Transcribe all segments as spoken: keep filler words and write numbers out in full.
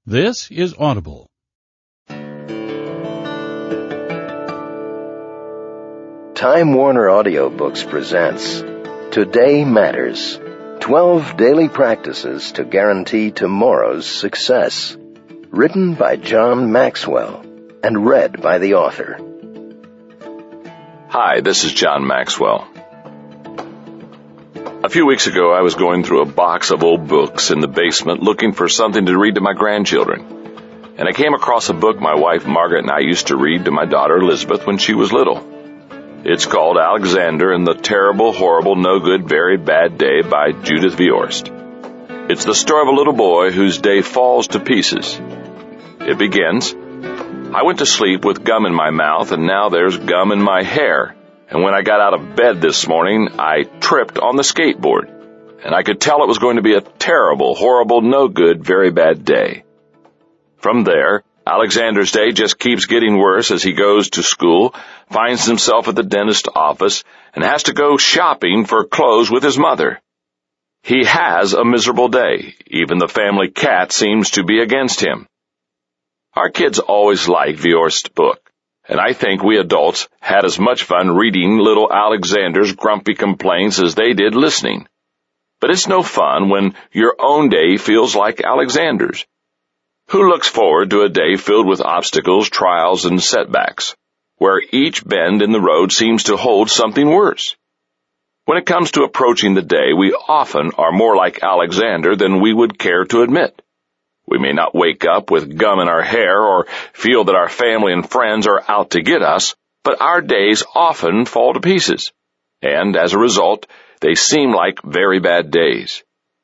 This is Audible. Time Warner Audiobooks presents Today Matters, twelve Daily Practices to Guarantee Tomorrow's Success. Written by John Maxwell and read by the author. Hi, this is John Maxwell. A few weeks ago, I was going through a box of old books in the basement looking for something to read to my grandchildren. And I came across a book my wife Margaret and I used to read to my daughter Elizabeth when she was little. It's called Alexander and the Terrible, Horrible, No Good, Very Bad Day by Judith Viorst. It's the story of a little boy whose day falls to pieces. It begins, I went to sleep with gum in my mouth and now there's gum in my hair. And when I got out of bed this morning, I tripped on the skateboard. And I could tell it was going to be a terrible, horrible, no good, very bad day. From there, Alexander's day just keeps getting worse as he goes to school, finds himself at the dentist's office, and has to go shopping for clothes with his mother. He has a miserable day. Even the family cat seems to be against him. Our kids always liked Viorst's book. And I think we adults had as much fun reading little Alexander's grumpy complaints as they did listening. But it's no fun when your own day feels like Alexander's. Who looks forward to a day filled with obstacles, trials, and setbacks, where each bend in the road seems to hold something worse? When it comes to approaching the day, we often are more like Alexander than we would care to admit. We may not wake up with gum in our hair or feel that our family and friends are out to get us, but our days often fall to pieces, and as a result, they seem like very bad days.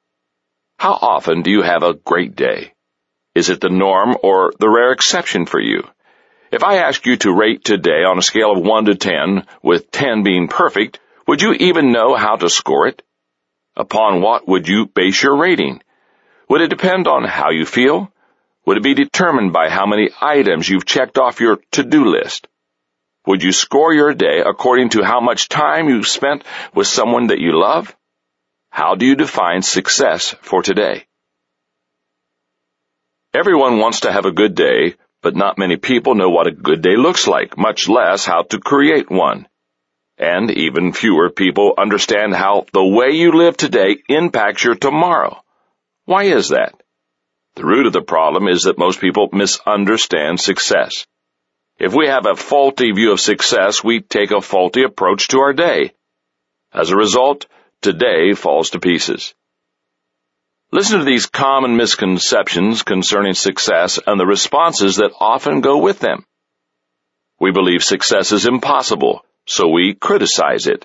How often do you have a great day? Is it the norm or the rare exception for you? If I ask you to rate today on a scale of one to ten, with ten being perfect, would you even know how to score it? Upon what would you base your rating? Would it depend on how you feel? Would it be determined by how many items you've checked off your to-do list? Would you score your day according to how much time you've spent with someone that you love? How do you define success for today? Everyone wants to have a good day, but not many people know what a good day looks like, much less how to create one. And even fewer people understand how the way you live today impacts your tomorrow. Why is that? The root of the problem is that most people misunderstand success. If we have a faulty view of success, we take a faulty approach to our day. As a result, today falls to pieces. Listen to these common misconceptions concerning success and the responses that often go with them. We believe success is impossible, so we criticize it.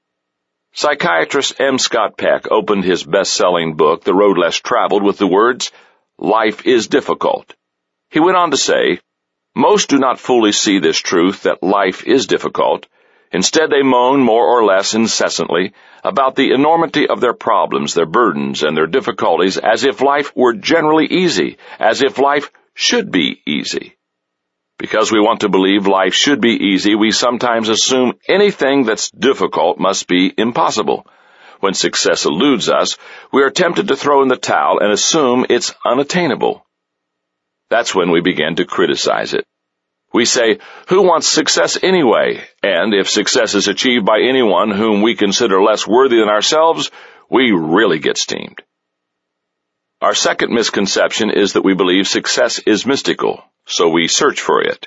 Psychiatrist M. Scott Peck opened his best-selling book, The Road Less Traveled, with the words, "Life is difficult." He went on to say, "Most do not fully see this truth that life is difficult. Instead, they moan more or less incessantly about the enormity of their problems, their burdens, and their difficulties as if life were generally easy, as if life should be easy. Because we want to believe life should be easy, we sometimes assume anything that's difficult must be impossible. When success eludes us, we are tempted to throw in the towel and assume it's unattainable. That's when we begin to criticize it. We say, who wants success anyway? And if success is achieved by anyone whom we consider less worthy than ourselves, we really get steamed. Our second misconception is that we believe success is mystical, so we search for it.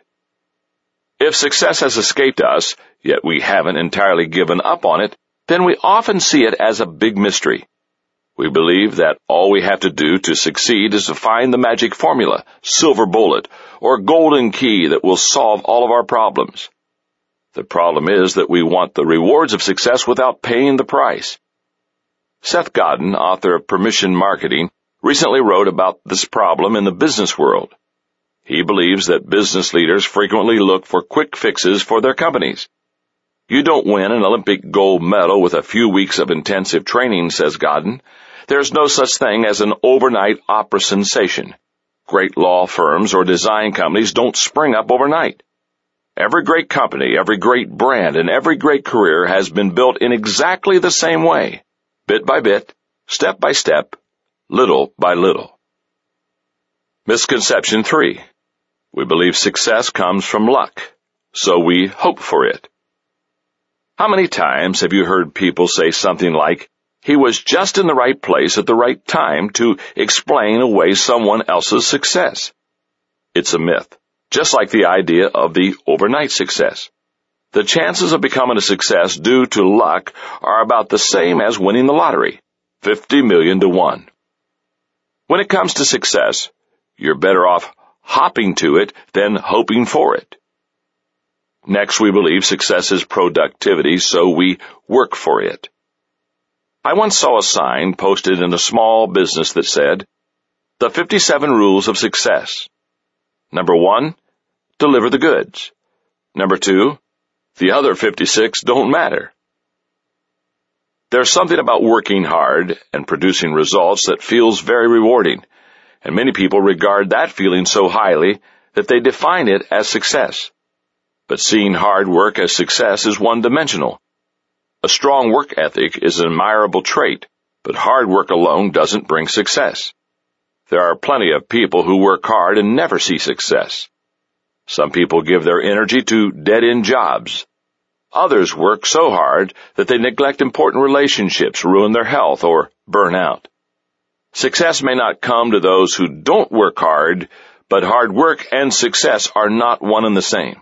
If success has escaped us, yet we haven't entirely given up on it, then we often see it as a big mystery. We believe that all we have to do to succeed is to find the magic formula, silver bullet, or golden key that will solve all of our problems. The problem is that we want the rewards of success without paying the price. Seth Godin, author of Permission Marketing, recently wrote about this problem in the business world. He believes that business leaders frequently look for quick fixes for their companies. You don't win an Olympic gold medal with a few weeks of intensive training, says Godin. There's no such thing as an overnight opera sensation. Great law firms or design companies don't spring up overnight. Every great company, every great brand, and every great career has been built in exactly the same way, bit by bit, step by step, little by little. Misconception three. We believe success comes from luck, so we hope for it. How many times have you heard people say something like, "He was just in the right place at the right time," to explain away someone else's success? It's a myth, just like the idea of the overnight success. The chances of becoming a success due to luck are about the same as winning the lottery, fifty million to one. When it comes to success, you're better off hopping to it than hoping for it. Next, we believe success is productivity, so we work for it. I once saw a sign posted in a small business that said, "The fifty-seven rules of success. Number one, deliver the goods. Number two, the other fifty-six don't matter." There's something about working hard and producing results that feels very rewarding, and many people regard that feeling so highly that they define it as success. But seeing hard work as success is one-dimensional. A strong work ethic is an admirable trait, but hard work alone doesn't bring success. There are plenty of people who work hard and never see success. Some people give their energy to dead-end jobs. Others work so hard that they neglect important relationships, ruin their health, or burn out. Success may not come to those who don't work hard, but hard work and success are not one and the same.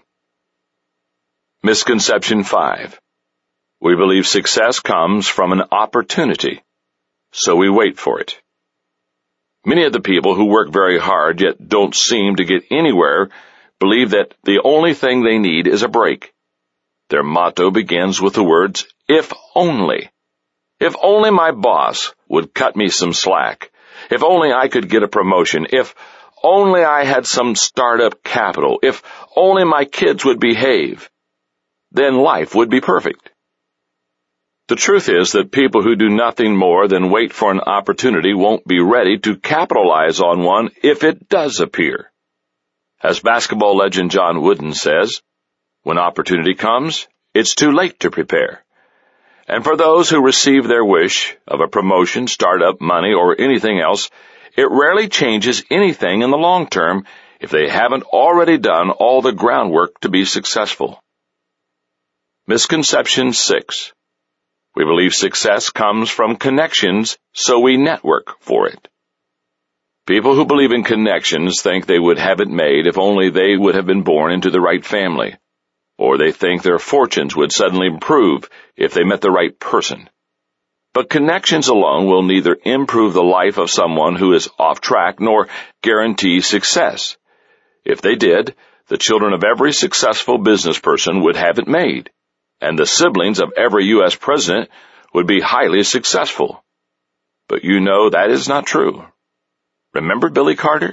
Misconception five. We believe success comes from an opportunity, so we wait for it. Many of the people who work very hard yet don't seem to get anywhere believe that the only thing they need is a break. Their motto begins with the words, "if only." If only my boss would cut me some slack. If only I could get a promotion. If only I had some startup capital. If only my kids would behave. Then life would be perfect. The truth is that people who do nothing more than wait for an opportunity won't be ready to capitalize on one if it does appear. As basketball legend John Wooden says, when opportunity comes, it's too late to prepare. And for those who receive their wish of a promotion, startup, money, or anything else, it rarely changes anything in the long term if they haven't already done all the groundwork to be successful. Misconception six. We believe success comes from connections, so we network for it. People who believe in connections think they would have it made if only they would have been born into the right family, or they think their fortunes would suddenly improve if they met the right person. But connections alone will neither improve the life of someone who is off track nor guarantee success. If they did, the children of every successful business person would have it made, and the siblings of every U S president would be highly successful. But you know that is not true. Remember Billy Carter?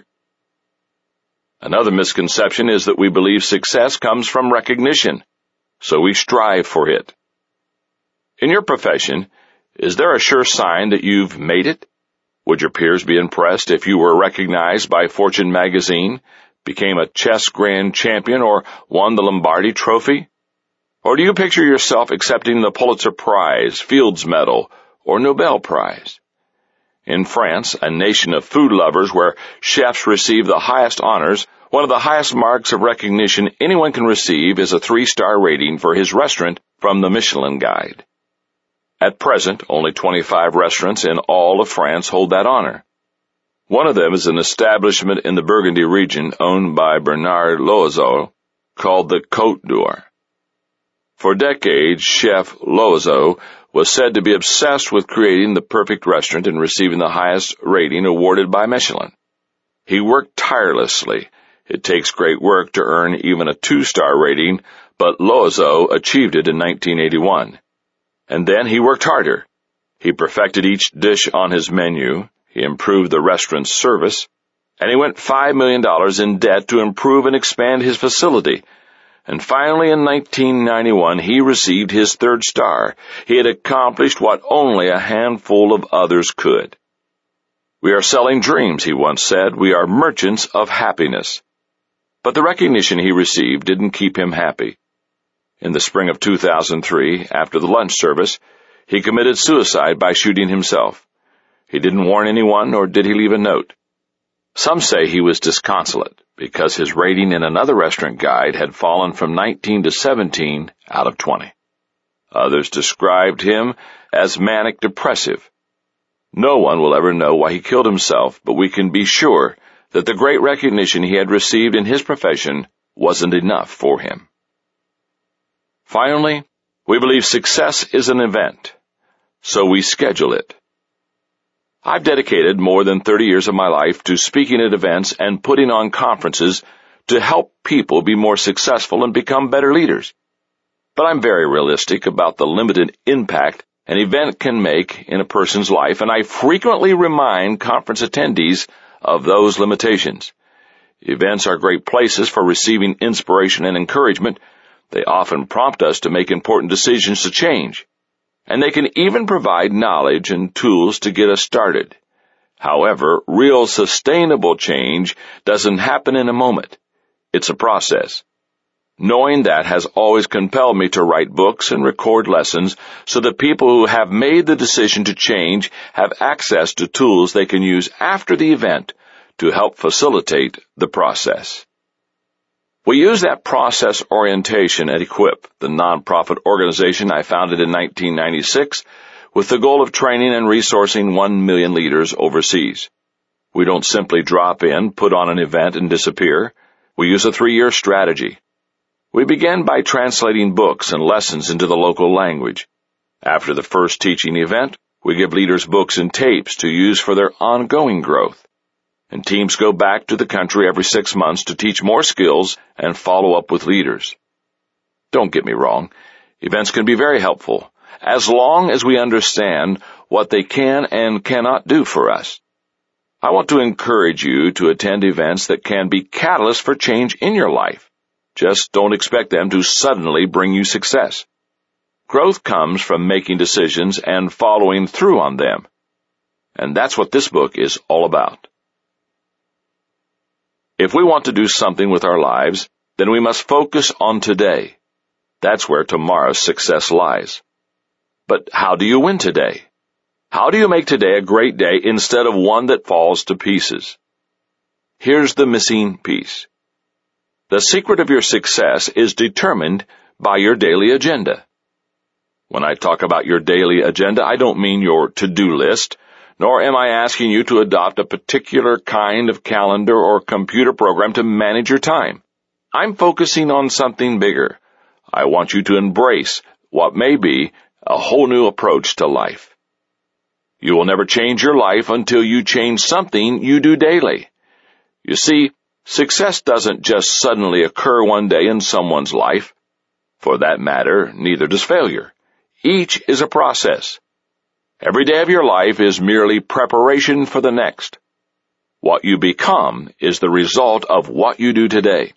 Another misconception is that we believe success comes from recognition, so we strive for it. In your profession, is there a sure sign that you've made it? Would your peers be impressed if you were recognized by Fortune magazine, became a chess grand champion, or won the Lombardi Trophy? Or do you picture yourself accepting the Pulitzer Prize, Fields Medal, or Nobel Prize? In France, a nation of food lovers where chefs receive the highest honors, one of the highest marks of recognition anyone can receive is a three-star rating for his restaurant from the Michelin Guide. At present, only twenty-five restaurants in all of France hold that honor. One of them is an establishment in the Burgundy region owned by Bernard Loiseau called the Côte d'Or. For decades, Chef Loiseau was said to be obsessed with creating the perfect restaurant and receiving the highest rating awarded by Michelin. He worked tirelessly. It takes great work to earn even a two-star rating, but Loiseau achieved it in nineteen eighty-one. And then he worked harder. He perfected each dish on his menu, he improved the restaurant's service, and he went five million dollars in debt to improve and expand his facility. And finally, in nineteen ninety-one, he received his third star. He had accomplished what only a handful of others could. "We are selling dreams," he once said. "We are merchants of happiness." But the recognition he received didn't keep him happy. In the spring of two thousand three, after the lunch service, he committed suicide by shooting himself. He didn't warn anyone, nor did he leave a note. Some say he was disconsolate because his rating in another restaurant guide had fallen from nineteen to seventeen out of twenty. Others described him as manic depressive. No one will ever know why he killed himself, but we can be sure that the great recognition he had received in his profession wasn't enough for him. Finally, we believe success is an event, so we schedule it. I've dedicated more than thirty years of my life to speaking at events and putting on conferences to help people be more successful and become better leaders. But I'm very realistic about the limited impact an event can make in a person's life, and I frequently remind conference attendees of those limitations. Events are great places for receiving inspiration and encouragement. They often prompt us to make important decisions to change, and they can even provide knowledge and tools to get us started. However, real sustainable change doesn't happen in a moment. It's a process. Knowing that has always compelled me to write books and record lessons so that people who have made the decision to change have access to tools they can use after the event to help facilitate the process. We use that process orientation at Equip, the nonprofit organization I founded in nineteen ninety-six, with the goal of training and resourcing one million leaders overseas. We don't simply drop in, put on an event, and disappear. We use a three-year strategy. We begin by translating books and lessons into the local language. After the first teaching event, we give leaders books and tapes to use for their ongoing growth. And teams go back to the country every six months to teach more skills and follow up with leaders. Don't get me wrong, events can be very helpful, as long as we understand what they can and cannot do for us. I want to encourage you to attend events that can be catalysts for change in your life. Just don't expect them to suddenly bring you success. Growth comes from making decisions and following through on them. And that's what this book is all about. If we want to do something with our lives, then we must focus on today. That's where tomorrow's success lies. But how do you win today? How do you make today a great day instead of one that falls to pieces? Here's the missing piece. The secret of your success is determined by your daily agenda. When I talk about your daily agenda, I don't mean your to-do list, nor am I asking you to adopt a particular kind of calendar or computer program to manage your time. I'm focusing on something bigger. I want you to embrace what may be a whole new approach to life. You will never change your life until you change something you do daily. You see, success doesn't just suddenly occur one day in someone's life. For that matter, neither does failure. Each is a process. Every day of your life is merely preparation for the next. What you become is the result of what you do today.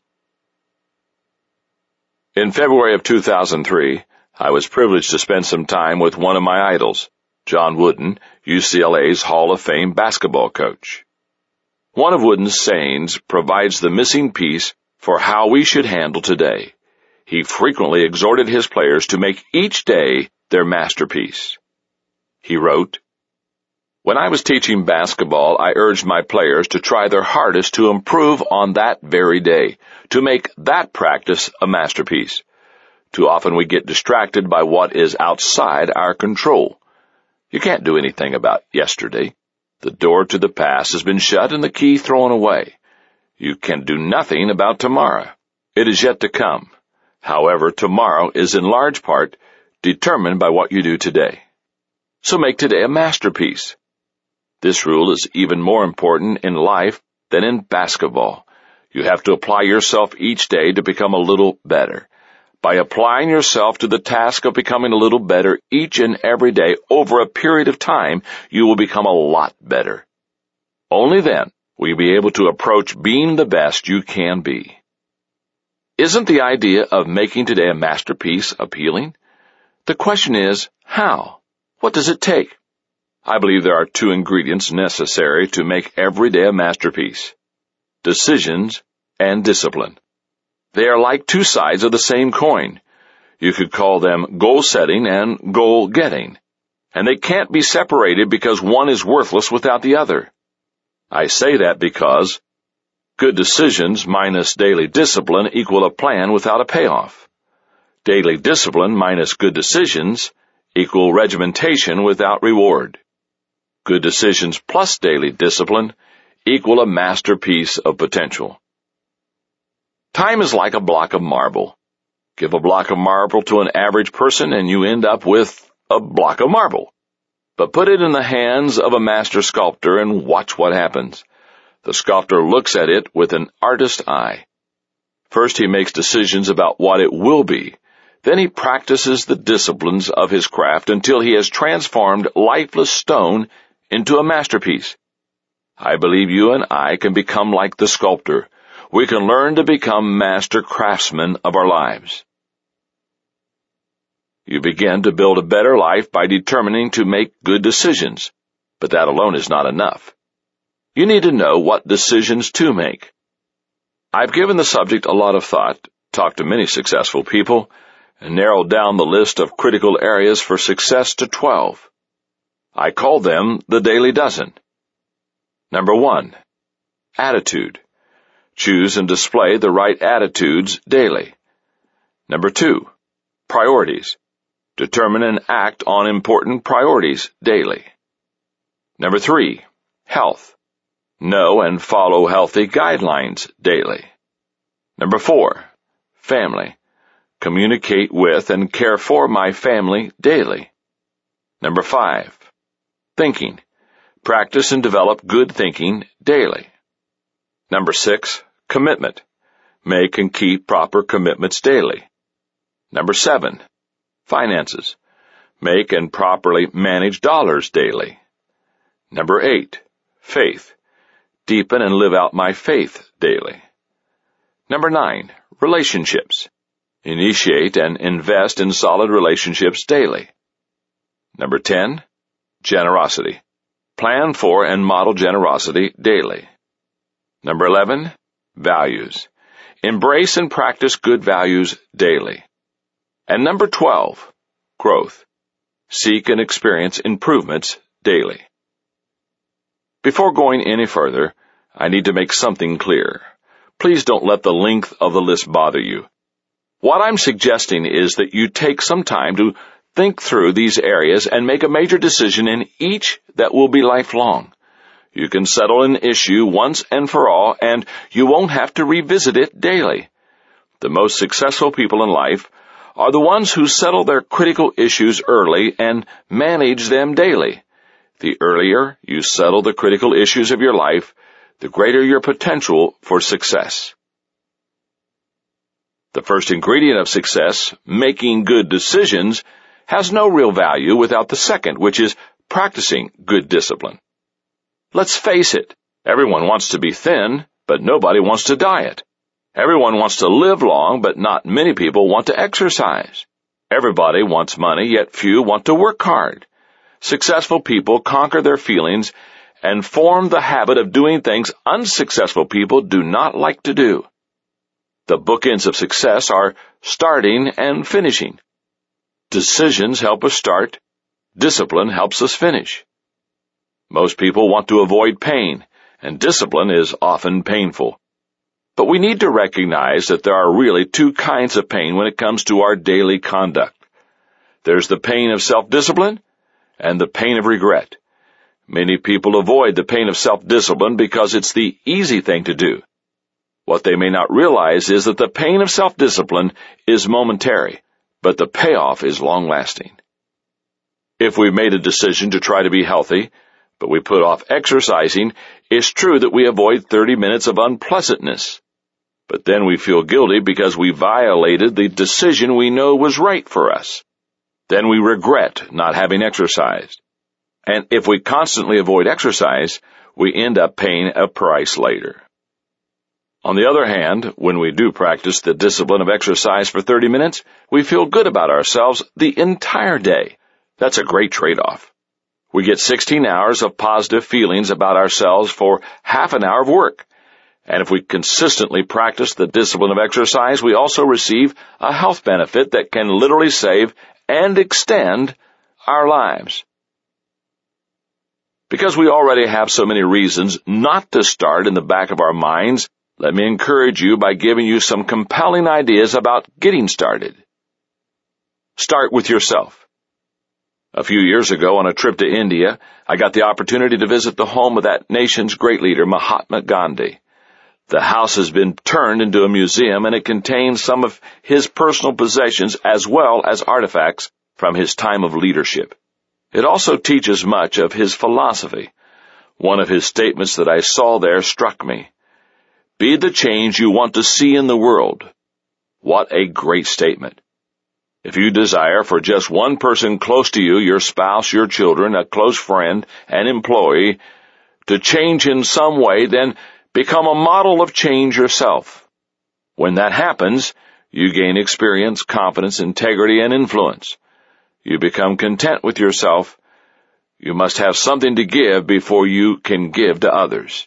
In February of two thousand three, I was privileged to spend some time with one of my idols, John Wooden, U C L A's Hall of Fame basketball coach. One of Wooden's sayings provides the missing piece for how we should handle today. He frequently exhorted his players to make each day their masterpiece. He wrote, "When I was teaching basketball, I urged my players to try their hardest to improve on that very day, to make that practice a masterpiece. Too often we get distracted by what is outside our control. You can't do anything about yesterday. The door to the past has been shut and the key thrown away. You can do nothing about tomorrow. It is yet to come. However, tomorrow is in large part determined by what you do today. So make today a masterpiece." This rule is even more important in life than in basketball. You have to apply yourself each day to become a little better. By applying yourself to the task of becoming a little better each and every day over a period of time, you will become a lot better. Only then will you be able to approach being the best you can be. Isn't the idea of making today a masterpiece appealing? The question is, how? What does it take? I believe there are two ingredients necessary to make every day a masterpiece: decisions and discipline. They are like two sides of the same coin. You could call them goal-setting and goal-getting, and they can't be separated because one is worthless without the other. I say that because good decisions minus daily discipline equal a plan without a payoff. Daily discipline minus good decisions equal regimentation without reward. Good decisions plus daily discipline equal a masterpiece of potential. Time is like a block of marble. Give a block of marble to an average person and you end up with a block of marble. But put it in the hands of a master sculptor and watch what happens. The sculptor looks at it with an artist's eye. First he makes decisions about what it will be. Then he practices the disciplines of his craft until he has transformed lifeless stone into a masterpiece. I believe you and I can become like the sculptor. We can learn to become master craftsmen of our lives. You begin to build a better life by determining to make good decisions, but that alone is not enough. You need to know what decisions to make. I've given the subject a lot of thought, talked to many successful people, and narrowed down the list of critical areas for success to twelve. I call them the Daily Dozen. Number one, attitude. Choose and display the right attitudes daily. Number two, priorities. Determine and act on important priorities daily. Number three, health. Know and follow healthy guidelines daily. Number four, family. Communicate with and care for my family daily. Number five, thinking. Practice and develop good thinking daily. Number six, commitment. Make and keep proper commitments daily. Number seven, finances. Make and properly manage dollars daily. Number eight, faith. Deepen and live out my faith daily. Number nine, relationships. Initiate and invest in solid relationships daily. Number ten, generosity. Plan for and model generosity daily. Number eleven, values. Embrace and practice good values daily. And number twelve, growth. Seek and experience improvements daily. Before going any further, I need to make something clear. Please don't let the length of the list bother you. What I'm suggesting is that you take some time to think through these areas and make a major decision in each that will be lifelong. You can settle an issue once and for all, and you won't have to revisit it daily. The most successful people in life are the ones who settle their critical issues early and manage them daily. The earlier you settle the critical issues of your life, the greater your potential for success. The first ingredient of success, making good decisions, has no real value without the second, which is practicing good discipline. Let's face it, everyone wants to be thin, but nobody wants to diet. Everyone wants to live long, but not many people want to exercise. Everybody wants money, yet few want to work hard. Successful people conquer their feelings and form the habit of doing things unsuccessful people do not like to do. The bookends of success are starting and finishing. Decisions help us start. Discipline helps us finish. Most people want to avoid pain, and discipline is often painful. But we need to recognize that there are really two kinds of pain when it comes to our daily conduct. There's the pain of self-discipline and the pain of regret. Many people avoid the pain of self-discipline because it's the easy thing to do. What they may not realize is that the pain of self-discipline is momentary, but the payoff is long-lasting. If we've made a decision to try to be healthy, but we put off exercising, it's true that we avoid thirty minutes of unpleasantness. But then we feel guilty because we violated the decision we know was right for us. Then we regret not having exercised. And if we constantly avoid exercise, we end up paying a price later. On the other hand, when we do practice the discipline of exercise for thirty minutes, we feel good about ourselves the entire day. That's a great trade-off. We get sixteen hours of positive feelings about ourselves for half an hour of work. And if we consistently practice the discipline of exercise, we also receive a health benefit that can literally save and extend our lives. Because we already have so many reasons not to start in the back of our minds, let me encourage you by giving you some compelling ideas about getting started. Start with yourself. A few years ago, on a trip to India, I got the opportunity to visit the home of that nation's great leader, Mahatma Gandhi. The house has been turned into a museum, and it contains some of his personal possessions as well as artifacts from his time of leadership. It also teaches much of his philosophy. One of his statements that I saw there struck me. Be the change you want to see in the world. What a great statement. If you desire for just one person close to you, your spouse, your children, a close friend, an employee, to change in some way, then become a model of change yourself. When that happens, you gain experience, confidence, integrity, and influence. You become content with yourself. You must have something to give before you can give to others.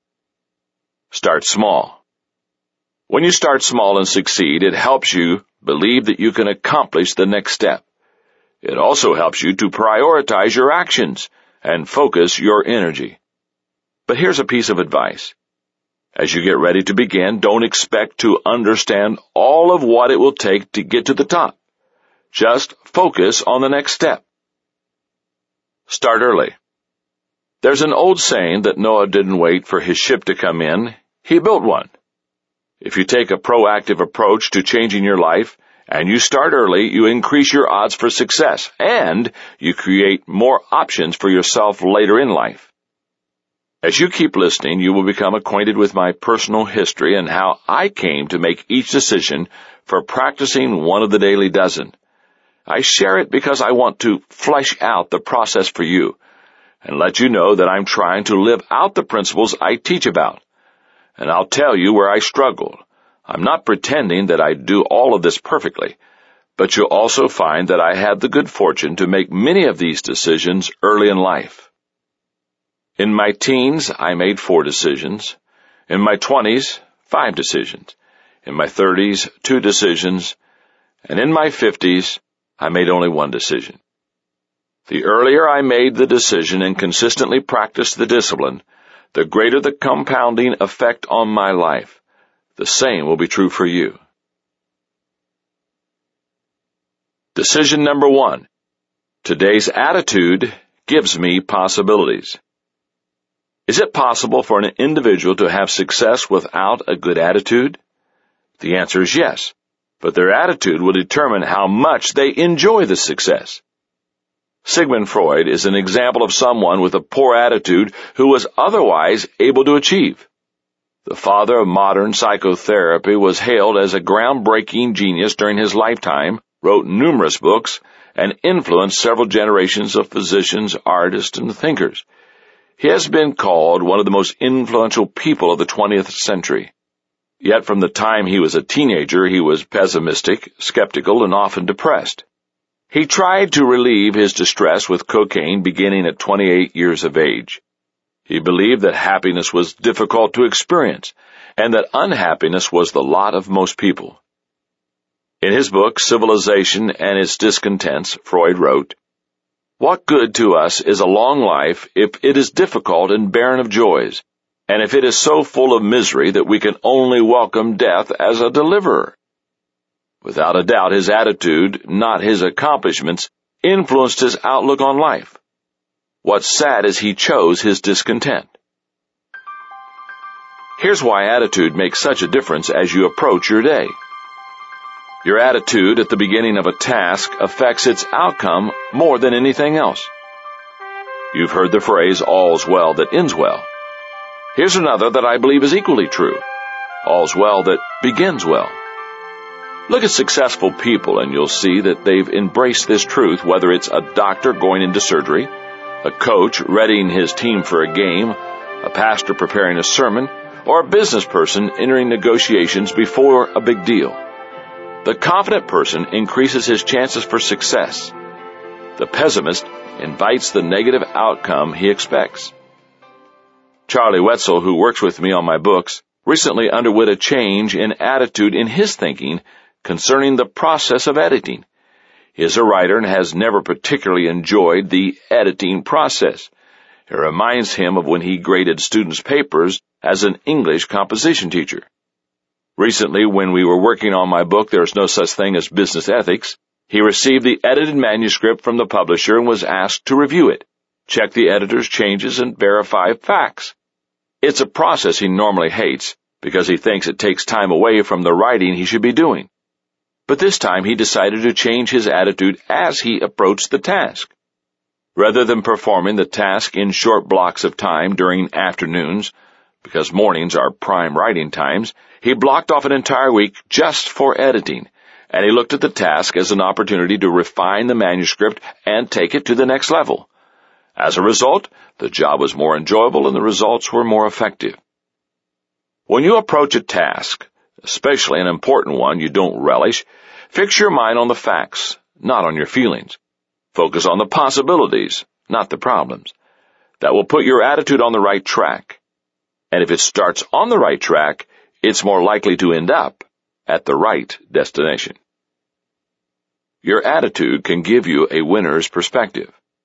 Start small. When you start small and succeed, it helps you believe that you can accomplish the next step. It also helps you to prioritize your actions and focus your energy. But here's a piece of advice. As you get ready to begin, don't expect to understand all of what it will take to get to the top. Just focus on the next step. Start early. There's an old saying that Noah didn't wait for his ship to come in, he built one. If you take a proactive approach to changing your life, and you start early, you increase your odds for success, and you create more options for yourself later in life. As you keep listening, you will become acquainted with my personal history and how I came to make each decision for practicing one of the daily dozen. I share it because I want to flesh out the process for you and let you know that I'm trying to live out the principles I teach about. And I'll tell you where I struggled. I'm not pretending that I do all of this perfectly, but you'll also find that I had the good fortune to make many of these decisions early in life. In my teens, I made four decisions. In my twenties, five decisions. In my thirties, two decisions. And in my fifties, I made only one decision. The earlier I made the decision and consistently practiced the discipline, the greater the compounding effect on my life. The same will be true for you. Decision number one. Today's attitude gives me possibilities. Is it possible for an individual to have success without a good attitude? The answer is yes, but their attitude will determine how much they enjoy the success. Sigmund Freud is an example of someone with a poor attitude who was otherwise able to achieve. The father of modern psychotherapy was hailed as a groundbreaking genius during his lifetime, wrote numerous books, and influenced several generations of physicians, artists, and thinkers. He has been called one of the most influential people of the twentieth century. Yet from the time he was a teenager, he was pessimistic, skeptical, and often depressed. He tried to relieve his distress with cocaine beginning at twenty-eight years of age. He believed that happiness was difficult to experience, and that unhappiness was the lot of most people. In his book, Civilization and Its Discontents, Freud wrote, "What good to us is a long life if it is difficult and barren of joys, and if it is so full of misery that we can only welcome death as a deliverer?" Without a doubt, his attitude, not his accomplishments, influenced his outlook on life. What's sad is he chose his discontent. Here's why attitude makes such a difference as you approach your day. Your attitude at the beginning of a task affects its outcome more than anything else. You've heard the phrase, all's well that ends well. Here's another that I believe is equally true. All's well that begins well. Look at successful people and you'll see that they've embraced this truth, whether it's a doctor going into surgery, a coach readying his team for a game, a pastor preparing a sermon, or a business person entering negotiations before a big deal. The confident person increases his chances for success. The pessimist invites the negative outcome he expects. Charlie Wetzel, who works with me on my books, recently underwent a change in attitude in his thinking concerning the process of editing. He is a writer and has never particularly enjoyed the editing process. It reminds him of when he graded students' papers as an English composition teacher. Recently, when we were working on my book, There's No Such Thing as Business Ethics, he received the edited manuscript from the publisher and was asked to review it, check the editor's changes, and verify facts. It's a process he normally hates because he thinks it takes time away from the writing he should be doing. But this time he decided to change his attitude as he approached the task. Rather than performing the task in short blocks of time during afternoons, because mornings are prime writing times, he blocked off an entire week just for editing, and he looked at the task as an opportunity to refine the manuscript and take it to the next level. As a result, the job was more enjoyable and the results were more effective. When you approach a task, especially an important one you don't relish, fix your mind on the facts, not on your feelings. Focus on the possibilities, not the problems. That will put your attitude on the right track. And if it starts on the right track, it's more likely to end up at the right destination. Your attitude can give you a winner's perspective.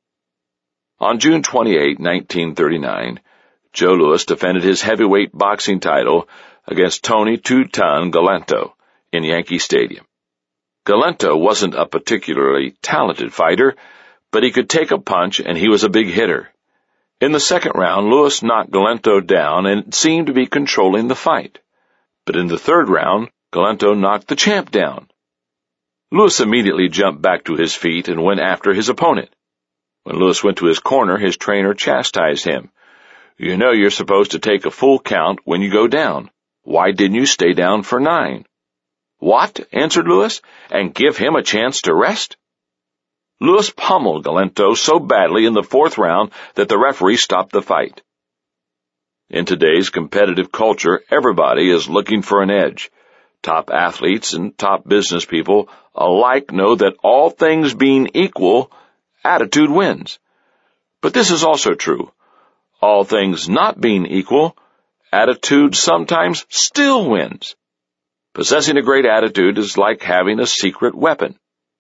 On June twenty-eighth, nineteen thirty-nine, Joe Louis defended his heavyweight boxing title against Tony Two-Ton Galento in Yankee Stadium. Galento wasn't a particularly talented fighter, but he could take a punch and he was a big hitter. In the second round, Louis knocked Galento down and seemed to be controlling the fight. But in the third round, Galento knocked the champ down. Louis immediately jumped back to his feet and went after his opponent. When Louis went to his corner, his trainer chastised him. "You know you're supposed to take a full count when you go down. Why didn't you stay down for nine?" "What?" answered Louis, "and give him a chance to rest?" Louis pummeled Galento so badly in the fourth round that the referee stopped the fight. In today's competitive culture, everybody is looking for an edge. Top athletes and top business people alike know that all things being equal, attitude wins. But this is also true. All things not being equal, attitude sometimes still wins. Possessing a great attitude is like having a secret weapon.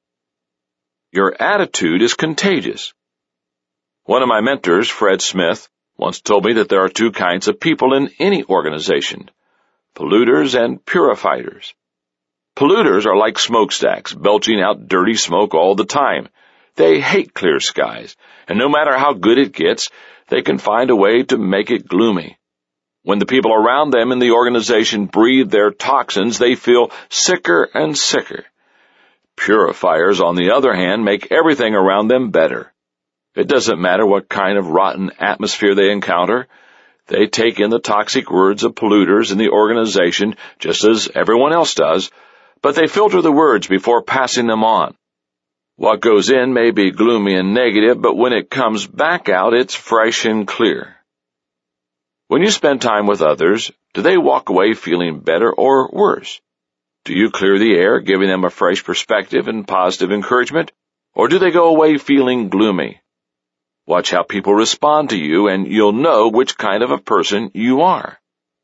Your attitude is contagious. One of my mentors, Fred Smith, once told me that there are two kinds of people in any organization: polluters and purifiers. Polluters are like smokestacks, belching out dirty smoke all the time. They hate clear skies, and no matter how good it gets, they can find a way to make it gloomy. When the people around them in the organization breathe their toxins, they feel sicker and sicker. Purifiers, on the other hand, make everything around them better. It doesn't matter what kind of rotten atmosphere they encounter. They take in the toxic words of polluters in the organization just as everyone else does, but they filter the words before passing them on. What goes in may be gloomy and negative, but when it comes back out, it's fresh and clear. When you spend time with others, do they walk away feeling better or worse? Do you clear the air, giving them a fresh perspective and positive encouragement, or do they go away feeling gloomy? Watch how people respond to you, and you'll know which kind of a person you are.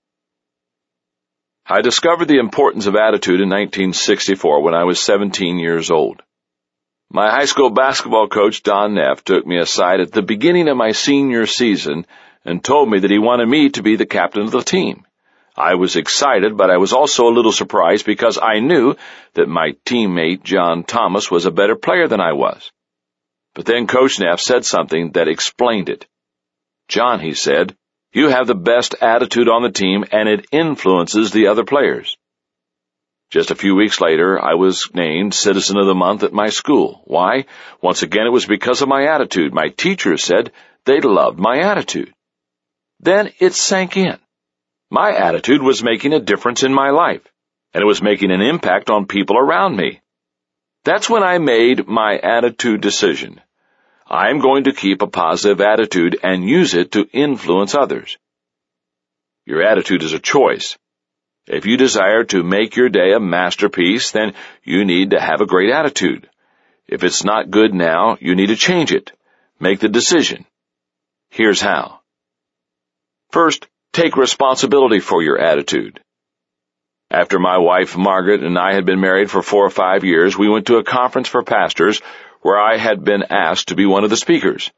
I discovered the importance of attitude in nineteen sixty-four when I was seventeen years old. My high school basketball coach, Don Neff, took me aside at the beginning of my senior season and told me that he wanted me to be the captain of the team. I was excited, but I was also a little surprised because I knew that my teammate, John Thomas, was a better player than I was. But then Coach Neff said something that explained it. "John," he said, "you have the best attitude on the team, and it influences the other players." Just a few weeks later, I was named Citizen of the Month at my school. Why? Once again, it was because of my attitude. My teachers said they loved my attitude. Then it sank in. My attitude was making a difference in my life, and it was making an impact on people around me. That's when I made my attitude decision. I am going to keep a positive attitude and use it to influence others. Your attitude is a choice. If you desire to make your day a masterpiece, then you need to have a great attitude. If it's not good now, you need to change it. Make the decision. Here's how. First, take responsibility for your attitude. After my wife, Margaret, and I had been married for four or five years, we went to a conference for pastors where I had been asked to be one of the speakers.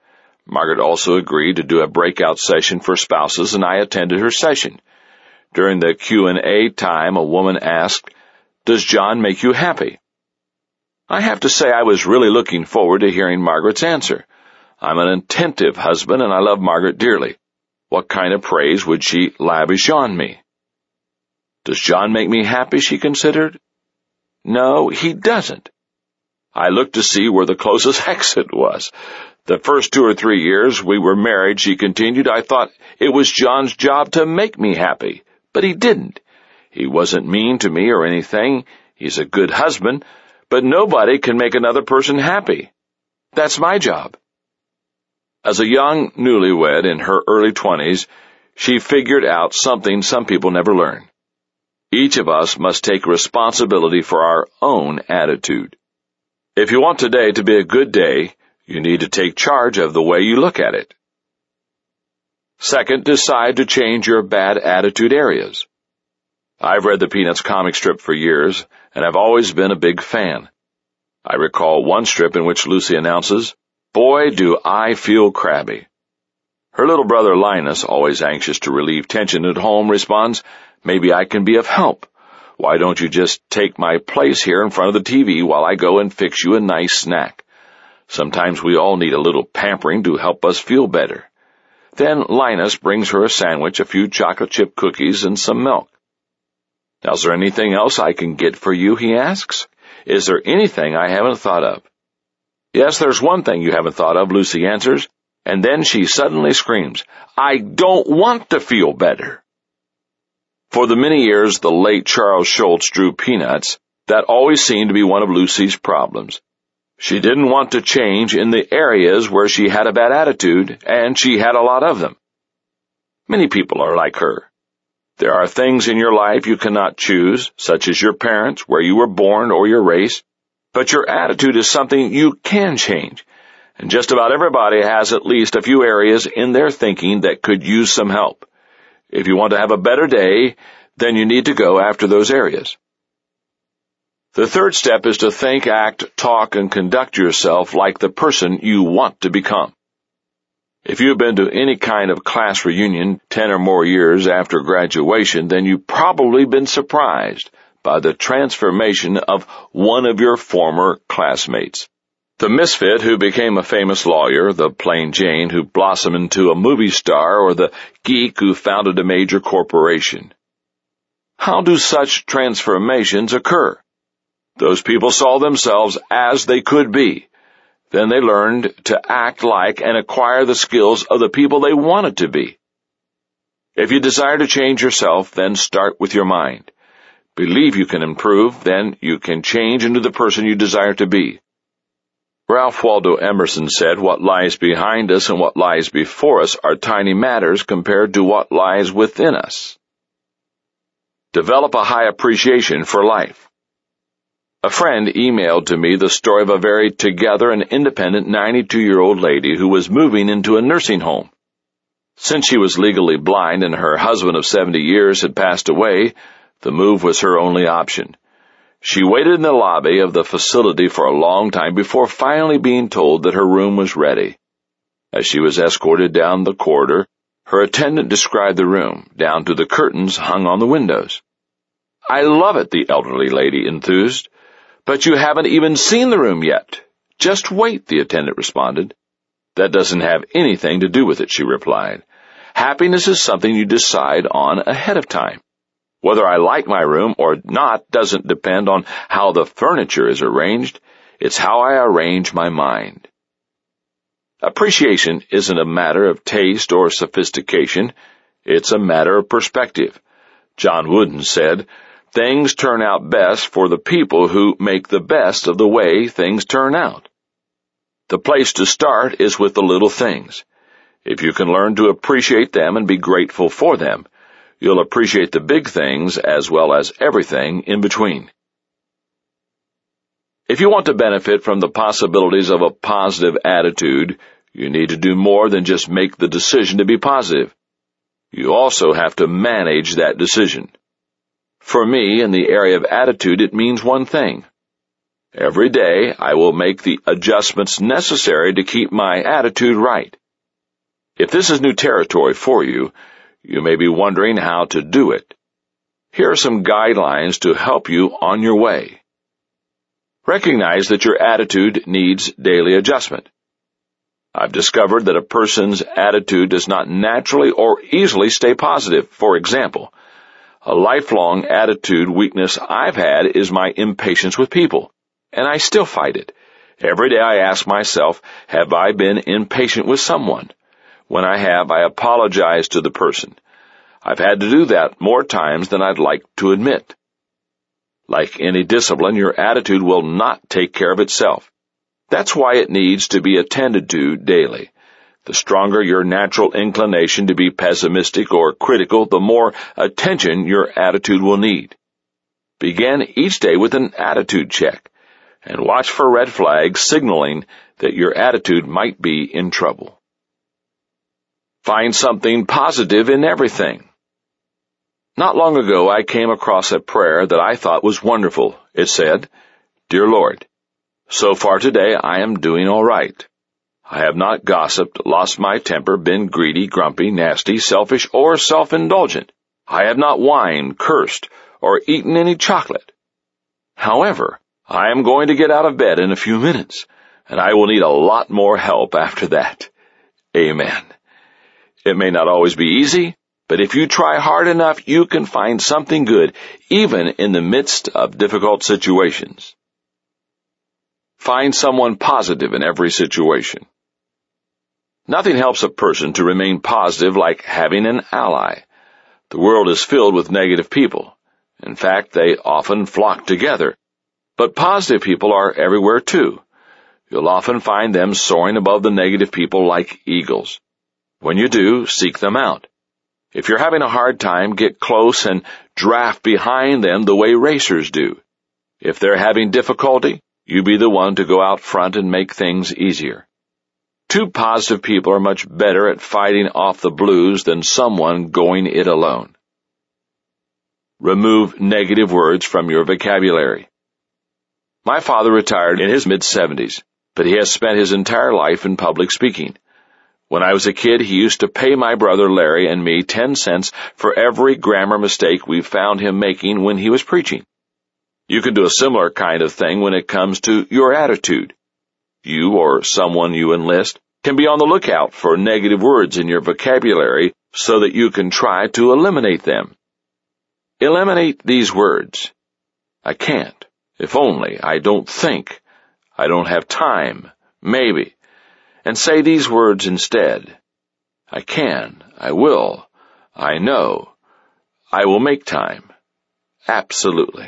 Margaret also agreed to do a breakout session for spouses, and I attended her session. During the Q and A time, a woman asked, "Does John make you happy?" I have to say I was really looking forward to hearing Margaret's answer. I'm an attentive husband, and I love Margaret dearly. What kind of praise would she lavish on me? "Does John make me happy?" she considered. "No, he doesn't." I looked to see where the closest exit was. The first two or three years we were married, she continued, I thought it was John's job to make me happy, but he didn't. He wasn't mean to me or anything. He's a good husband, but nobody can make another person happy. That's my job. As a young newlywed in her early twenties, she figured out something some people never learn. Each of us must take responsibility for our own attitude. If you want today to be a good day, you need to take charge of the way you look at it. Second, decide to change your bad attitude areas. I've read the Peanuts comic strip for years, and I've always been a big fan. I recall one strip in which Lucy announces, "Boy, do I feel crabby." Her little brother Linus, always anxious to relieve tension at home, responds, "Maybe I can be of help. Why don't you just take my place here in front of the T V while I go and fix you a nice snack? Sometimes we all need a little pampering to help us feel better." Then Linus brings her a sandwich, a few chocolate chip cookies, and some milk. "Now, is there anything else I can get for you?" he asks. "Is there anything I haven't thought of?" "Yes, there's one thing you haven't thought of," Lucy answers, and then she suddenly screams, "I don't want to feel better." For the many years the late Charles Schulz drew Peanuts, that always seemed to be one of Lucy's problems. She didn't want to change in the areas where she had a bad attitude, and she had a lot of them. Many people are like her. There are things in your life you cannot choose, such as your parents, where you were born, or your race, but your attitude is something you can change, and just about everybody has at least a few areas in their thinking that could use some help. If you want to have a better day, then you need to go after those areas. The third step is to think, act, talk, and conduct yourself like the person you want to become. If you've been to any kind of class reunion ten or more years after graduation, then you've probably been surprised by the transformation of one of your former classmates. The misfit who became a famous lawyer, the plain Jane who blossomed into a movie star, or the geek who founded a major corporation. How do such transformations occur? Those people saw themselves as they could be. Then they learned to act like and acquire the skills of the people they wanted to be. If you desire to change yourself, then start with your mind. Believe you can improve, then you can change into the person you desire to be. Ralph Waldo Emerson said, "What lies behind us and what lies before us are tiny matters compared to what lies within us." Develop a high appreciation for life. A friend emailed to me the story of a very together and independent ninety-two-year-old lady who was moving into a nursing home. Since she was legally blind and her husband of seventy years had passed away, the move was her only option. She waited in the lobby of the facility for a long time before finally being told that her room was ready. As she was escorted down the corridor, her attendant described the room, down to the curtains hung on the windows. "I love it," the elderly lady enthused. "But you haven't even seen the room yet." "Just wait," the attendant responded. "That doesn't have anything to do with it," she replied. "Happiness is something you decide on ahead of time. Whether I like my room or not doesn't depend on how the furniture is arranged. It's how I arrange my mind." Appreciation isn't a matter of taste or sophistication. It's a matter of perspective. John Wooden said, "Things turn out best for the people who make the best of the way things turn out." The place to start is with the little things. If you can learn to appreciate them and be grateful for them, you'll appreciate the big things as well as everything in between. If you want to benefit from the possibilities of a positive attitude, you need to do more than just make the decision to be positive. You also have to manage that decision. For me, in the area of attitude, it means one thing. Every day, I will make the adjustments necessary to keep my attitude right. If this is new territory for you, you may be wondering how to do it. Here are some guidelines to help you on your way. Recognize that your attitude needs daily adjustment. I've discovered that a person's attitude does not naturally or easily stay positive. For example, a lifelong attitude weakness I've had is my impatience with people, and I still fight it. Every day I ask myself, have I been impatient with someone? When I have, I apologize to the person. I've had to do that more times than I'd like to admit. Like any discipline, your attitude will not take care of itself. That's why it needs to be attended to daily. The stronger your natural inclination to be pessimistic or critical, the more attention your attitude will need. Begin each day with an attitude check, and watch for red flags signaling that your attitude might be in trouble. Find something positive in everything. Not long ago, I came across a prayer that I thought was wonderful. It said, "Dear Lord, so far today I am doing all right. I have not gossiped, lost my temper, been greedy, grumpy, nasty, selfish, or self-indulgent. I have not whined, cursed, or eaten any chocolate. However, I am going to get out of bed in a few minutes, and I will need a lot more help after that. Amen." It may not always be easy, but if you try hard enough, you can find something good, even in the midst of difficult situations. Find someone positive in every situation. Nothing helps a person to remain positive like having an ally. The world is filled with negative people. In fact, they often flock together. But positive people are everywhere too. You'll often find them soaring above the negative people like eagles. When you do, seek them out. If you're having a hard time, get close and draft behind them the way racers do. If they're having difficulty, you be the one to go out front and make things easier. Two positive people are much better at fighting off the blues than someone going it alone. Remove negative words from your vocabulary. My father retired in his mid-seventies, but he has spent his entire life in public speaking. When I was a kid, he used to pay my brother Larry and me ten cents for every grammar mistake we found him making when he was preaching. You can do a similar kind of thing when it comes to your attitude. You or someone you enlist can be on the lookout for negative words in your vocabulary so that you can try to eliminate them. Eliminate these words. I can't. If only. I don't think. I don't have time. Maybe. And say these words instead. I can. I will. I know. I will make time. Absolutely.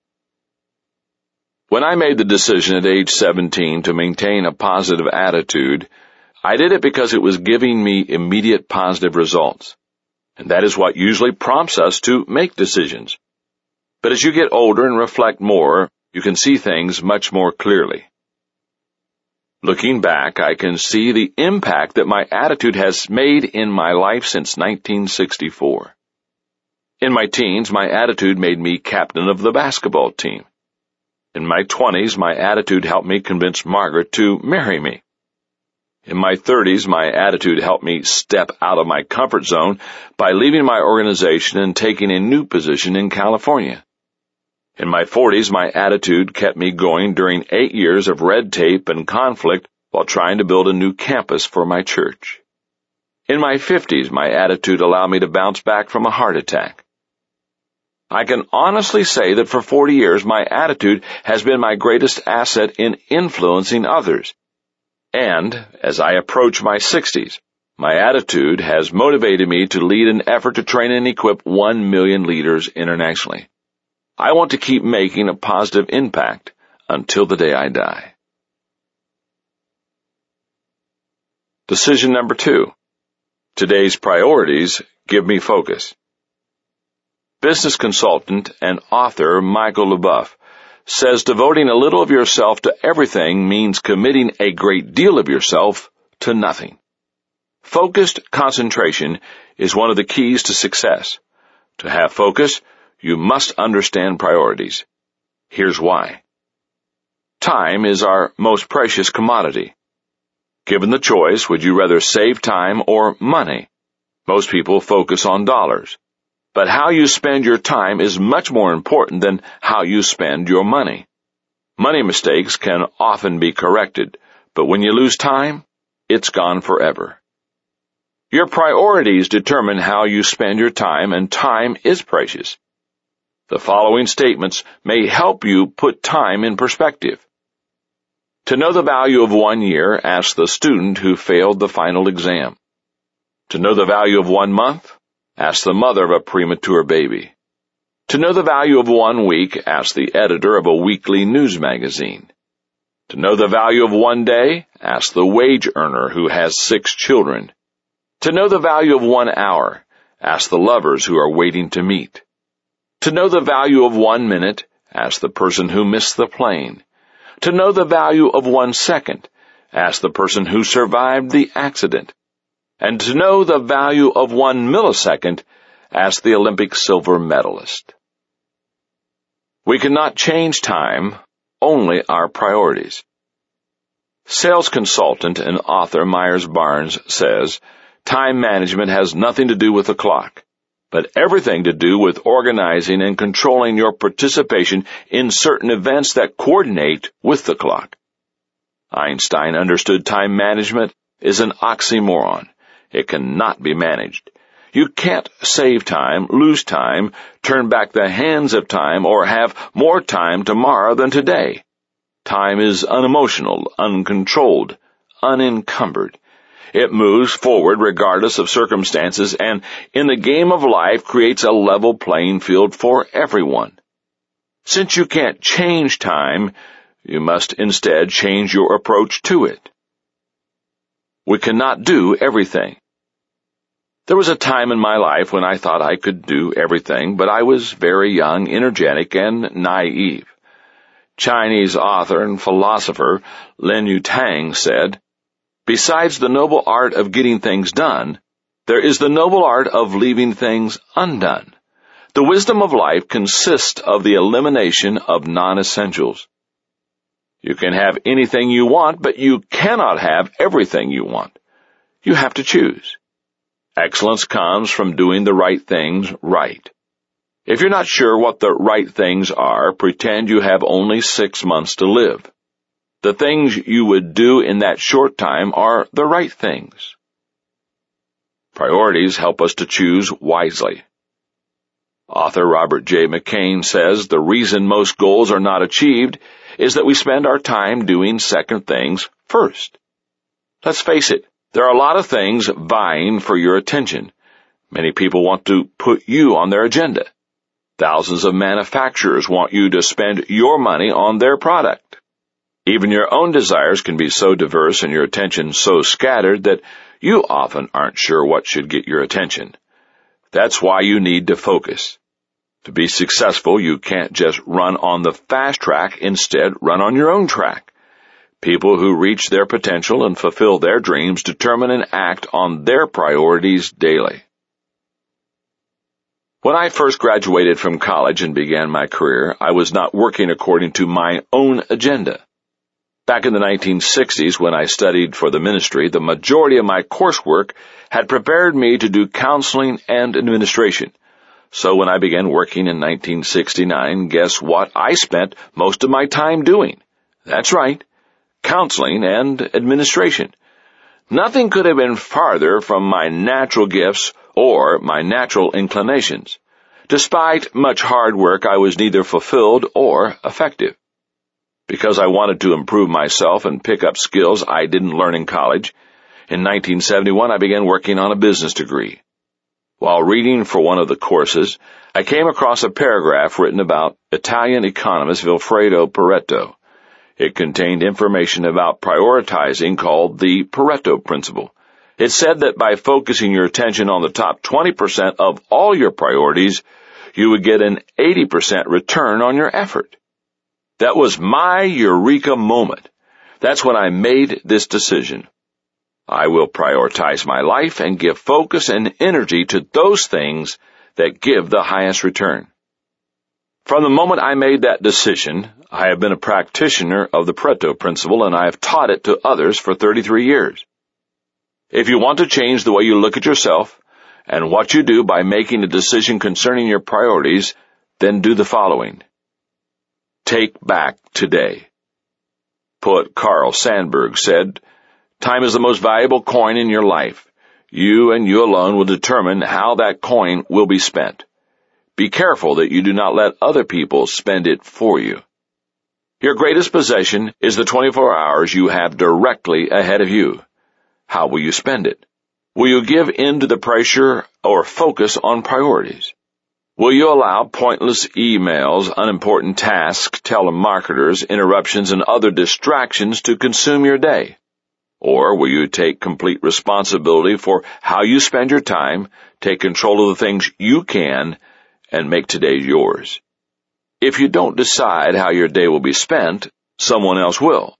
When I made the decision at age seventeen to maintain a positive attitude, I did it because it was giving me immediate positive results. And that is what usually prompts us to make decisions. But as you get older and reflect more, you can see things much more clearly. Looking back, I can see the impact that my attitude has made in my life since nineteen sixty-four. In my teens, my attitude made me captain of the basketball team. In my twenties, my attitude helped me convince Margaret to marry me. In my thirties, my attitude helped me step out of my comfort zone by leaving my organization and taking a new position in California. In my forties, my attitude kept me going during eight years of red tape and conflict while trying to build a new campus for my church. In my fifties, my attitude allowed me to bounce back from a heart attack. I can honestly say that for forty years, my attitude has been my greatest asset in influencing others. And, as I approach my sixties, my attitude has motivated me to lead an effort to train and equip one million leaders internationally. I want to keep making a positive impact until the day I die. Decision number two. Today's priorities give me focus. Business consultant and author Michael LeBoeuf says devoting a little of yourself to everything means committing a great deal of yourself to nothing. Focused concentration is one of the keys to success. To have focus, you must understand priorities. Here's why. Time is our most precious commodity. Given the choice, would you rather save time or money? Most people focus on dollars. But how you spend your time is much more important than how you spend your money. Money mistakes can often be corrected, but when you lose time, it's gone forever. Your priorities determine how you spend your time, and time is precious. The following statements may help you put time in perspective. To know the value of one year, ask the student who failed the final exam. To know the value of one month, ask the mother of a premature baby. To know the value of one week, ask the editor of a weekly news magazine. To know the value of one day, ask the wage earner who has six children. To know the value of one hour, ask the lovers who are waiting to meet. To know the value of one minute, ask the person who missed the plane. To know the value of one second, ask the person who survived the accident. And to know the value of one millisecond, ask the Olympic silver medalist. We cannot change time, only our priorities. Sales consultant and author Myers Barnes says, time management has nothing to do with the clock, but everything to do with organizing and controlling your participation in certain events that coordinate with the clock. Einstein understood time management is an oxymoron. It cannot be managed. You can't save time, lose time, turn back the hands of time, or have more time tomorrow than today. Time is unemotional, uncontrolled, unencumbered. It moves forward regardless of circumstances, and in the game of life creates a level playing field for everyone. Since you can't change time, you must instead change your approach to it. We cannot do everything. There was a time in my life when I thought I could do everything, but I was very young, energetic, and naive. Chinese author and philosopher Lin Yutang said, "Besides the noble art of getting things done, there is the noble art of leaving things undone. The wisdom of life consists of the elimination of non-essentials." You can have anything you want, but you cannot have everything you want. You have to choose. Excellence comes from doing the right things right. If you're not sure what the right things are, pretend you have only six months to live. The things you would do in that short time are the right things. Priorities help us to choose wisely. Author Robert J. McCain says the reason most goals are not achieved is that we spend our time doing second things first. Let's face it, there are a lot of things vying for your attention. Many people want to put you on their agenda. Thousands of manufacturers want you to spend your money on their product. Even your own desires can be so diverse and your attention so scattered that you often aren't sure what should get your attention. That's why you need to focus. To be successful, you can't just run on the fast track. Instead, run on your own track. People who reach their potential and fulfill their dreams determine and act on their priorities daily. When I first graduated from college and began my career, I was not working according to my own agenda. Back in the nineteen sixties, when I studied for the ministry, the majority of my coursework had prepared me to do counseling and administration. So when I began working in nineteen sixty-nine, guess what I spent most of my time doing? That's right, counseling and administration. Nothing could have been farther from my natural gifts or my natural inclinations. Despite much hard work, I was neither fulfilled or effective. Because I wanted to improve myself and pick up skills I didn't learn in college, in nineteen seventy-one I began working on a business degree. While reading for one of the courses, I came across a paragraph written about Italian economist Vilfredo Pareto. It contained information about prioritizing called the Pareto Principle. It said that by focusing your attention on the top twenty percent of all your priorities, you would get an eighty percent return on your effort. That was my eureka moment. That's when I made this decision. I will prioritize my life and give focus and energy to those things that give the highest return. From the moment I made that decision, I have been a practitioner of the Pareto principle, and I have taught it to others for thirty-three years. If you want to change the way you look at yourself and what you do by making a decision concerning your priorities, then do the following. Take back today. Poet Carl Sandburg said, "Time is the most valuable coin in your life. You and you alone will determine how that coin will be spent. Be careful that you do not let other people spend it for you. Your greatest possession is the twenty-four hours you have directly ahead of you. How will you spend it? Will you give in to the pressure or focus on priorities? Will you allow pointless emails, unimportant tasks, telemarketers, interruptions, and other distractions to consume your day? Or will you take complete responsibility for how you spend your time, take control of the things you can, and make today yours? If you don't decide how your day will be spent, someone else will."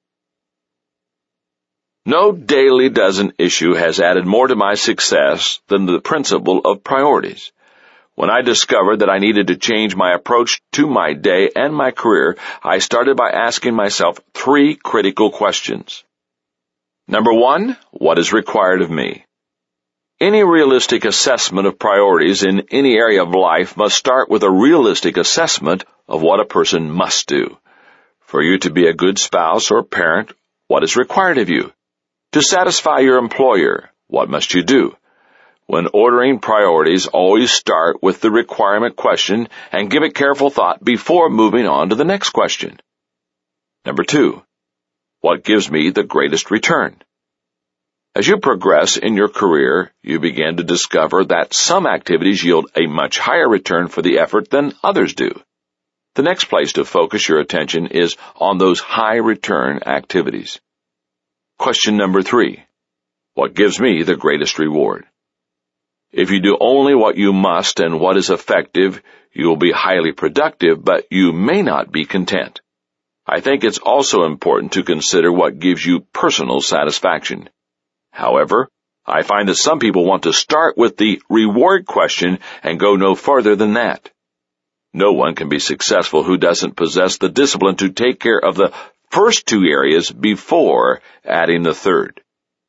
No daily dozen issue has added more to my success than the principle of priorities. When I discovered that I needed to change my approach to my day and my career, I started by asking myself three critical questions. Number one, what is required of me? Any realistic assessment of priorities in any area of life must start with a realistic assessment of what a person must do. For you to be a good spouse or parent, what is required of you? To satisfy your employer, what must you do? When ordering priorities, always start with the requirement question and give it careful thought before moving on to the next question. Number two, what gives me the greatest return? As you progress in your career, you begin to discover that some activities yield a much higher return for the effort than others do. The next place to focus your attention is on those high-return activities. Question number three, what gives me the greatest reward? If you do only what you must and what is effective, you will be highly productive, but you may not be content. I think it's also important to consider what gives you personal satisfaction. However, I find that some people want to start with the reward question and go no further than that. No one can be successful who doesn't possess the discipline to take care of the first two areas before adding the third.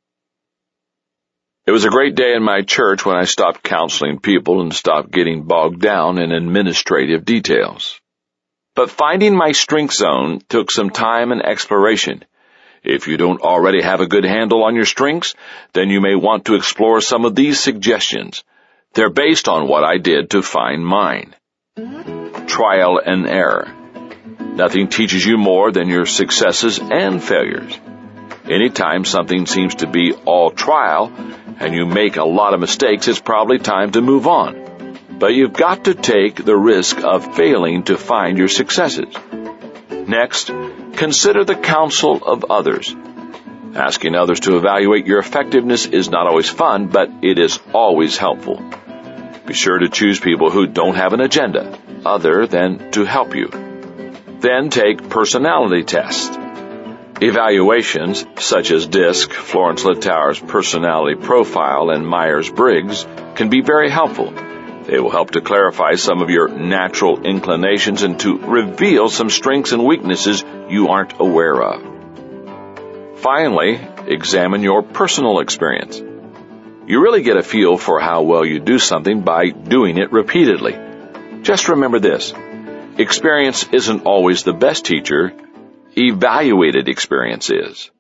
It was a great day in my church when I stopped counseling people and stopped getting bogged down in administrative details. But finding my strength zone took some time and exploration. If you don't already have a good handle on your strengths, then you may want to explore some of these suggestions. They're based on what I did to find mine. Trial and error. Nothing teaches you more than your successes and failures. Anytime something seems to be all trial and you make a lot of mistakes, it's probably time to move on. But you've got to take the risk of failing to find your successes. Next, consider the counsel of others. Asking others to evaluate your effectiveness is not always fun, but it is always helpful. Be sure to choose people who don't have an agenda other than to help you. Then take personality tests. Evaluations, such as DISC, Florence Littauer's personality profile, and Myers-Briggs, can be very helpful. They will help to clarify some of your natural inclinations and to reveal some strengths and weaknesses you aren't aware of. Finally, examine your personal experience. You really get a feel for how well you do something by doing it repeatedly. Just remember this. Experience isn't always the best teacher. Evaluated experience is.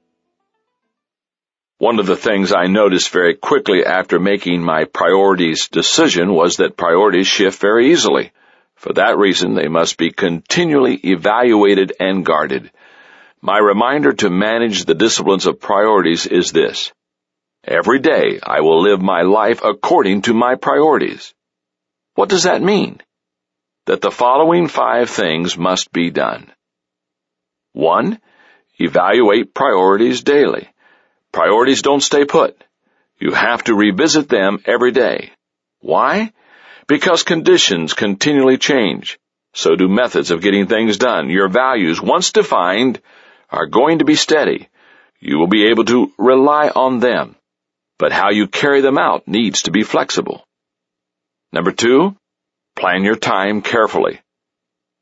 One of the things I noticed very quickly after making my priorities decision was that priorities shift very easily. For that reason, they must be continually evaluated and guarded. My reminder to manage the disciplines of priorities is this. Every day, I will live my life according to my priorities. What does that mean? That the following five things must be done. One, evaluate priorities daily. Priorities don't stay put. You have to revisit them every day. Why? Because conditions continually change. So do methods of getting things done. Your values, once defined, are going to be steady. You will be able to rely on them. But how you carry them out needs to be flexible. Number two, plan your time carefully. According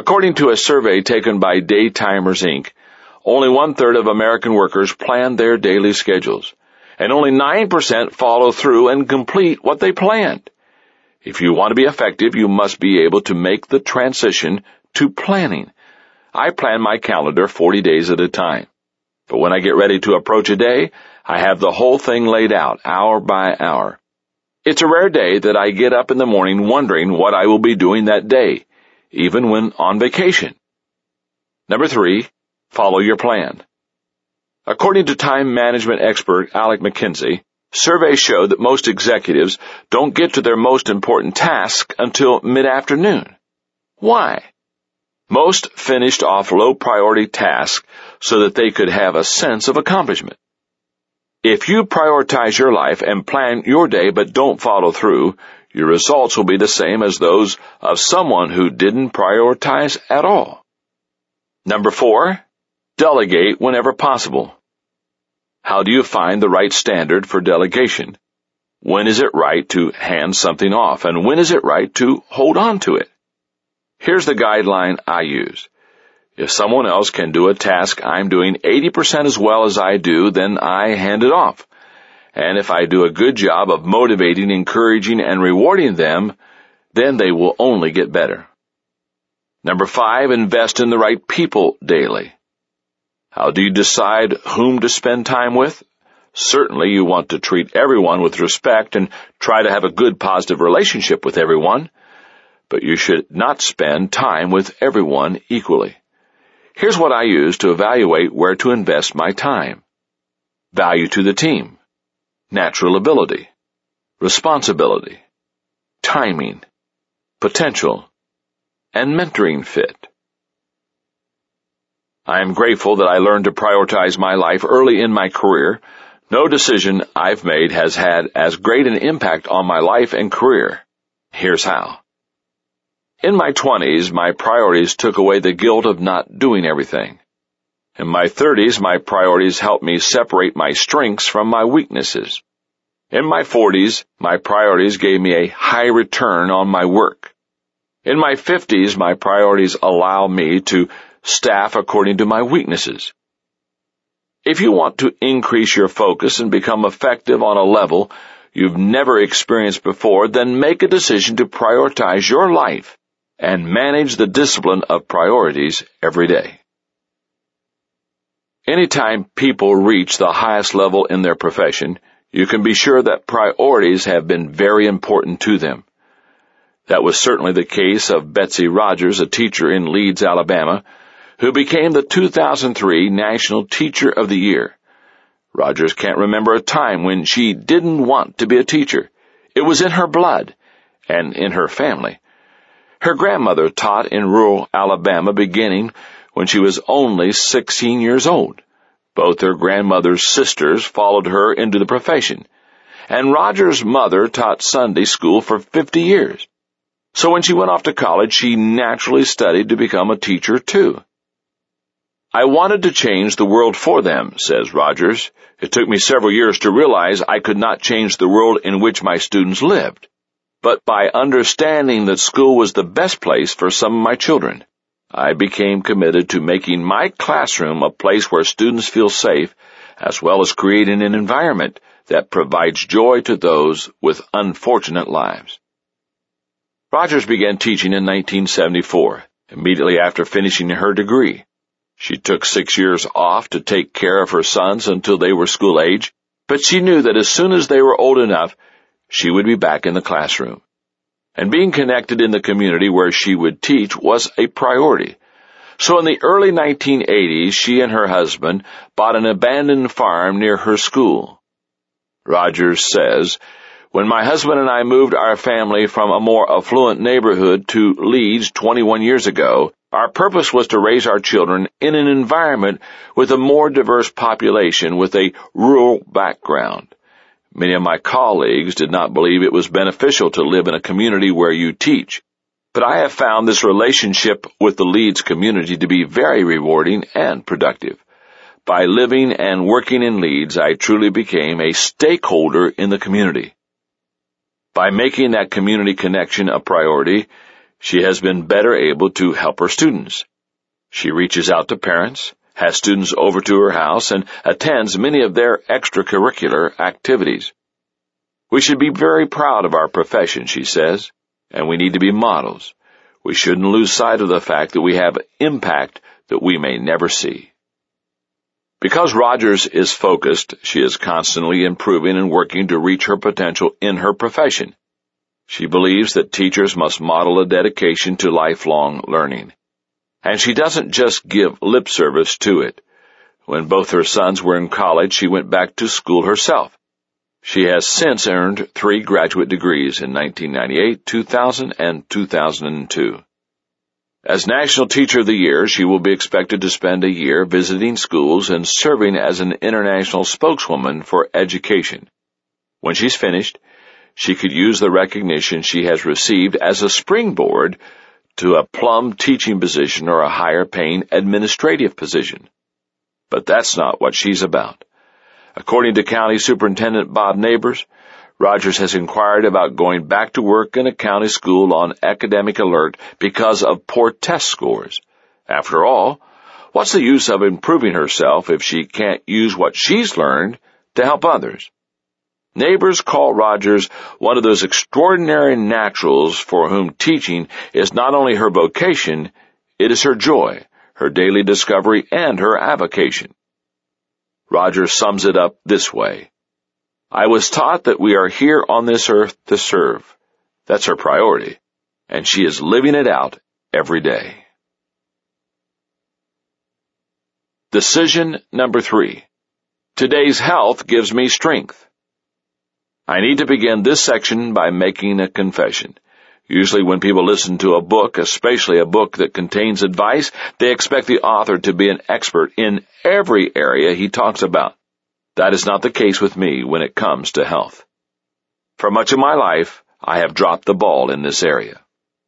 According to a survey taken by Daytimers, Incorporated, only one-third of American workers plan their daily schedules, and only nine percent follow through and complete what they planned. If you want to be effective, you must be able to make the transition to planning. I plan my calendar forty days at a time. But when I get ready to approach a day, I have the whole thing laid out, hour by hour. It's a rare day that I get up in the morning wondering what I will be doing that day, even when on vacation. Number three, follow your plan. According to time management expert Alec McKinsey, surveys show that most executives don't get to their most important task until mid-afternoon. Why? Most finished off low-priority tasks so that they could have a sense of accomplishment. If you prioritize your life and plan your day but don't follow through, your results will be the same as those of someone who didn't prioritize at all. Number four, delegate whenever possible. How do you find the right standard for delegation? When is it right to hand something off, and when is it right to hold on to it? Here's the guideline I use. If someone else can do a task I'm doing eighty percent as well as I do, then I hand it off. And if I do a good job of motivating, encouraging, and rewarding them, then they will only get better. Number five, invest in the right people daily. How do you decide whom to spend time with? Certainly you want to treat everyone with respect and try to have a good, positive relationship with everyone, but you should not spend time with everyone equally. Here's what I use to evaluate where to invest my time. Value to the team, natural ability, responsibility, timing, potential, and mentoring fit. I am grateful that I learned to prioritize my life early in my career. No decision I've made has had as great an impact on my life and career. Here's how. In my twenties, my priorities took away the guilt of not doing everything. In my thirties, my priorities helped me separate my strengths from my weaknesses. In my forties, my priorities gave me a high return on my work. In my fifties, my priorities allow me to staff according to my weaknesses. If you want to increase your focus and become effective on a level you've never experienced before, then make a decision to prioritize your life and manage the discipline of priorities every day. Anytime people reach the highest level in their profession, you can be sure that priorities have been very important to them. That was certainly the case of Betsy Rogers, a teacher in Leeds, Alabama, who became the two thousand three National Teacher of the Year. Rogers can't remember a time when she didn't want to be a teacher. It was in her blood and in her family. Her grandmother taught in rural Alabama beginning when she was only sixteen years old. Both her grandmother's sisters followed her into the profession, and Rogers' mother taught Sunday school for fifty years. So when she went off to college, she naturally studied to become a teacher too. I wanted to change the world for them, says Rogers. It took me several years to realize I could not change the world in which my students lived. But by understanding that school was the best place for some of my children, I became committed to making my classroom a place where students feel safe, as well as creating an environment that provides joy to those with unfortunate lives. Rogers began teaching in nineteen seventy-four, immediately after finishing her degree. She took six years off to take care of her sons until they were school age, but she knew that as soon as they were old enough, she would be back in the classroom. And being connected in the community where she would teach was a priority. So in the early nineteen eighties, she and her husband bought an abandoned farm near her school. Rogers says, "When my husband and I moved our family from a more affluent neighborhood to Leeds twenty-one years ago, our purpose was to raise our children in an environment with a more diverse population with a rural background. Many of my colleagues did not believe it was beneficial to live in a community where you teach, but I have found this relationship with the Leeds community to be very rewarding and productive. By living and working in Leeds, I truly became a stakeholder in the community. By making that community connection a priority, She has been better able to help her students. She reaches out to parents, has students over to her house, and attends many of their extracurricular activities. We should be very proud of our profession, she says, and we need to be models. We shouldn't lose sight of the fact that we have impact that we may never see. Because Rogers is focused, she is constantly improving and working to reach her potential in her profession. She believes that teachers must model a dedication to lifelong learning. And she doesn't just give lip service to it. When both her sons were in college, she went back to school herself. She has since earned three graduate degrees in nineteen ninety-eight, two thousand, and two thousand two. As National Teacher of the Year, she will be expected to spend a year visiting schools and serving as an international spokeswoman for education. When she's finished, she could use the recognition she has received as a springboard to a plum teaching position or a higher-paying administrative position. But that's not what she's about. According to County Superintendent Bob Neighbors, Rogers has inquired about going back to work in a county school on academic alert because of poor test scores. After all, what's the use of improving herself if she can't use what she's learned to help others? Neighbors call Rogers one of those extraordinary naturals for whom teaching is not only her vocation, it is her joy, her daily discovery, and her avocation. Rogers sums it up this way. I was taught that we are here on this earth to serve. That's her priority, and she is living it out every day. Decision number three. Today's health gives me strength. I need to begin this section by making a confession. Usually when people listen to a book, especially a book that contains advice, they expect the author to be an expert in every area he talks about. That is not the case with me when it comes to health. For much of my life, I have dropped the ball in this area.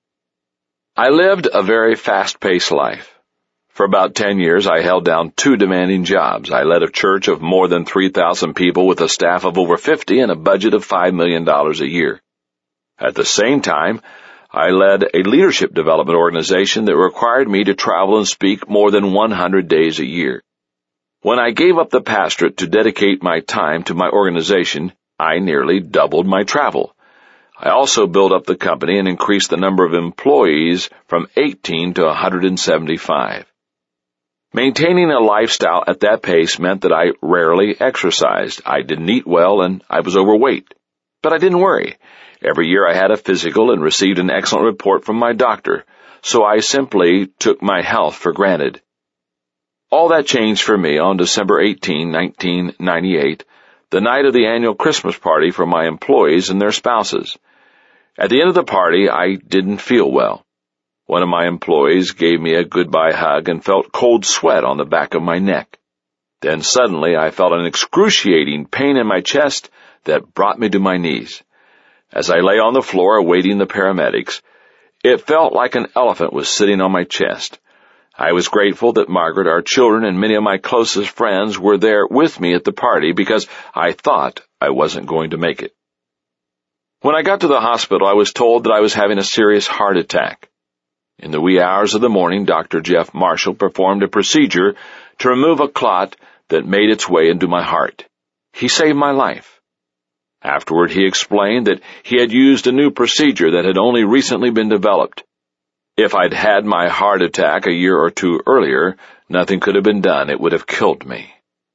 I lived a very fast-paced life. For about ten years, I held down two demanding jobs. I led a church of more than three thousand people with a staff of over fifty and a budget of five million dollars a year. At the same time, I led a leadership development organization that required me to travel and speak more than one hundred days a year. When I gave up the pastorate to dedicate my time to my organization, I nearly doubled my travel. I also built up the company and increased the number of employees from eighteen to one hundred seventy-five. Maintaining a lifestyle at that pace meant that I rarely exercised. I didn't eat well and I was overweight. But I didn't worry. Every year I had a physical and received an excellent report from my doctor, so I simply took my health for granted. All that changed for me on December eighteenth, nineteen ninety-eight, the night of the annual Christmas party for my employees and their spouses. At the end of the party, I didn't feel well. One of my employees gave me a goodbye hug and felt cold sweat on the back of my neck. Then suddenly I felt an excruciating pain in my chest that brought me to my knees. As I lay on the floor awaiting the paramedics, it felt like an elephant was sitting on my chest. I was grateful that Margaret, our children, and many of my closest friends were there with me at the party because I thought I wasn't going to make it. When I got to the hospital, I was told that I was having a serious heart attack. In the wee hours of the morning, Doctor Jeff Marshall performed a procedure to remove a clot that made its way into my heart. He saved my life. Afterward, he explained that he had used a new procedure that had only recently been developed. If I'd had my heart attack a year or two earlier, nothing could have been done. It would have killed me.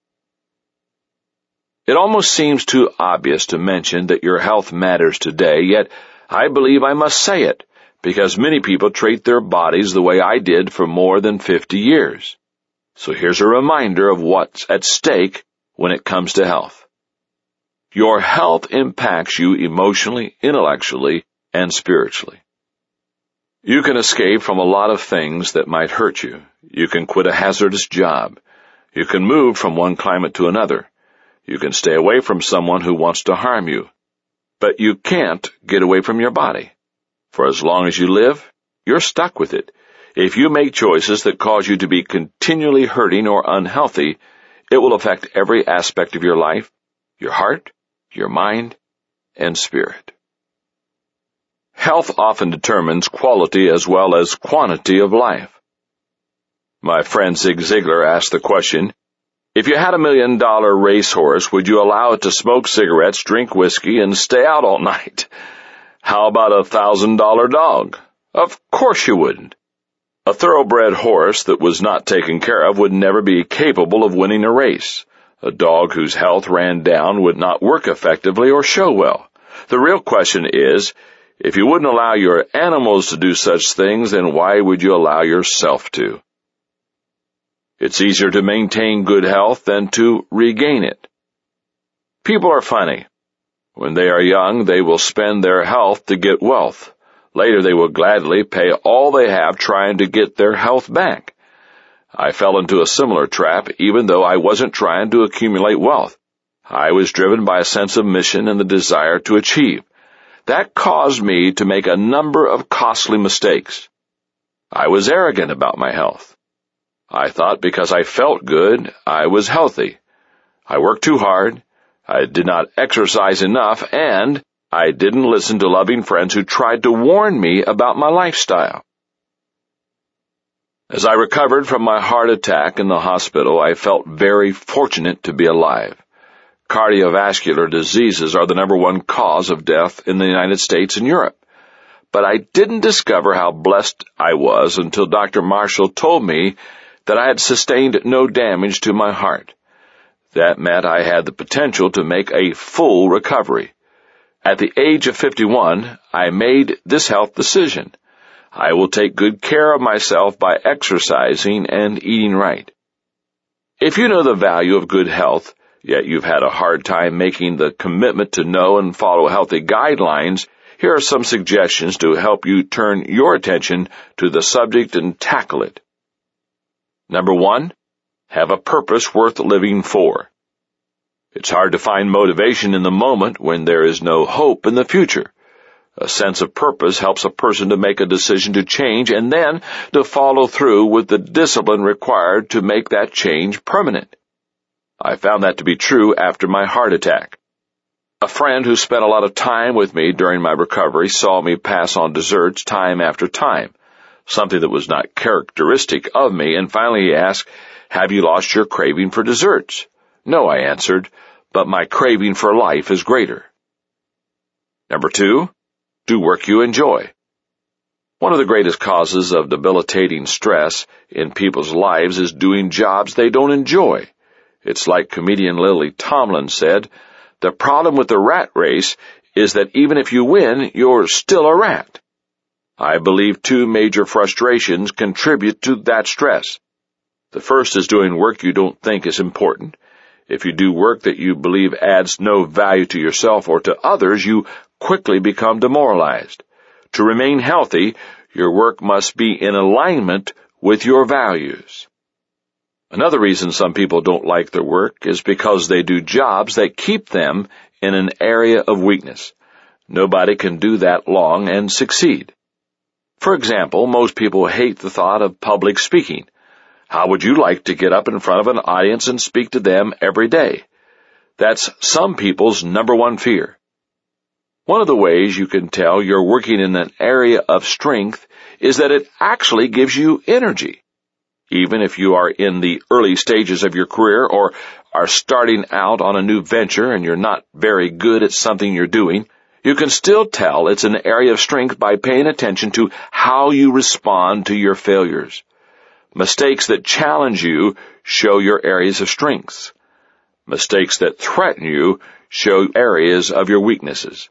It almost seems too obvious to mention that your health matters today, yet I believe I must say it, because many people treat their bodies the way I did for more than fifty years. So here's a reminder of what's at stake when it comes to health. Your health impacts you emotionally, intellectually, and spiritually. You can escape from a lot of things that might hurt you. You can quit a hazardous job. You can move from one climate to another. You can stay away from someone who wants to harm you. But you can't get away from your body. For as long as you live, you're stuck with it. If you make choices that cause you to be continually hurting or unhealthy, it will affect every aspect of your life, your heart, your mind, and spirit. Health often determines quality as well as quantity of life. My friend Zig Ziglar asked the question, if you had a million-dollar racehorse, would you allow it to smoke cigarettes, drink whiskey, and stay out all night? How about a thousand-dollar dog? Of course you wouldn't. A thoroughbred horse that was not taken care of would never be capable of winning a race. A dog whose health ran down would not work effectively or show well. The real question is, if you wouldn't allow your animals to do such things, then why would you allow yourself to? It's easier to maintain good health than to regain it. People are funny. When they are young, they will spend their health to get wealth. Later, they will gladly pay all they have trying to get their health back. I fell into a similar trap, even though I wasn't trying to accumulate wealth. I was driven by a sense of mission and the desire to achieve. That caused me to make a number of costly mistakes. I was arrogant about my health. I thought because I felt good, I was healthy. I worked too hard, I did not exercise enough, and I didn't listen to loving friends who tried to warn me about my lifestyle. As I recovered from my heart attack in the hospital, I felt very fortunate to be alive. Cardiovascular diseases are the number one cause of death in the United States and Europe. But I didn't discover how blessed I was until Doctor Marshall told me that I had sustained no damage to my heart. That meant I had the potential to make a full recovery. At the age of fifty-one, I made this health decision. I will take good care of myself by exercising and eating right. If you know the value of good health, yet you've had a hard time making the commitment to know and follow healthy guidelines, here are some suggestions to help you turn your attention to the subject and tackle it. Number one, have a purpose worth living for. It's hard to find motivation in the moment when there is no hope in the future. A sense of purpose helps a person to make a decision to change and then to follow through with the discipline required to make that change permanent. I found that to be true after my heart attack. A friend who spent a lot of time with me during my recovery saw me pass on desserts time after time, something that was not characteristic of me, and finally he asked, have you lost your craving for desserts? No, I answered, but my craving for life is greater. Number two, do work you enjoy. One of the greatest causes of debilitating stress in people's lives is doing jobs they don't enjoy. It's like comedian Lily Tomlin said, the problem with the rat race is that even if you win, you're still a rat. I believe two major frustrations contribute to that stress. The first is doing work you don't think is important. If you do work that you believe adds no value to yourself or to others, you quickly become demoralized. To remain healthy, your work must be in alignment with your values. Another reason some people don't like their work is because they do jobs that keep them in an area of weakness. Nobody can do that long and succeed. For example, most people hate the thought of public speaking. How would you like to get up in front of an audience and speak to them every day? That's some people's number one fear. One of the ways you can tell you're working in an area of strength is that it actually gives you energy. Even if you are in the early stages of your career or are starting out on a new venture and you're not very good at something you're doing, you can still tell it's an area of strength by paying attention to how you respond to your failures. Mistakes that challenge you show your areas of strengths. Mistakes that threaten you show areas of your weaknesses.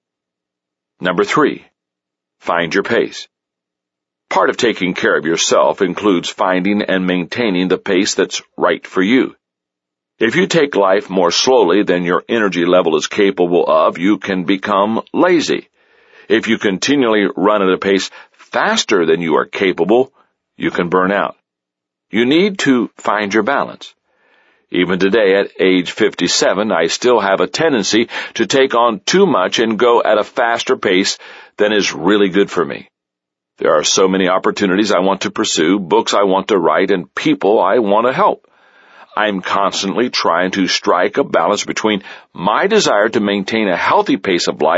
Number three, find your pace. Part of taking care of yourself includes finding and maintaining the pace that's right for you. If you take life more slowly than your energy level is capable of, you can become lazy. If you continually run at a pace faster than you are capable, you can burn out. You need to find your balance. Even today, at age fifty-seven, I still have a tendency to take on too much and go at a faster pace than is really good for me. There are so many opportunities I want to pursue, books I want to write, and people I want to help. I'm constantly trying to strike a balance between my desire to maintain a healthy pace of life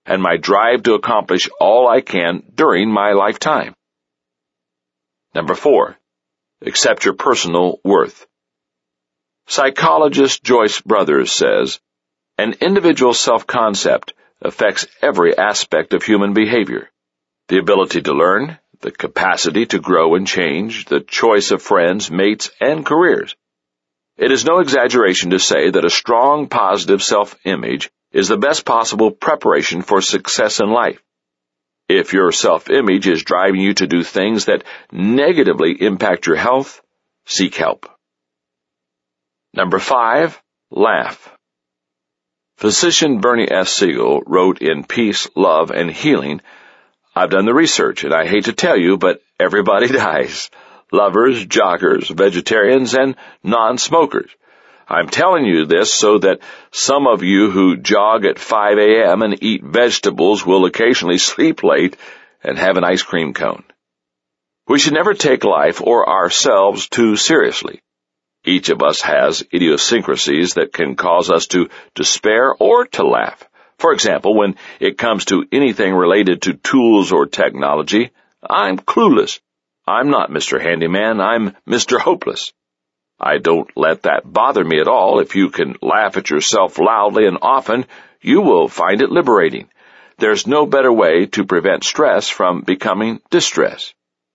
and my drive to accomplish all I can during my lifetime. Number four, accept your personal worth. Psychologist Joyce Brothers says, an individual's self-concept affects every aspect of human behavior. The ability to learn, the capacity to grow and change, the choice of friends, mates, and careers. It is no exaggeration to say that a strong, positive self-image is the best possible preparation for success in life. If your self-image is driving you to do things that negatively impact your health, seek help. Number five, laugh. Physician Bernie S. Siegel wrote in Peace, Love, and Healing, I've done the research, and I hate to tell you, but everybody dies. Lovers, joggers, vegetarians, and non-smokers. I'm telling you this so that some of you who jog at five a.m. and eat vegetables will occasionally sleep late and have an ice cream cone. We should never take life or ourselves too seriously. Each of us has idiosyncrasies that can cause us to despair or to laugh. For example, when it comes to anything related to tools or technology, I'm clueless. I'm not Mister Handyman, I'm Mister Hopeless. I don't let that bother me at all. If you can laugh at yourself loudly and often, you will find it liberating. There's no better way to prevent stress from becoming distress.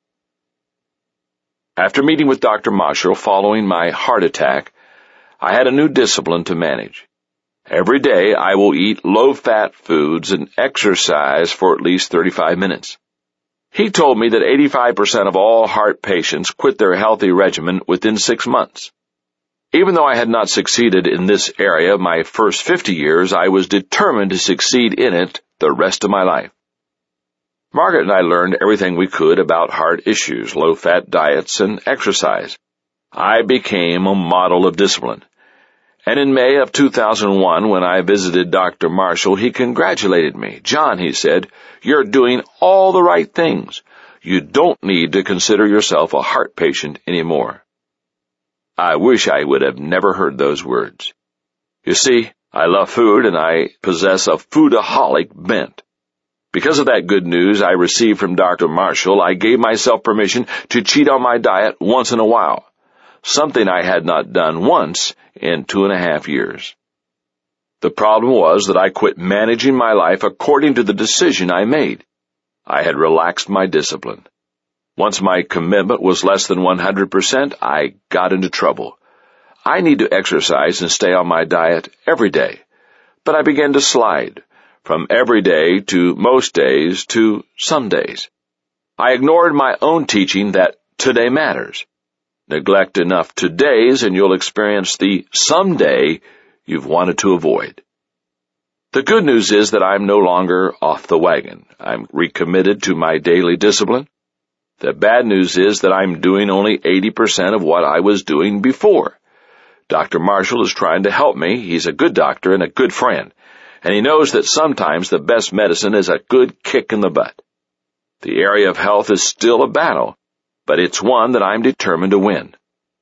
After meeting with Doctor Marshall following my heart attack, I had a new discipline to manage. Every day I will eat low-fat foods and exercise for at least thirty-five minutes. He told me that eighty-five percent of all heart patients quit their healthy regimen within six months. Even though I had not succeeded in this area my first fifty years, I was determined to succeed in it the rest of my life. Margaret and I learned everything we could about heart issues, low-fat diets, and exercise. I became a model of discipline. And in May of two thousand one, when I visited Doctor Marshall, he congratulated me. John, he said, you're doing all the right things. You don't need to consider yourself a heart patient anymore. I wish I would have never heard those words. You see, I love food and I possess a foodaholic bent. Because of that good news I received from Doctor Marshall, I gave myself permission to cheat on my diet once in a while, something I had not done once in two and a half years. The problem was that I quit managing my life according to the decision I made. I had relaxed my discipline. Once my commitment was less than one hundred percent, I got into trouble. I need to exercise and stay on my diet every day, but I began to slide, from every day to most days to some days. I ignored my own teaching that today matters. Neglect enough todays and you'll experience the someday you've wanted to avoid. The good news is that I'm no longer off the wagon. I'm recommitted to my daily discipline. The bad news is that I'm doing only eighty percent of what I was doing before. Doctor Marshall is trying to help me. He's a good doctor and a good friend, and he knows that sometimes the best medicine is a good kick in the butt. The area of health is still a battle, but it's one that I'm determined to win.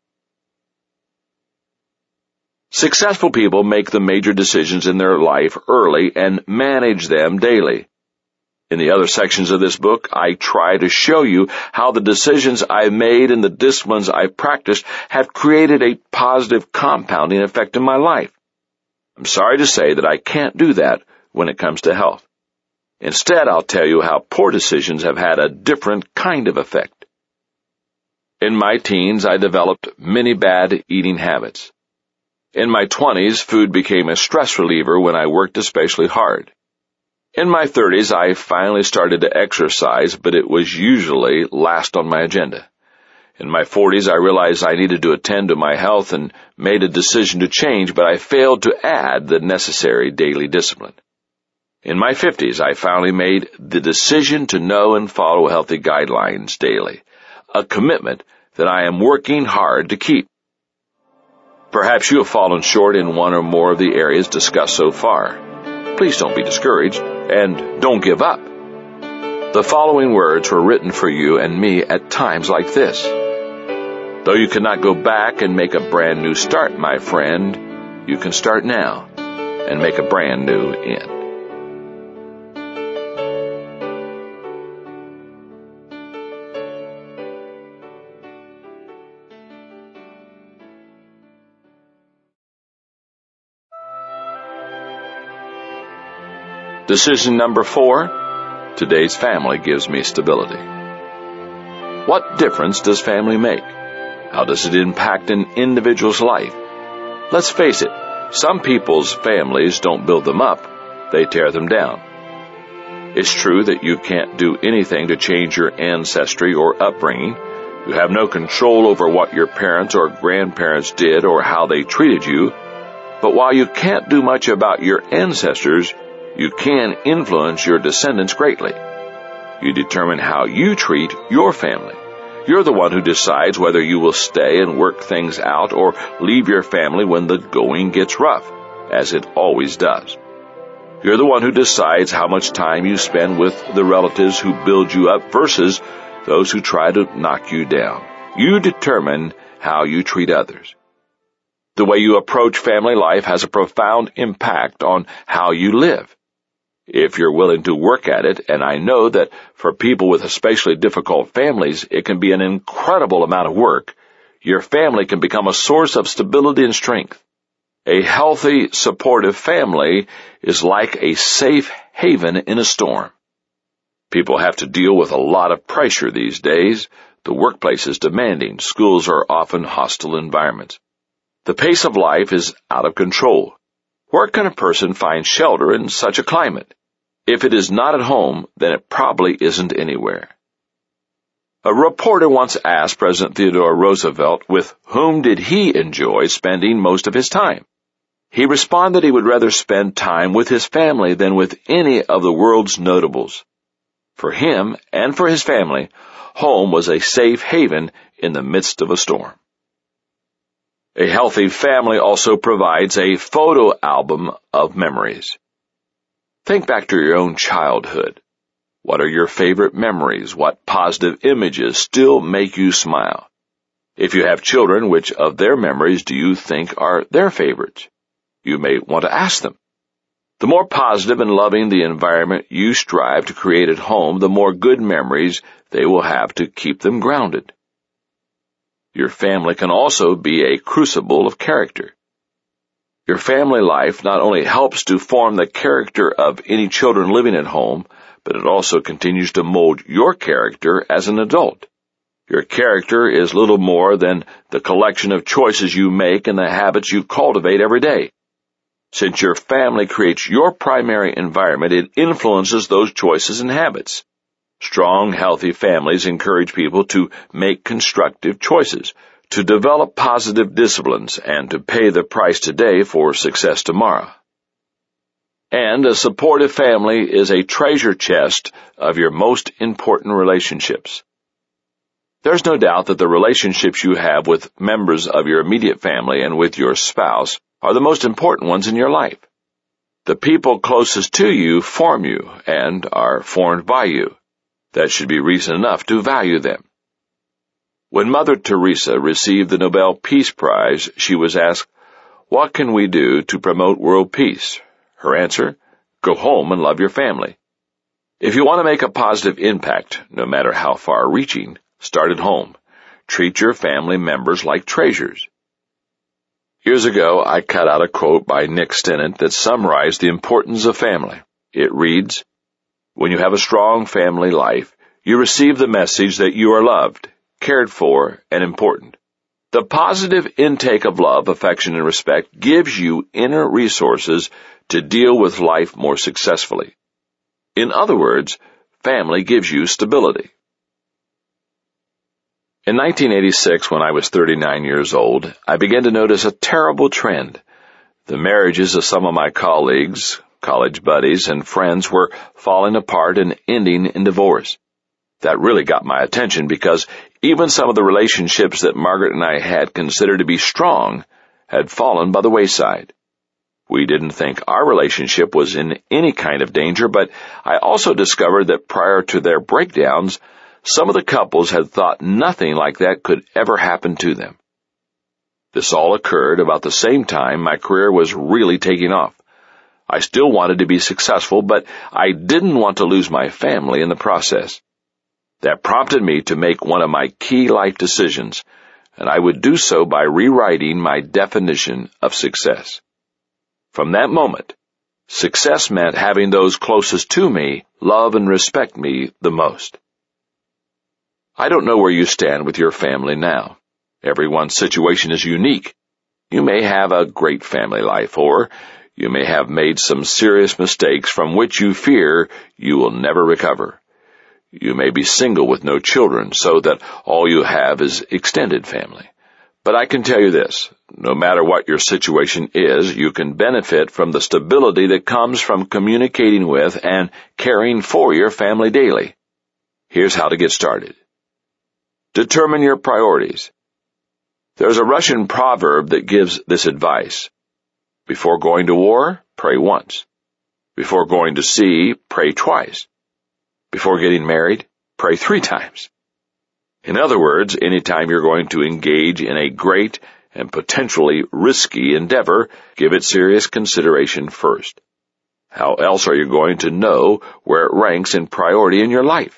Successful people make the major decisions in their life early and manage them daily. In the other sections of this book, I try to show you how the decisions I've made and the disciplines I've practiced have created a positive compounding effect in my life. I'm sorry to say that I can't do that when it comes to health. Instead, I'll tell you how poor decisions have had a different kind of effect. In my teens, I developed many bad eating habits. In my twenties, food became a stress reliever when I worked especially hard. In my thirties, I finally started to exercise, but it was usually last on my agenda. In my forties, I realized I needed to attend to my health and made a decision to change, but I failed to add the necessary daily discipline. In my fifties, I finally made the decision to know and follow healthy guidelines daily, a commitment that I am working hard to keep. Perhaps you have fallen short in one or more of the areas discussed so far. Please don't be discouraged, and don't give up. The following words were written for you and me at times like this. Though you cannot go back and make a brand new start, my friend, you can start now and make a brand new end. Decision number four, today's family gives me stability. What difference does family make? How does it impact an individual's life? Let's face it, some people's families don't build them up, they tear them down. It's true that you can't do anything to change your ancestry or upbringing. You have no control over what your parents or grandparents did or how they treated you. But while you can't do much about your ancestors, you can influence your descendants greatly. You determine how you treat your family. You're the one who decides whether you will stay and work things out or leave your family when the going gets rough, as it always does. You're the one who decides how much time you spend with the relatives who build you up versus those who try to knock you down. You determine how you treat others. The way you approach family life has a profound impact on how you live. If you're willing to work at it, and I know that for people with especially difficult families, it can be an incredible amount of work, your family can become a source of stability and strength. A healthy, supportive family is like a safe haven in a storm. People have to deal with a lot of pressure these days. The workplace is demanding. Schools are often hostile environments. The pace of life is out of control. Where can a person find shelter in such a climate? If it is not at home, then it probably isn't anywhere. A reporter once asked President Theodore Roosevelt with whom did he enjoy spending most of his time. He responded he would rather spend time with his family than with any of the world's notables. For him and for his family, home was a safe haven in the midst of a storm. A healthy family also provides a photo album of memories. Think back to your own childhood. What are your favorite memories? What positive images still make you smile? If you have children, which of their memories do you think are their favorites? You may want to ask them. The more positive and loving the environment you strive to create at home, the more good memories they will have to keep them grounded. Your family can also be a crucible of character. Your family life not only helps to form the character of any children living at home, but it also continues to mold your character as an adult. Your character is little more than the collection of choices you make and the habits you cultivate every day. Since your family creates your primary environment, it influences those choices and habits. Strong, healthy families encourage people to make constructive choices, to develop positive disciplines, and to pay the price today for success tomorrow. And a supportive family is a treasure chest of your most important relationships. There's no doubt that the relationships you have with members of your immediate family and with your spouse are the most important ones in your life. The people closest to you form you and are formed by you. That should be reason enough to value them. When Mother Teresa received the Nobel Peace Prize, she was asked, "What can we do to promote world peace?" Her answer, "Go home and love your family." If you want to make a positive impact, no matter how far-reaching, start at home. Treat your family members like treasures. Years ago, I cut out a quote by Nick Stennett that summarized the importance of family. It reads, "When you have a strong family life, you receive the message that you are loved, cared for, and important. The positive intake of love, affection, and respect gives you inner resources to deal with life more successfully. In other words, family gives you stability." In nineteen eighty-six, when I was thirty-nine years old, I began to notice a terrible trend. The marriages of some of my colleagues, college buddies, and friends were falling apart and ending in divorce. That really got my attention because even some of the relationships that Margaret and I had considered to be strong had fallen by the wayside. We didn't think our relationship was in any kind of danger, but I also discovered that prior to their breakdowns, some of the couples had thought nothing like that could ever happen to them. This all occurred about the same time my career was really taking off. I still wanted to be successful, but I didn't want to lose my family in the process. That prompted me to make one of my key life decisions, and I would do so by rewriting my definition of success. From that moment, Success meant having those closest to me love and respect me the most. I don't know where you stand with your family now. Everyone's situation is unique. You may have a great family life, or you may have made some serious mistakes from which you fear you will never recover. You may be single with no children, so that all you have is extended family. But I can tell you this, no matter what your situation is, you can benefit from the stability that comes from communicating with and caring for your family daily. Here's how to get started. Determine your priorities. There's a Russian proverb that gives this advice. Before going to war, pray once. Before going to sea, pray twice. Before getting married, pray three times. In other words, anytime you're going to engage in a great and potentially risky endeavor, give it serious consideration first. How else are you going to know where it ranks in priority in your life?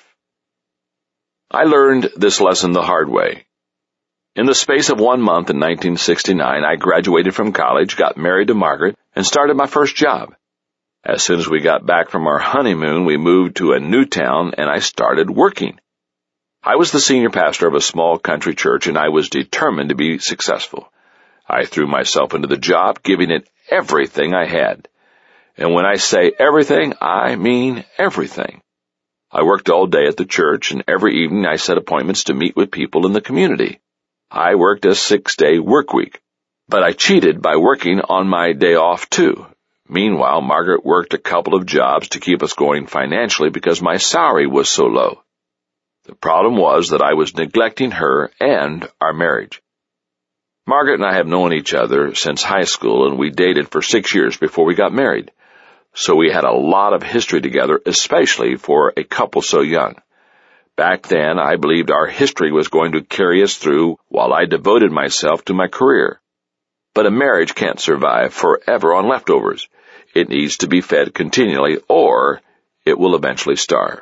I learned this lesson the hard way. In the space of one month in nineteen sixty-nine, I graduated from college, got married to Margaret, and started my first job. As soon as we got back from our honeymoon, we moved to a new town, and I started working. I was the senior pastor of a small country church, and I was determined to be successful. I threw myself into the job, giving it everything I had. And when I say everything, I mean everything. I worked all day at the church, and every evening I set appointments to meet with people in the community. I worked a six-day work week, but I cheated by working on my day off, too. Meanwhile, Margaret worked a couple of jobs to keep us going financially because my salary was so low. The problem was that I was neglecting her and our marriage. Margaret and I have known each other since high school, and we dated for six years before we got married. So we had a lot of history together, especially for a couple so young. Back then, I believed our history was going to carry us through while I devoted myself to my career. But a marriage can't survive forever on leftovers. It needs to be fed continually, or it will eventually starve.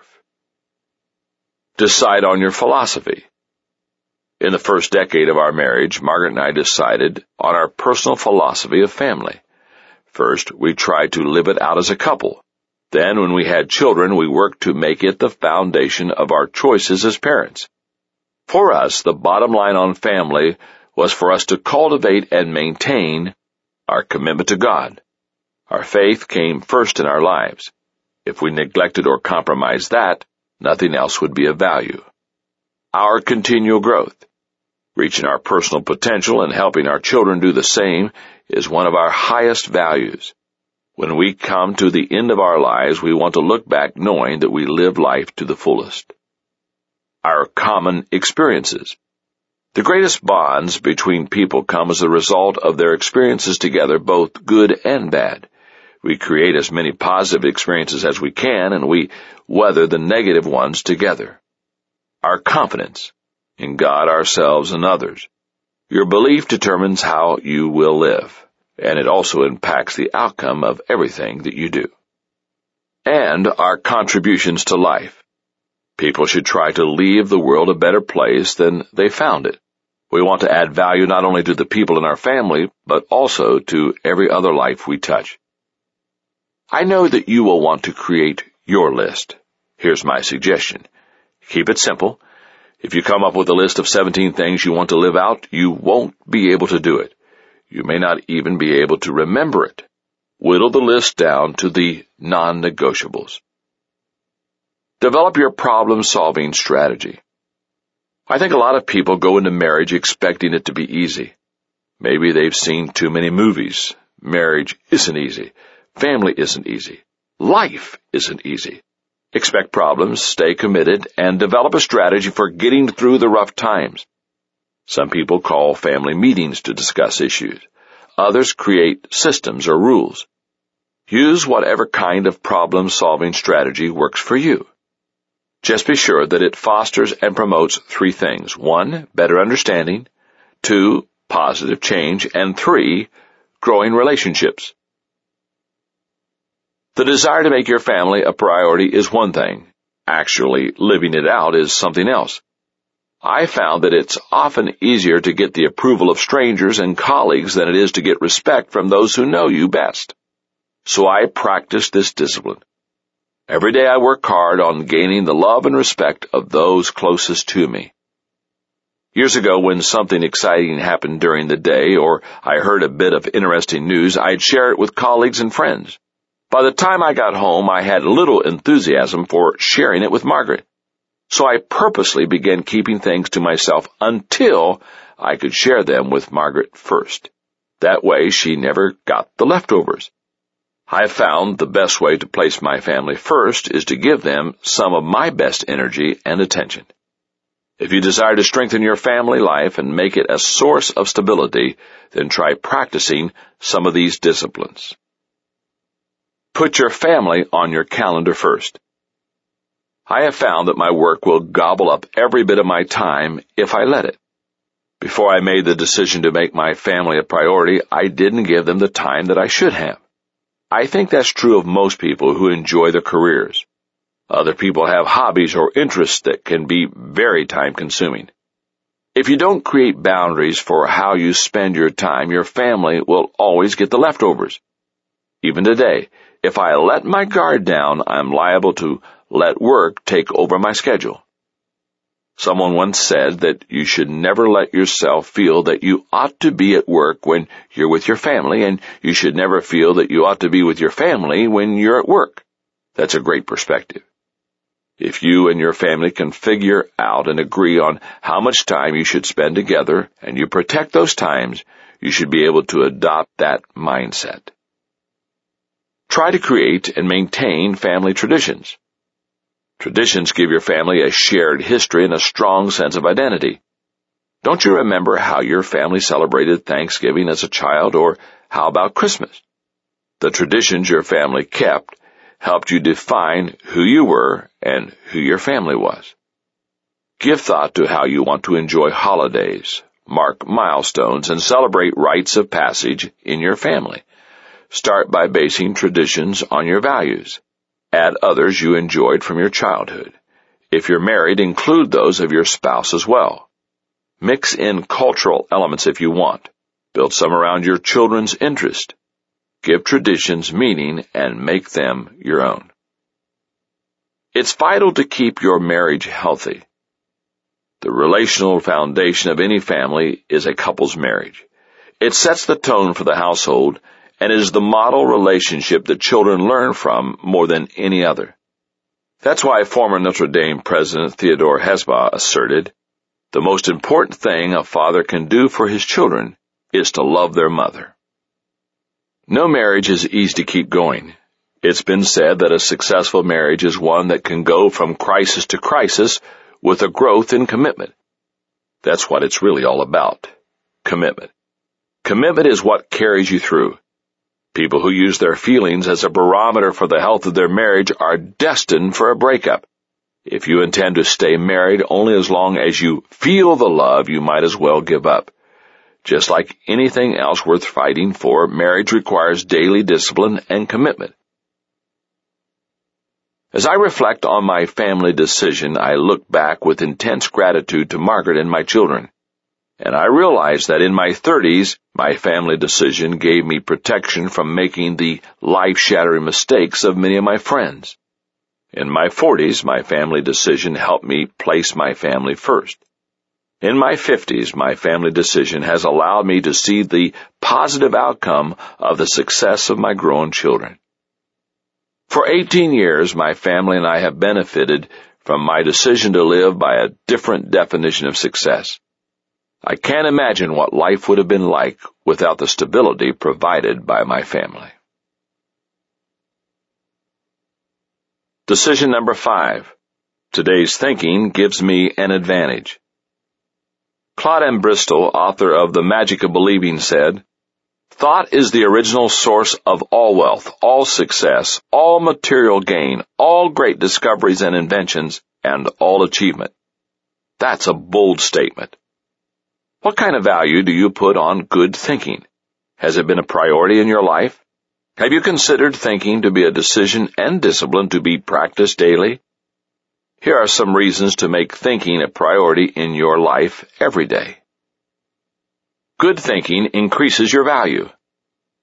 Decide on your philosophy. In the first decade of our marriage, Margaret and I decided on our personal philosophy of family. First, we tried to live it out as a couple. Then, when we had children, we worked to make it the foundation of our choices as parents. For us, the bottom line on family was for us to cultivate and maintain our commitment to God. Our faith came first in our lives. If we neglected or compromised that, nothing else would be of value. Our continual growth, reaching our personal potential and helping our children do the same, is one of our highest values. When we come to the end of our lives, we want to look back knowing that we lived life to the fullest. Our common experiences. The greatest bonds between people come as a result of their experiences together, both good and bad. We create as many positive experiences as we can, and we weather the negative ones together. Our confidence in God, ourselves, and others. Your belief determines how you will live, and it also impacts the outcome of everything that you do. And our contributions to life. People should try to leave the world a better place than they found it. We want to add value not only to the people in our family, but also to every other life we touch. I know that you will want to create your list. Here's my suggestion. Keep it simple. If you come up with a list of seventeen things you want to live out, you won't be able to do it. You may not even be able to remember it. Whittle the list down to the non-negotiables. Develop your problem-solving strategy. I think a lot of people go into marriage expecting it to be easy. Maybe they've seen too many movies. Marriage isn't easy. Family isn't easy. Life isn't easy. Expect problems, stay committed, and develop a strategy for getting through the rough times. Some people call family meetings to discuss issues. Others create systems or rules. Use whatever kind of problem-solving strategy works for you. Just be sure that it fosters and promotes three things. One, better understanding. Two, positive change. And three, growing relationships. The desire to make your family a priority is one thing. Actually, living it out is something else. I found that it's often easier to get the approval of strangers and colleagues than it is to get respect from those who know you best. So I practice this discipline. Every day I work hard on gaining the love and respect of those closest to me. Years ago, when something exciting happened during the day or I heard a bit of interesting news, I'd share it with colleagues and friends. By the time I got home, I had little enthusiasm for sharing it with Margaret. So I purposely began keeping things to myself until I could share them with Margaret first. That way, she never got the leftovers. I found the best way to place my family first is to give them some of my best energy and attention. If you desire to strengthen your family life and make it a source of stability, then try practicing some of these disciplines. Put your family on your calendar first. I have found that my work will gobble up every bit of my time if I let it. Before I made the decision to make my family a priority, I didn't give them the time that I should have. I think that's true of most people who enjoy their careers. Other people have hobbies or interests that can be very time-consuming. If you don't create boundaries for how you spend your time, your family will always get the leftovers. Even today, if I let my guard down, I'm liable to let work take over my schedule. Someone once said that you should never let yourself feel that you ought to be at work when you're with your family, and you should never feel that you ought to be with your family when you're at work. That's a great perspective. If you and your family can figure out and agree on how much time you should spend together, and you protect those times, you should be able to adopt that mindset. Try to create and maintain family traditions. Traditions give your family a shared history and a strong sense of identity. Don't you remember how your family celebrated Thanksgiving as a child, or how about Christmas? The traditions your family kept helped you define who you were and who your family was. Give thought to how you want to enjoy holidays, mark milestones, and celebrate rites of passage in your family. Start by basing traditions on your values. Add others you enjoyed from your childhood. If you're married, include those of your spouse as well. Mix in cultural elements if you want. Build some around your children's interest. Give traditions meaning and make them your own. It's vital to keep your marriage healthy. The relational foundation of any family is a couple's marriage. It sets the tone for the household and is the model relationship that children learn from more than any other. That's why former Notre Dame President Theodore Hesbaugh asserted, "The most important thing a father can do for his children is to love their mother." No marriage is easy to keep going. It's been said that a successful marriage is one that can go from crisis to crisis with a growth in commitment. That's what it's really all about. Commitment. Commitment is what carries you through. People who use their feelings as a barometer for the health of their marriage are destined for a breakup. If you intend to stay married only as long as you feel the love, you might as well give up. Just like anything else worth fighting for, marriage requires daily discipline and commitment. As I reflect on my family decision, I look back with intense gratitude to Margaret and my children. And I realize that in my thirties, my family decision gave me protection from making the life-shattering mistakes of many of my friends. In my forties, my family decision helped me place my family first. In my fifties, my family decision has allowed me to see the positive outcome of the success of my grown children. For eighteen years, my family and I have benefited from my decision to live by a different definition of success. I can't imagine what life would have been like without the stability provided by my family. Decision number five. Today's thinking gives me an advantage. Claude M. Bristol, author of The Magic of Believing, said, "Thought is the original source of all wealth, all success, all material gain, all great discoveries and inventions, and all achievement." That's a bold statement. What kind of value do you put on good thinking? Has it been a priority in your life? Have you considered thinking to be a decision and discipline to be practiced daily? Here are some reasons to make thinking a priority in your life every day. Good thinking increases your value.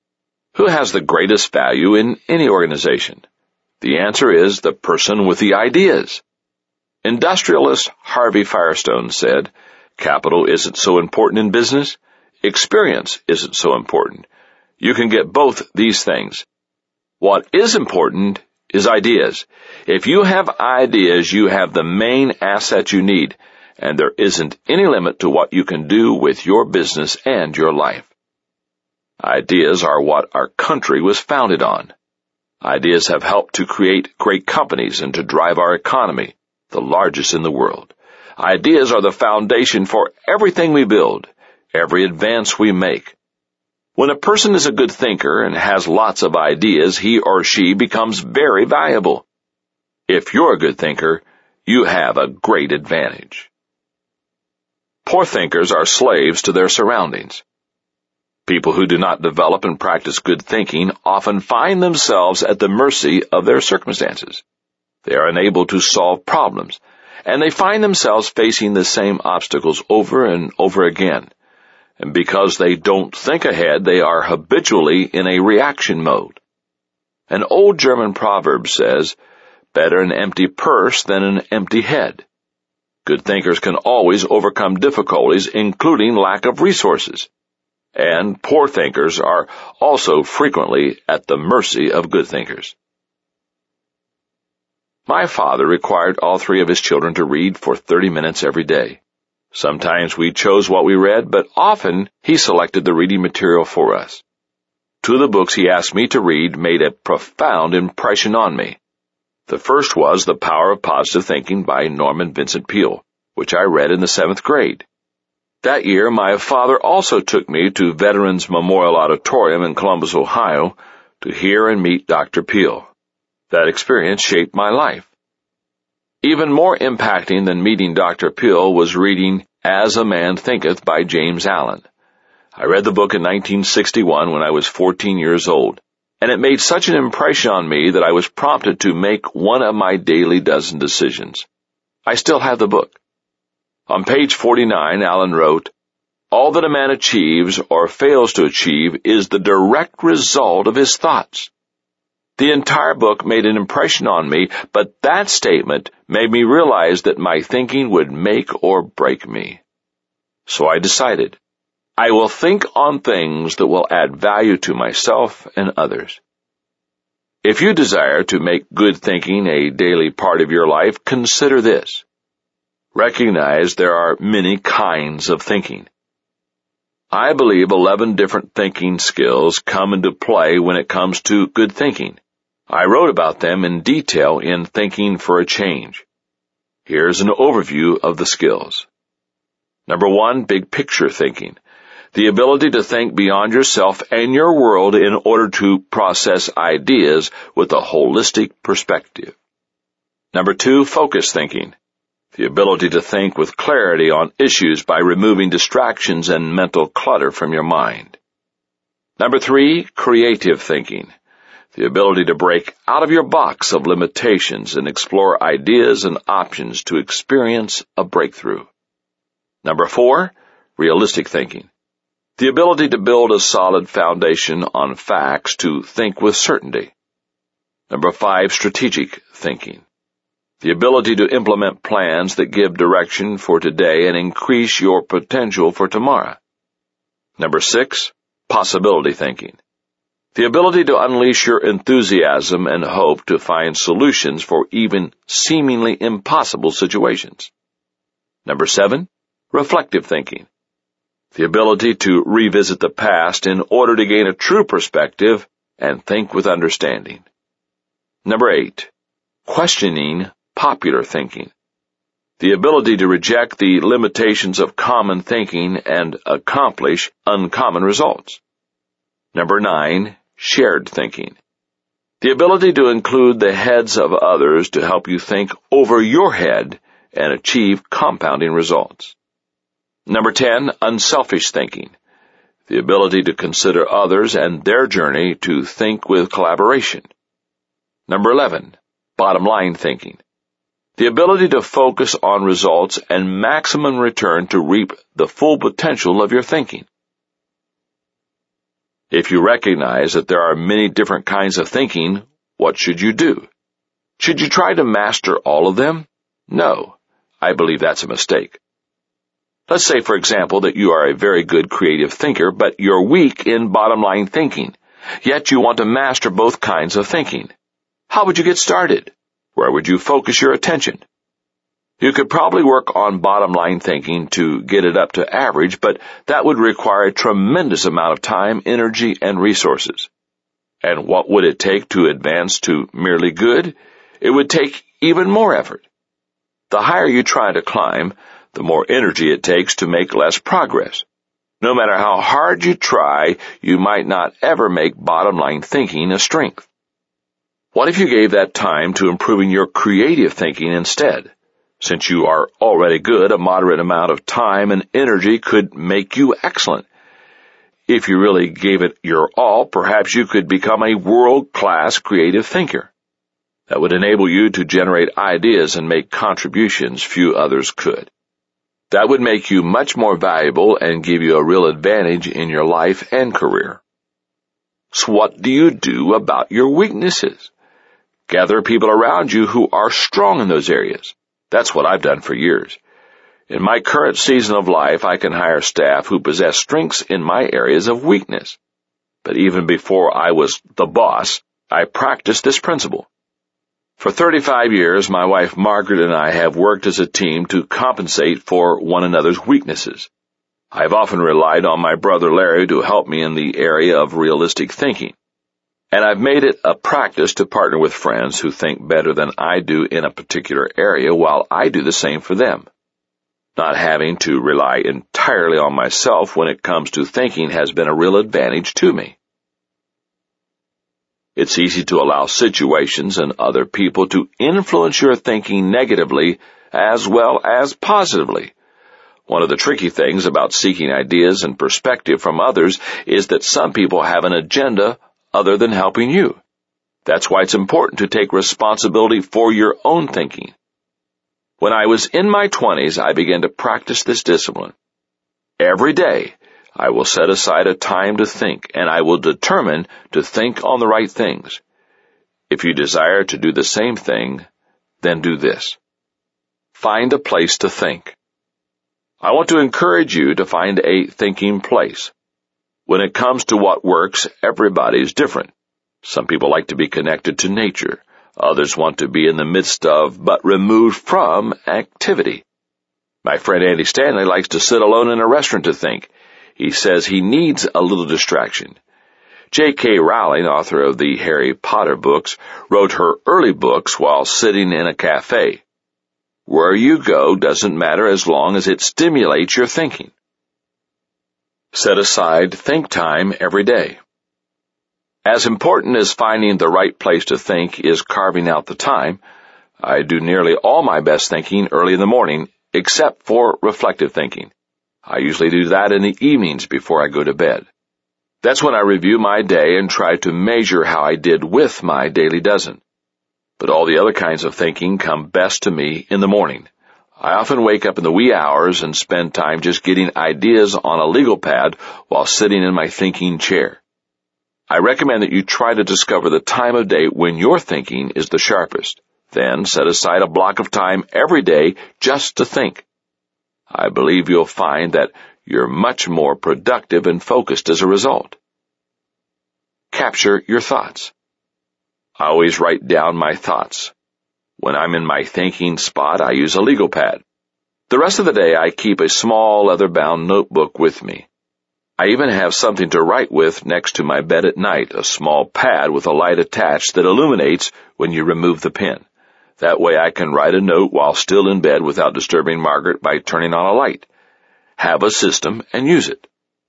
Who has the greatest value in any organization? The answer is the person with the ideas. Industrialist Harvey Firestone said, "Capital isn't so important in business. Experience isn't so important. You can get both these things. What is important is ideas. If you have ideas, you have the main asset you need, and there isn't any limit to what you can do with your business and your life." Ideas are what our country was founded on. Ideas have helped to create great companies and to drive our economy, the largest in the world. Ideas are the foundation for everything we build, every advance we make. When a person is a good thinker and has lots of ideas, he or she becomes very valuable. If you're a good thinker, you have a great advantage. Poor thinkers are slaves to their surroundings. People who do not develop and practice good thinking often find themselves at the mercy of their circumstances. They are unable to solve problems, and they find themselves facing the same obstacles over and over again. And because they don't think ahead, they are habitually in a reaction mode. An old German proverb says, "Better an empty purse than an empty head." Good thinkers can always overcome difficulties, including lack of resources. And poor thinkers are also frequently at the mercy of good thinkers. My father required all three of his children to read for thirty minutes every day. Sometimes we chose what we read, but often he selected the reading material for us. Two of the books he asked me to read made a profound impression on me. The first was The Power of Positive Thinking by Norman Vincent Peale, which I read in the seventh grade. That year, my father also took me to Veterans Memorial Auditorium in Columbus, Ohio, to hear and meet Doctor Peale. That experience shaped my life. Even more impacting than meeting Doctor Peale was reading As a Man Thinketh by James Allen. I read the book in nineteen sixty-one when I was fourteen years old, and it made such an impression on me that I was prompted to make one of my daily dozen decisions. I still have the book. On page forty-nine, Allen wrote, "All that a man achieves or fails to achieve is the direct result of his thoughts." The entire book made an impression on me, but that statement made me realize that my thinking would make or break me. So I decided, I will think on things that will add value to myself and others. If you desire to make good thinking a daily part of your life, consider this. Recognize there are many kinds of thinking. I believe eleven different thinking skills come into play when it comes to good thinking. I wrote about them in detail in Thinking for a Change. Here's an overview of the skills. Number one, big picture thinking. The ability to think beyond yourself and your world in order to process ideas with a holistic perspective. Number two, focus thinking. The ability to think with clarity on issues by removing distractions and mental clutter from your mind. Number three, creative thinking. The ability to break out of your box of limitations and explore ideas and options to experience a breakthrough. Number four, realistic thinking. The ability to build a solid foundation on facts to think with certainty. Number five, strategic thinking. The ability to implement plans that give direction for today and increase your potential for tomorrow. Number six, possibility thinking. The ability to unleash your enthusiasm and hope to find solutions for even seemingly impossible situations. Number seven, reflective thinking. The ability to revisit the past in order to gain a true perspective and think with understanding. Number eight, questioning popular thinking. The ability to reject the limitations of common thinking and accomplish uncommon results. Number nine, shared thinking. The ability to include the heads of others to help you think over your head and achieve compounding results. Number ten, unselfish thinking. The ability to consider others and their journey to think with collaboration. Number eleven, bottom line thinking. The ability to focus on results and maximum return to reap the full potential of your thinking. If you recognize that there are many different kinds of thinking, what should you do? Should you try to master all of them? No, I believe that's a mistake. Let's say, for example, that you are a very good creative thinker, but you're weak in bottom-line thinking, yet you want to master both kinds of thinking. How would you get started? Where would you focus your attention? You could probably work on bottom-line thinking to get it up to average, but that would require a tremendous amount of time, energy, and resources. And what would it take to advance to merely good? It would take even more effort. The higher you try to climb, the more energy it takes to make less progress. No matter how hard you try, you might not ever make bottom-line thinking a strength. What if you gave that time to improving your creative thinking instead? Since you are already good, a moderate amount of time and energy could make you excellent. If you really gave it your all, perhaps you could become a world-class creative thinker. That would enable you to generate ideas and make contributions few others could. That would make you much more valuable and give you a real advantage in your life and career. So what do you do about your weaknesses? Gather people around you who are strong in those areas. That's what I've done for years. In my current season of life, I can hire staff who possess strengths in my areas of weakness. But even before I was the boss, I practiced this principle. For thirty-five years, my wife Margaret and I have worked as a team to compensate for one another's weaknesses. I've often relied on my brother Larry to help me in the area of realistic thinking. And I've made it a practice to partner with friends who think better than I do in a particular area while I do the same for them. Not having to rely entirely on myself when it comes to thinking has been a real advantage to me. It's easy to allow situations and other people to influence your thinking negatively as well as positively. One of the tricky things about seeking ideas and perspective from others is that some people have an agenda other than helping you. That's why it's important to take responsibility for your own thinking. When I was in my twenties, I began to practice this discipline. Every day, I will set aside a time to think, and I will determine to think on the right things. If you desire to do the same thing, then do this. Find a place to think. I want to encourage you to find a thinking place. When it comes to what works, everybody is different. Some people like to be connected to nature. Others want to be in the midst of, but removed from, activity. My friend Andy Stanley likes to sit alone in a restaurant to think. He says he needs a little distraction. J K Rowling, author of the Harry Potter books, wrote her early books while sitting in a cafe. Where you go doesn't matter as long as it stimulates your thinking. Set aside think time every day. As important as finding the right place to think is carving out the time. I do nearly all my best thinking early in the morning, except for reflective thinking. I usually do that in the evenings before I go to bed. That's when I review my day and try to measure how I did with my daily dozen. But all the other kinds of thinking come best to me in the morning. I often wake up in the wee hours and spend time just getting ideas on a legal pad while sitting in my thinking chair. I recommend that you try to discover the time of day when your thinking is the sharpest. Then set aside a block of time every day just to think. I believe you'll find that you're much more productive and focused as a result. Capture your thoughts. I always write down my thoughts. When I'm in my thinking spot, I use a legal pad. The rest of the day, I keep a small leather-bound notebook with me. I even have something to write with next to my bed at night, a small pad with a light attached that illuminates when you remove the pen. That way I can write a note while still in bed without disturbing Margaret by turning on a light. Have a system and use it.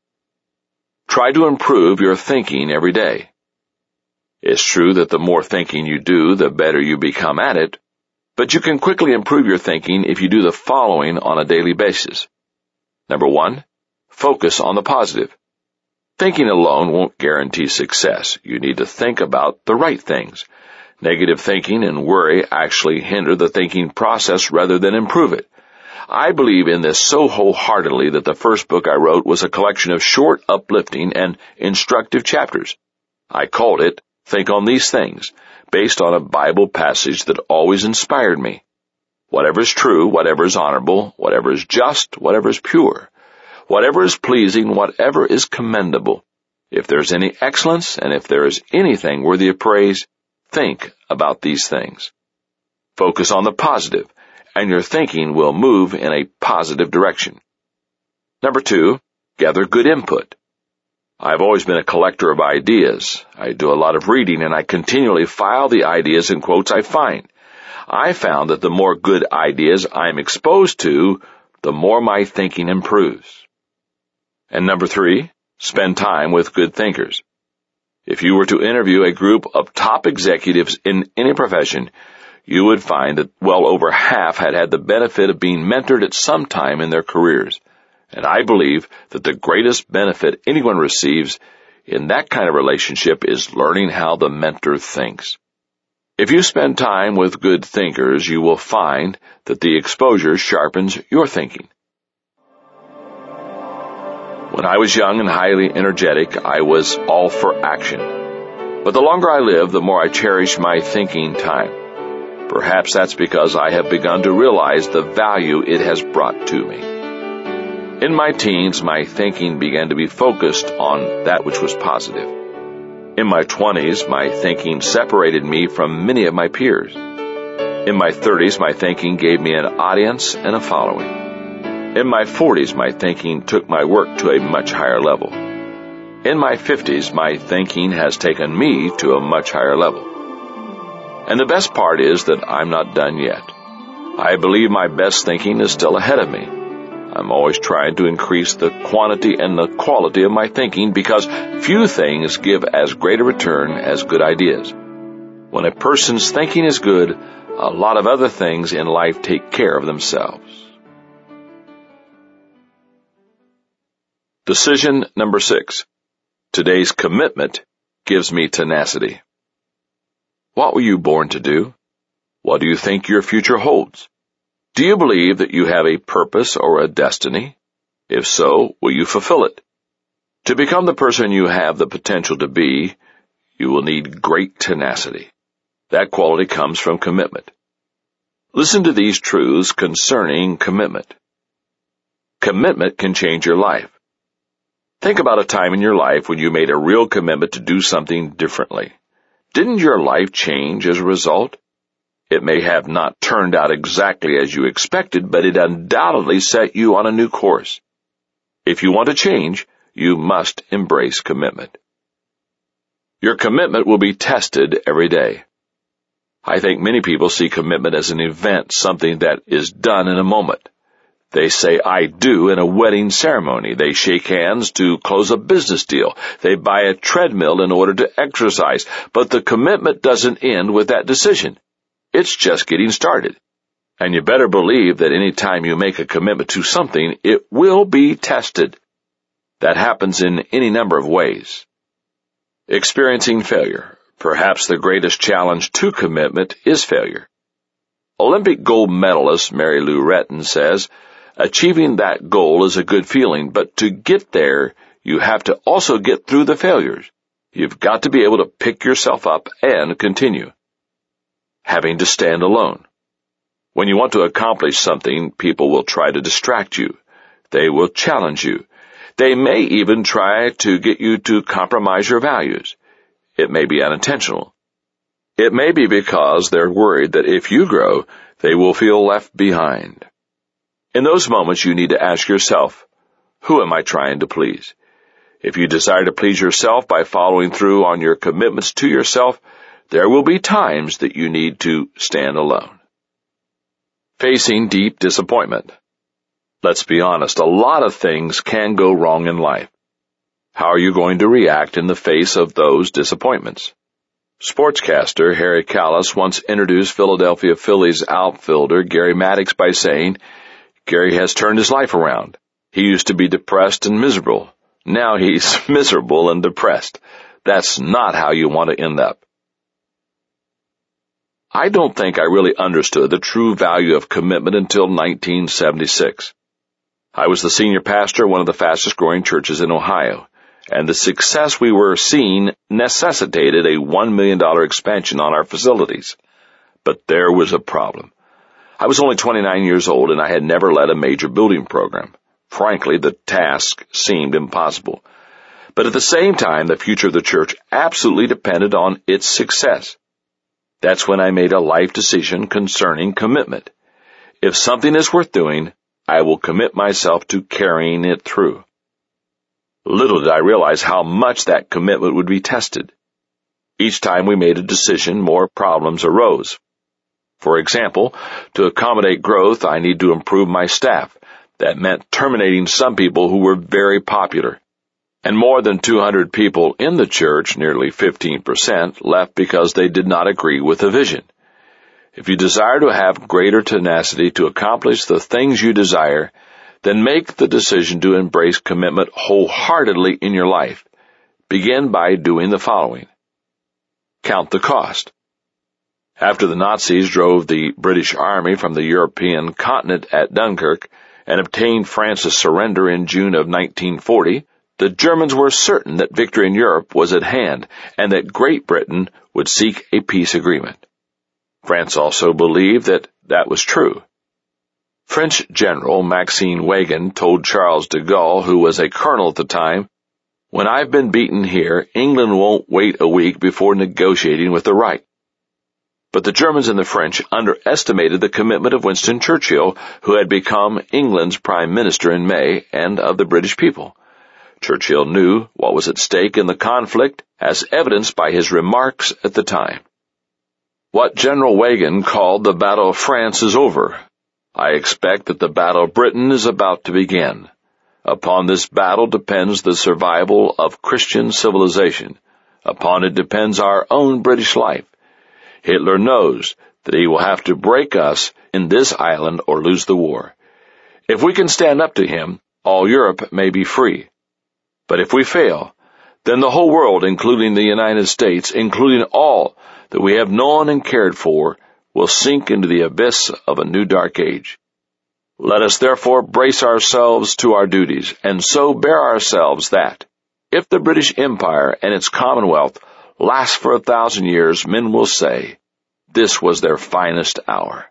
Try to improve your thinking every day. It's true that the more thinking you do, the better you become at it, but you can quickly improve your thinking if you do the following on a daily basis. Number one, focus on the positive. Thinking alone won't guarantee success. You need to think about the right things. Negative thinking and worry actually hinder the thinking process rather than improve it. I believe in this so wholeheartedly that the first book I wrote was a collection of short, uplifting, and instructive chapters. I called it Think on These Things, based on a Bible passage that always inspired me. Whatever is true, whatever is honorable, whatever is just, whatever is pure, whatever is pleasing, whatever is commendable, if there is any excellence, and if there is anything worthy of praise, think about these things. Focus on the positive, and your thinking will move in a positive direction. Number two, gather good input. I've always been a collector of ideas. I do a lot of reading, and I continually file the ideas and quotes I find. I found that the more good ideas I'm exposed to, the more my thinking improves. And number three, spend time with good thinkers. If you were to interview a group of top executives in any profession, you would find that well over half had had the benefit of being mentored at some time in their careers. And I believe that the greatest benefit anyone receives in that kind of relationship is learning how the mentor thinks. If you spend time with good thinkers, you will find that the exposure sharpens your thinking. When I was young and highly energetic, I was all for action. But the longer I live, the more I cherish my thinking time. Perhaps that's because I have begun to realize the value it has brought to me. In my teens, my thinking began to be focused on that which was positive. In my twenties, my thinking separated me from many of my peers. In my thirties, my thinking gave me an audience and a following. In my forties, my thinking took my work to a much higher level. In my fifties, my thinking has taken me to a much higher level. And the best part is that I'm not done yet. I believe my best thinking is still ahead of me. I'm always trying to increase the quantity and the quality of my thinking because few things give as great a return as good ideas. When a person's thinking is good, a lot of other things in life take care of themselves. Decision number six. Today's commitment gives me tenacity. What were you born to do? What do you think your future holds? Do you believe that you have a purpose or a destiny? If so, will you fulfill it? To become the person you have the potential to be, you will need great tenacity. That quality comes from commitment. Listen to these truths concerning commitment. Commitment can change your life. Think about a time in your life when you made a real commitment to do something differently. Didn't your life change as a result? It may have not turned out exactly as you expected, but it undoubtedly set you on a new course. If you want to change, you must embrace commitment. Your commitment will be tested every day. I think many people see commitment as an event, something that is done in a moment. They say, I do in a wedding ceremony. They shake hands to close a business deal. They buy a treadmill in order to exercise. But the commitment doesn't end with that decision. It's just getting started. And you better believe that any time you make a commitment to something, it will be tested. That happens in any number of ways. Experiencing failure. Perhaps the greatest challenge to commitment is failure. Olympic gold medalist Mary Lou Retton says, achieving that goal is a good feeling, but to get there, you have to also get through the failures. You've got to be able to pick yourself up and continue. Having to stand alone. When you want to accomplish something, people will try to distract you. They will challenge you. They may even try to get you to compromise your values. It may be unintentional. It may be because they're worried that if you grow, they will feel left behind. In those moments, you need to ask yourself, who am I trying to please? If you desire to please yourself by following through on your commitments to yourself, there will be times that you need to stand alone. Facing deep disappointment. Let's be honest, a lot of things can go wrong in life. How are you going to react in the face of those disappointments? Sportscaster Harry Kalas once introduced Philadelphia Phillies outfielder Gary Maddox by saying, Gary has turned his life around. He used to be depressed and miserable. Now he's miserable and depressed. That's not how you want to end up. I don't think I really understood the true value of commitment until nineteen seventy-six. I was the senior pastor of one of the fastest-growing churches in Ohio, and the success we were seeing necessitated a one million dollars expansion on our facilities. But there was a problem. I was only twenty-nine years old, and I had never led a major building program. Frankly, the task seemed impossible. But at the same time, the future of the church absolutely depended on its success. That's when I made a life decision concerning commitment. If something is worth doing, I will commit myself to carrying it through. Little did I realize how much that commitment would be tested. Each time we made a decision, more problems arose. For example, to accommodate growth, I need to improve my staff. That meant terminating some people who were very popular. And more than two hundred people in the church, nearly fifteen percent, left because they did not agree with the vision. If you desire to have greater tenacity to accomplish the things you desire, then make the decision to embrace commitment wholeheartedly in your life. Begin by doing the following. Count the cost. After the Nazis drove the British Army from the European continent at Dunkirk and obtained France's surrender in June of nineteen forty, the Germans were certain that victory in Europe was at hand and that Great Britain would seek a peace agreement. France also believed that that was true. French General Maxime Weygand told Charles de Gaulle, who was a colonel at the time, "When I've been beaten here, England won't wait a week before negotiating with the Reich." But the Germans and the French underestimated the commitment of Winston Churchill, who had become England's Prime Minister in May, and of the British people. Churchill knew what was at stake in the conflict, as evidenced by his remarks at the time. What General Weygand called the Battle of France is over. I expect that the Battle of Britain is about to begin. Upon this battle depends the survival of Christian civilization. Upon it depends our own British life. Hitler knows that he will have to break us in this island or lose the war. If we can stand up to him, all Europe may be free. But if we fail, then the whole world, including the United States, including all that we have known and cared for, will sink into the abyss of a new dark age. Let us therefore brace ourselves to our duties, and so bear ourselves that, if the British Empire and its Commonwealth last for a thousand years, men will say, this was their finest hour.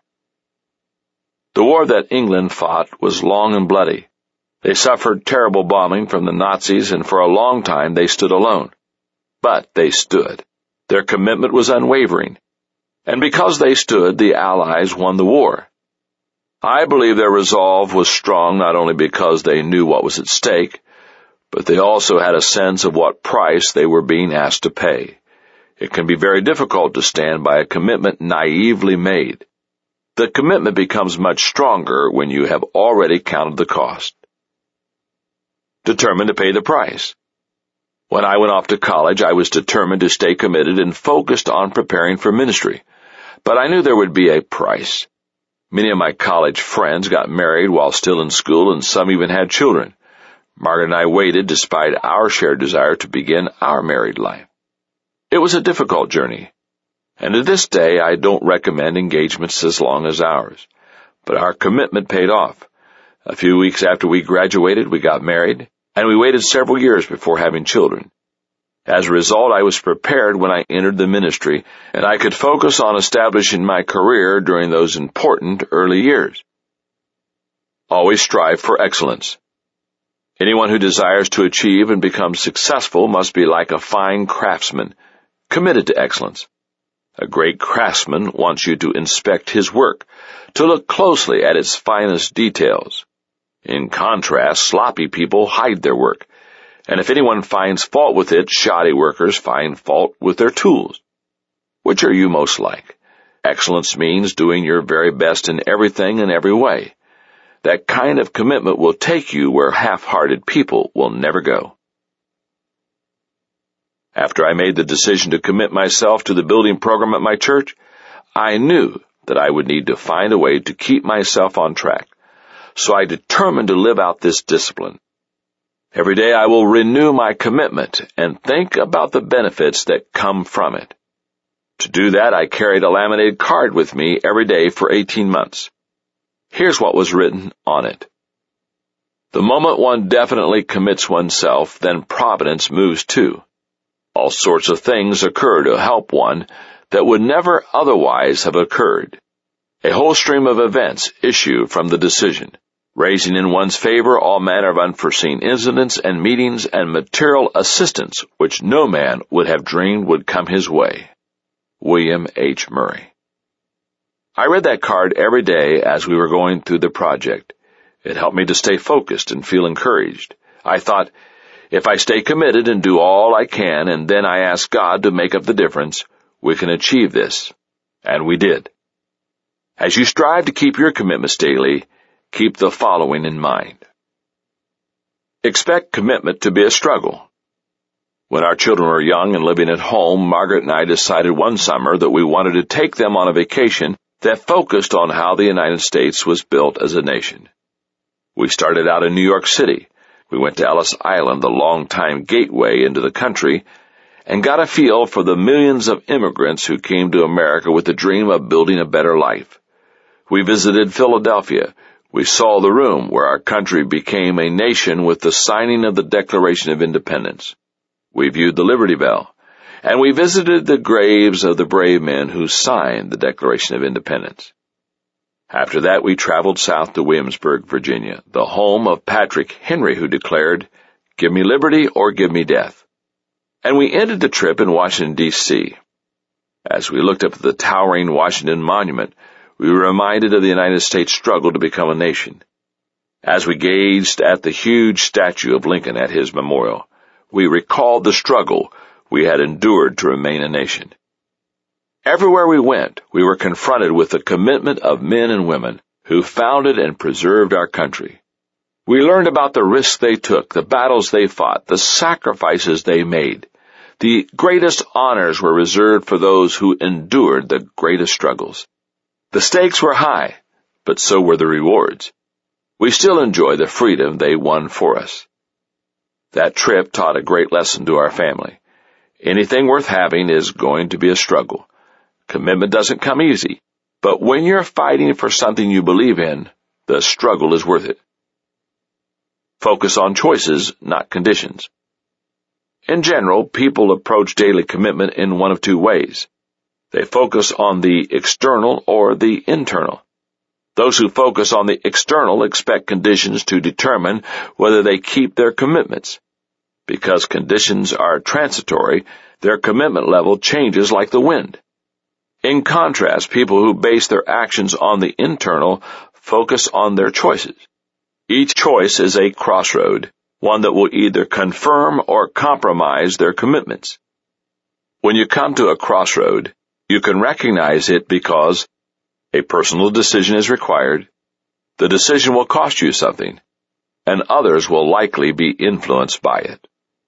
The war that England fought was long and bloody. They suffered terrible bombing from the Nazis, and for a long time they stood alone. But they stood. Their commitment was unwavering. And because they stood, the Allies won the war. I believe their resolve was strong not only because they knew what was at stake, but they also had a sense of what price they were being asked to pay. It can be very difficult to stand by a commitment naively made. The commitment becomes much stronger when you have already counted the cost. Determined to pay the price. When I went off to college, I was determined to stay committed and focused on preparing for ministry. But I knew there would be a price. Many of my college friends got married while still in school, and some even had children. Margaret and I waited despite our shared desire to begin our married life. It was a difficult journey, and to this day I don't recommend engagements as long as ours. But our commitment paid off. A few weeks after we graduated, we got married, and we waited several years before having children. As a result, I was prepared when I entered the ministry, and I could focus on establishing my career during those important early years. Always strive for excellence. Anyone who desires to achieve and become successful must be like a fine craftsman, committed to excellence. A great craftsman wants you to inspect his work, to look closely at its finest details. In contrast, sloppy people hide their work, and if anyone finds fault with it, shoddy workers find fault with their tools. Which are you most like? Excellence means doing your very best in everything and every way. That kind of commitment will take you where half-hearted people will never go. After I made the decision to commit myself to the building program at my church, I knew that I would need to find a way to keep myself on track. So I determined to live out this discipline. Every day I will renew my commitment and think about the benefits that come from it. To do that, I carried a laminated card with me every day for eighteen months. Here's what was written on it. The moment one definitely commits oneself, then providence moves too. All sorts of things occur to help one that would never otherwise have occurred. A whole stream of events issue from the decision, raising in one's favor all manner of unforeseen incidents and meetings and material assistance which no man would have dreamed would come his way. William H. Murray. I read that card every day as we were going through the project. It helped me to stay focused and feel encouraged. I thought, if I stay committed and do all I can, and then I ask God to make up the difference, we can achieve this. And we did. As you strive to keep your commitments daily, keep the following in mind. Expect commitment to be a struggle. When our children were young and living at home, Margaret and I decided one summer that we wanted to take them on a vacation that focused on how the United States was built as a nation. We started out in New York City. We went to Ellis Island, the long-time gateway into the country, and got a feel for the millions of immigrants who came to America with the dream of building a better life. We visited Philadelphia. We saw the room where our country became a nation with the signing of the Declaration of Independence. We viewed the Liberty Bell, and we visited the graves of the brave men who signed the Declaration of Independence. After that, we traveled south to Williamsburg, Virginia, the home of Patrick Henry, who declared, "Give me liberty or give me death." And we ended the trip in Washington, D C As we looked up at the towering Washington Monument, we were reminded of the United States struggle to become a nation. As we gazed at the huge statue of Lincoln at his memorial, we recalled the struggle we had endured to remain a nation. Everywhere we went, we were confronted with the commitment of men and women who founded and preserved our country. We learned about the risks they took, the battles they fought, the sacrifices they made. The greatest honors were reserved for those who endured the greatest struggles. The stakes were high, but so were the rewards. We still enjoy the freedom they won for us. That trip taught a great lesson to our family. Anything worth having is going to be a struggle. Commitment doesn't come easy, but when you're fighting for something you believe in, the struggle is worth it. Focus on choices, not conditions. In general, people approach daily commitment in one of two ways. They focus on the external or the internal. Those who focus on the external expect conditions to determine whether they keep their commitments. Because conditions are transitory, their commitment level changes like the wind. In contrast, people who base their actions on the internal focus on their choices. Each choice is a crossroad, one that will either confirm or compromise their commitments. When you come to a crossroad, you can recognize it because a personal decision is required, the decision will cost you something, and others will likely be influenced by it.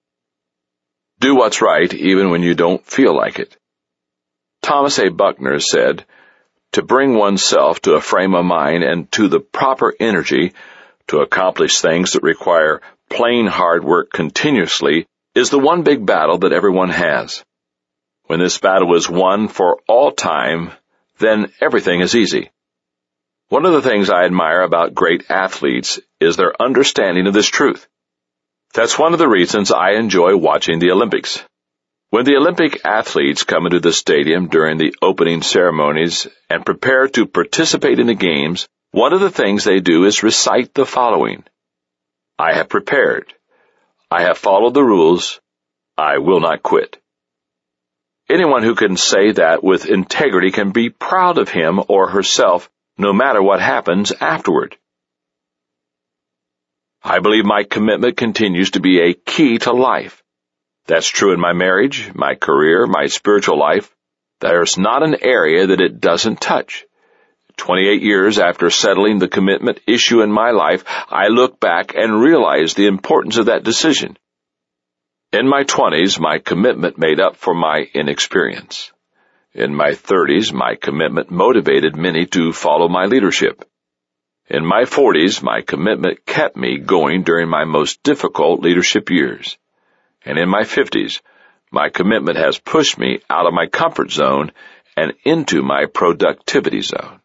Do what's right even when you don't feel like it. Thomas A. Buckner said, "To bring oneself to a frame of mind and to the proper energy to accomplish things that require plain hard work continuously is the one big battle that everyone has. When this battle is won for all time, then everything is easy." One of the things I admire about great athletes is their understanding of this truth. That's one of the reasons I enjoy watching the Olympics. When the Olympic athletes come into the stadium during the opening ceremonies and prepare to participate in the games, one of the things they do is recite the following: "I have prepared. I have followed the rules. I will not quit." Anyone who can say that with integrity can be proud of him or herself, no matter what happens afterward. I believe my commitment continues to be a key to life. That's true in my marriage, my career, my spiritual life. There's not an area that it doesn't touch. Twenty-eight years after settling the commitment issue in my life, I look back and realize the importance of that decision. In my twenties, my commitment made up for my inexperience. In my thirties, my commitment motivated many to follow my leadership. In my forties, my commitment kept me going during my most difficult leadership years. And in my fifties, My commitment has pushed me out of my comfort zone and into my productivity zone.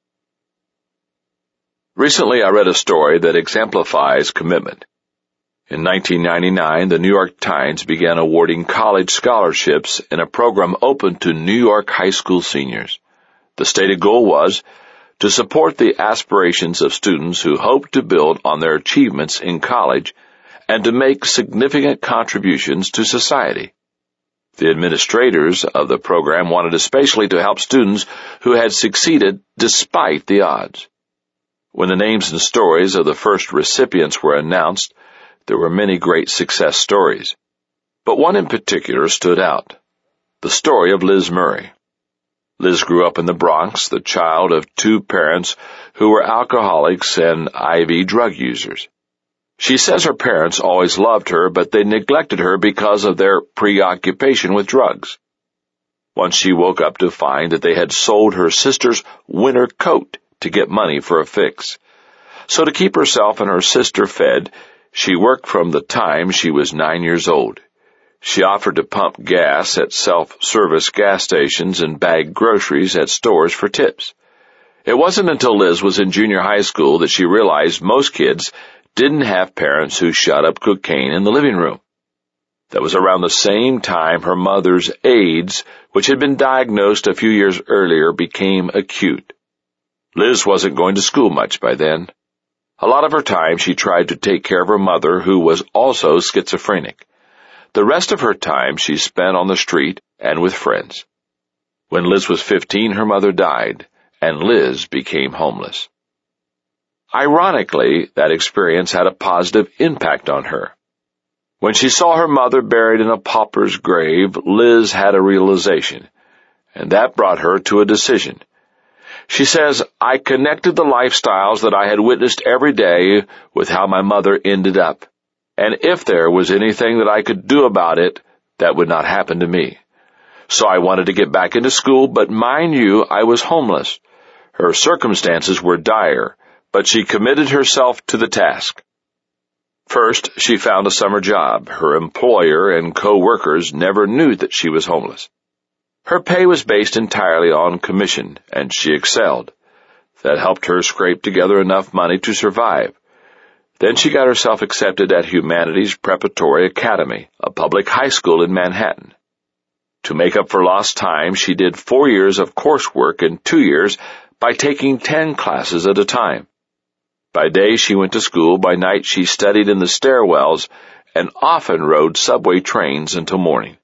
Recently, I read a story that exemplifies commitment. In nineteen ninety-nine, the New York Times began awarding college scholarships in a program open to New York high school seniors. The stated goal was to support the aspirations of students who hope to build on their achievements in college and to make significant contributions to society. The administrators of the program wanted especially to help students who had succeeded despite the odds. When the names and stories of the first recipients were announced, there were many great success stories, but one in particular stood out: the story of Liz Murray. Liz grew up in the Bronx, the child of two parents who were alcoholics and I V drug users. She says her parents always loved her, but they neglected her because of their preoccupation with drugs. Once she woke up to find that they had sold her sister's winter coat to get money for a fix. So to keep herself and her sister fed, she worked from the time she was nine years old. She offered to pump gas at self-service gas stations and bag groceries at stores for tips. It wasn't until Liz was in junior high school that she realized most kids didn't have parents who shot up cocaine in the living room. That was around the same time her mother's AIDS, which had been diagnosed a few years earlier, became acute. Liz wasn't going to school much by then. A lot of her time she tried to take care of her mother, who was also schizophrenic. The rest of her time she spent on the street and with friends. When Liz was fifteen, her mother died, and Liz became homeless. Ironically, that experience had a positive impact on her. When she saw her mother buried in a pauper's grave, Liz had a realization, and that brought her to a decision. She says, "I connected the lifestyles that I had witnessed every day with how my mother ended up, and if there was anything that I could do about it, that would not happen to me. So I wanted to get back into school, but mind you, I was homeless. Her circumstances were dire, but she committed herself to the task. First, she found a summer job. Her employer and co-workers never knew that she was homeless. Her pay was based entirely on commission, and she excelled. That helped her scrape together enough money to survive. Then she got herself accepted at Humanities Preparatory Academy, a public high school in Manhattan. To make up for lost time, she did four years of coursework in two years by taking ten classes at a time. By day she went to school, by night she studied in the stairwells, and often rode subway trains until morning.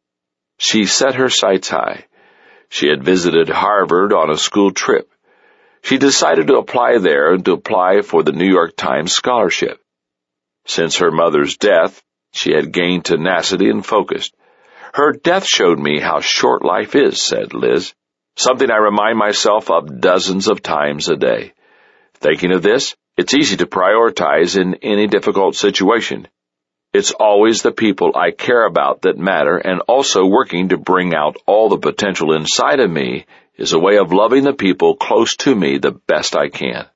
She set her sights high. She had visited Harvard on a school trip. She decided to apply there and to apply for the New York Times scholarship. Since her mother's death, she had gained tenacity and focus. Her death showed me how short life is, said Liz, something I remind myself of dozens of times a day. Thinking of this, it's easy to prioritize in any difficult situation. It's always the people I care about that matter, and also working to bring out all the potential inside of me is a way of loving the people close to me the best I can.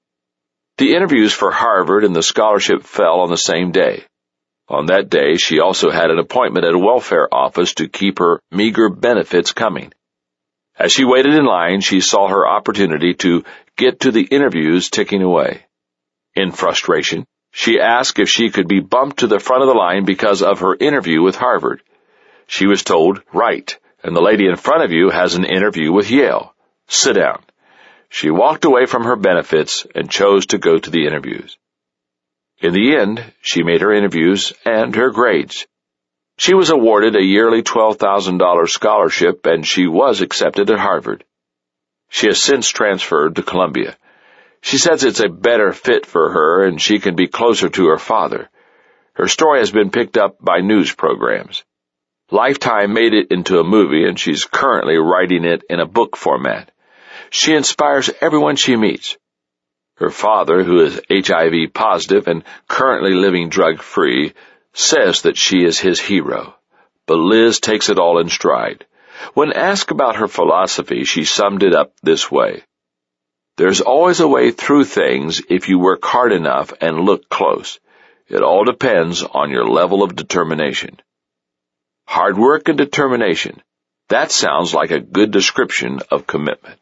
The interviews for Harvard and the scholarship fell on the same day. On that day, she also had an appointment at a welfare office to keep her meager benefits coming. As she waited in line, she saw her opportunity to get to the interviews ticking away. In frustration, she asked if she could be bumped to the front of the line because of her interview with Harvard. She was told, "Right, and the lady in front of you has an interview with Yale. Sit down." She walked away from her benefits and chose to go to the interviews. In the end, she made her interviews and her grades. She was awarded a yearly twelve thousand dollars scholarship, and she was accepted at Harvard. She has since transferred to Columbia. She says it's a better fit for her and she can be closer to her father. Her story has been picked up by news programs. Lifetime made it into a movie, and she's currently writing it in a book format. She inspires everyone she meets. Her father, who is H I V positive and currently living drug-free, says that she is his hero. But Liz takes it all in stride. When asked about her philosophy, she summed it up this way: "There's always a way through things if you work hard enough and look close. It all depends on your level of determination." hard work and determination. That sounds like a good description of commitment.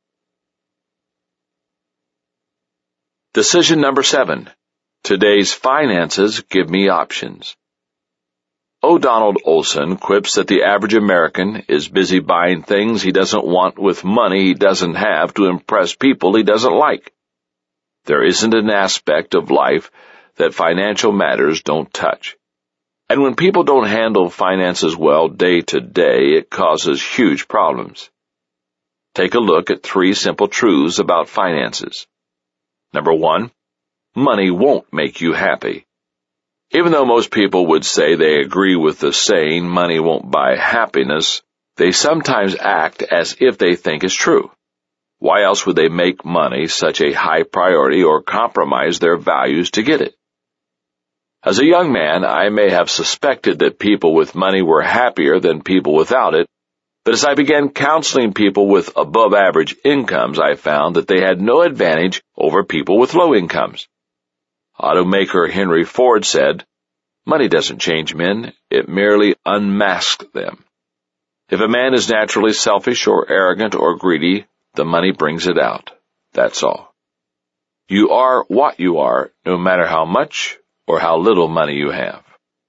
Decision number seven. Today's finances give me options. O. Donald Olson quips that the average American is busy buying things he doesn't want with money he doesn't have to impress people he doesn't like. There isn't an aspect of life that financial matters don't touch. And when people don't handle finances well day to day, it causes huge problems. Take a look at three simple truths about finances. Number one, money won't make you happy. Even though most people would say they agree with the saying, money won't buy happiness, they sometimes act as if they think it's true. Why else would they make money such a high priority or compromise their values to get it? As a young man, I may have suspected that people with money were happier than people without it, but as I began counseling people with above-average incomes, I found that they had no advantage over people with low incomes. Automaker Henry Ford said, "Money doesn't change men, it merely unmasks them. If a man is naturally selfish or arrogant or greedy, the money brings it out. That's all. You are what you are, no matter how much or how little money you have."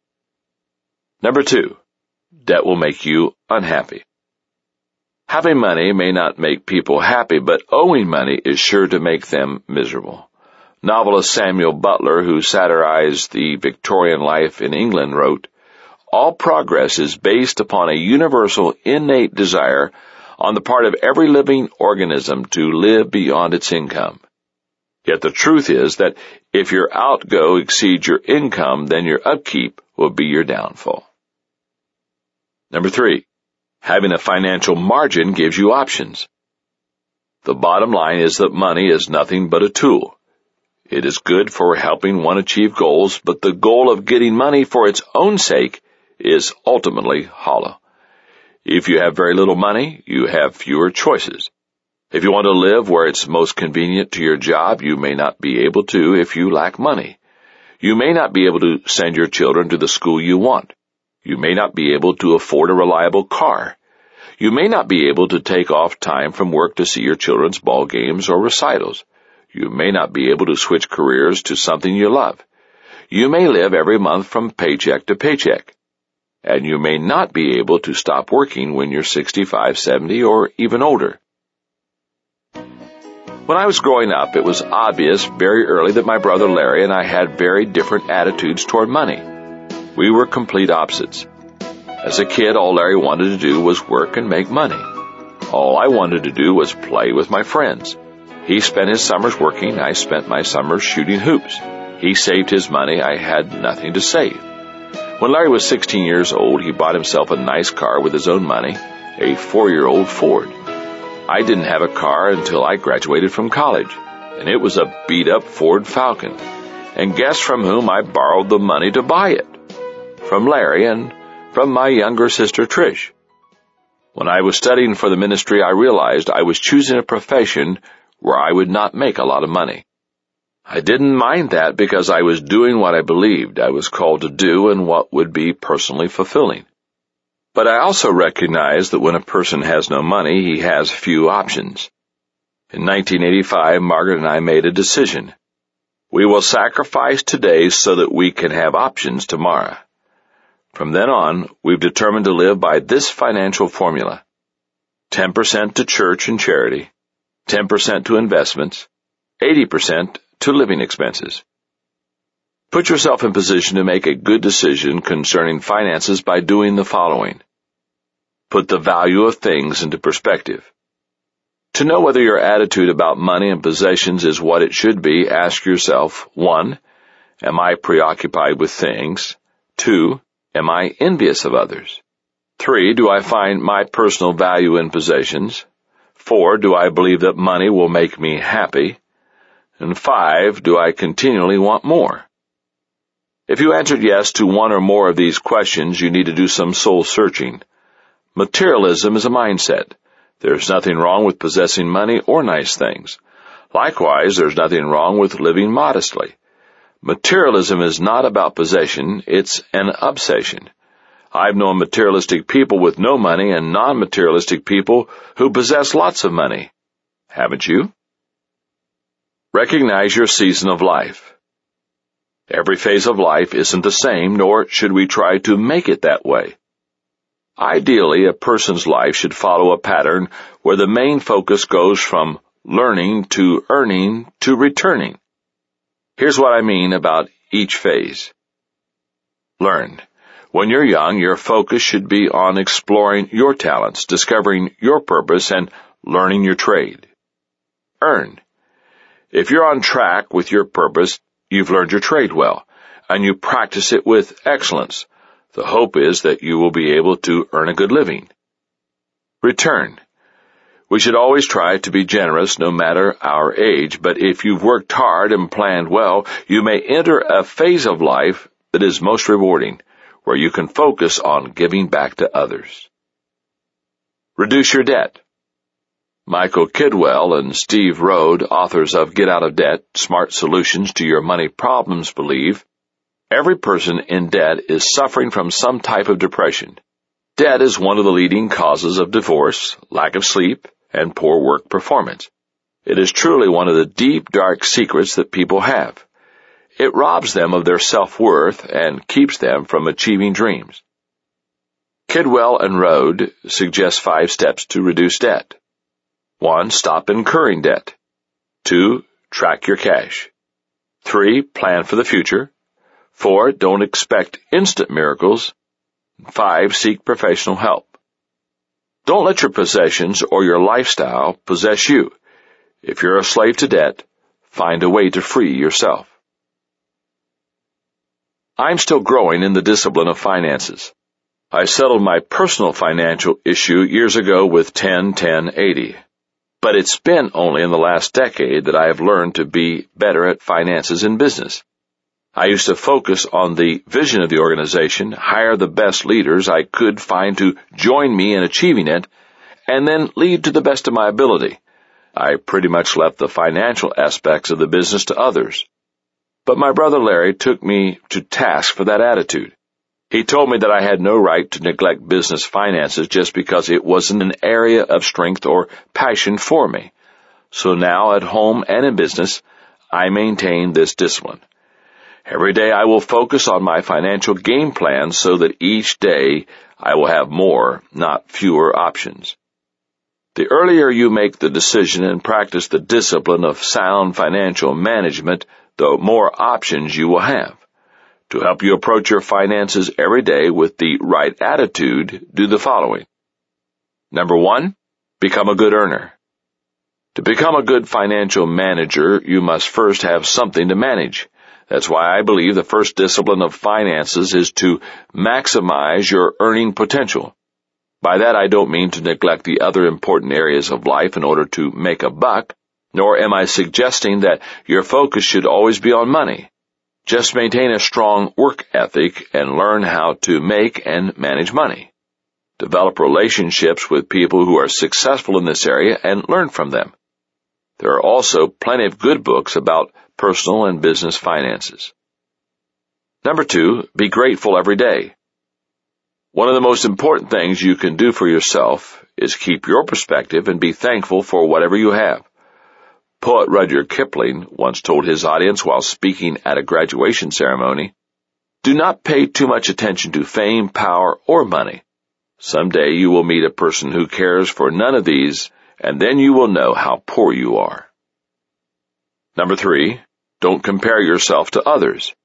Number two, debt will make you unhappy. Having money may not make people happy, but owing money is sure to make them miserable. Novelist Samuel Butler, who satirized the Victorian life in England, wrote, "All progress is based upon a universal innate desire on the part of every living organism to live beyond its income. Yet the truth is that if your outgo exceeds your income, then your upkeep will be your downfall." Number three, having a financial margin gives you options. The bottom line is that money is nothing but a tool. It is good for helping one achieve goals, but the goal of getting money for its own sake is ultimately hollow. If you have very little money, you have fewer choices. If you want to live where it's most convenient to your job, you may not be able to if you lack money. You may not be able to send your children to the school you want. You may not be able to afford a reliable car. You may not be able to take off time from work to see your children's ball games or recitals. You may not be able to switch careers to something you love. You may live every month from paycheck to paycheck. And you may not be able to stop working when you're sixty-five, seventy, or even older. When I was growing up, it was obvious very early that my brother Larry and I had very different attitudes toward money. We were complete opposites. As a kid, all Larry wanted to do was work and make money. All I wanted to do was play with my friends. He spent his summers working, I spent my summers shooting hoops. He saved his money, I had nothing to save. When Larry was sixteen years old, he bought himself a nice car with his own money, a four-year-old Ford. I didn't have a car until I graduated from college, and it was a beat-up Ford Falcon. And guess from whom I borrowed the money to buy it? From Larry and from my younger sister Trish. When I was studying for the ministry, I realized I was choosing a profession where I would not make a lot of money. I didn't mind that because I was doing what I believed I was called to do and what would be personally fulfilling. But I also recognized that when a person has no money, he has few options. In nineteen eighty-five, Margaret and I made a decision. We will sacrifice today so that we can have options tomorrow. From then on, we've determined to live by this financial formula. ten percent to church and charity, ten percent to investments, eighty percent to living expenses. Put yourself in position to make a good decision concerning finances by doing the following. Put the value of things into perspective. To know whether your attitude about money and possessions is what it should be, ask yourself, one, am I preoccupied with things? Two, am I envious of others? Three, do I find my personal value in possessions? Four, do I believe that money will make me happy? And five, do I continually want more? If you answered yes to one or more of these questions, you need to do some soul searching. Materialism is a mindset. There's nothing wrong with possessing money or nice things. Likewise, there's nothing wrong with living modestly. Materialism is not about possession, it's an obsession. I've known materialistic people with no money and non-materialistic people who possess lots of money. Haven't you? Recognize your season of life. Every phase of life isn't the same, nor should we try to make it that way. Ideally, a person's life should follow a pattern where the main focus goes from learning to earning to returning. Here's what I mean about each phase. Learn. When you're young, your focus should be on exploring your talents, discovering your purpose, and learning your trade. Earn. If you're on track with your purpose, you've learned your trade well, and you practice it with excellence. The hope is that you will be able to earn a good living. Return. We should always try to be generous no matter our age, but if you've worked hard and planned well, you may enter a phase of life that is most rewarding, where you can focus on giving back to others. Reduce your debt. Michael Kidwell and Steve Rode, authors of Get Out of Debt, Smart Solutions to Your Money Problems, believe every person in debt is suffering from some type of depression. Debt is one of the leading causes of divorce, lack of sleep, and poor work performance. It is truly one of the deep, dark secrets that people have. It robs them of their self-worth and keeps them from achieving dreams. Kidwell and Rode suggest five steps to reduce debt. One, stop incurring debt. Two, track your cash. Three, plan for the future. Four, don't expect instant miracles. Five, seek professional help. Don't let your possessions or your lifestyle possess you. If you're a slave to debt, find a way to free yourself. I'm still growing in the discipline of finances. I settled my personal financial issue years ago with ten ten eighty. But it's been only in the last decade that I have learned to be better at finances in business. I used to focus on the vision of the organization, hire the best leaders I could find to join me in achieving it, and then lead to the best of my ability. I pretty much left the financial aspects of the business to others. But my brother Larry took me to task for that attitude. He told me that I had no right to neglect business finances just because it wasn't an area of strength or passion for me. So now at home and in business, I maintain this discipline. Every day I will focus on my financial game plan so that each day I will have more, not fewer options. The earlier you make the decision and practice the discipline of sound financial management, the more options you will have. To help you approach your finances every day with the right attitude, do the following. Number one, become a good earner. To become a good financial manager, you must first have something to manage. That's why I believe the first discipline of finances is to maximize your earning potential. By that I don't mean to neglect the other important areas of life in order to make a buck, nor am I suggesting that your focus should always be on money. Just maintain a strong work ethic and learn how to make and manage money. Develop relationships with people who are successful in this area and learn from them. There are also plenty of good books about personal and business finances. Number two, be grateful every day. One of the most important things you can do for yourself is keep your perspective and be thankful for whatever you have. Poet Rudyard Kipling once told his audience while speaking at a graduation ceremony, "Do not pay too much attention to fame, power, or money. Someday you will meet a person who cares for none of these, and then you will know how poor you are." Number three, don't compare yourself to others.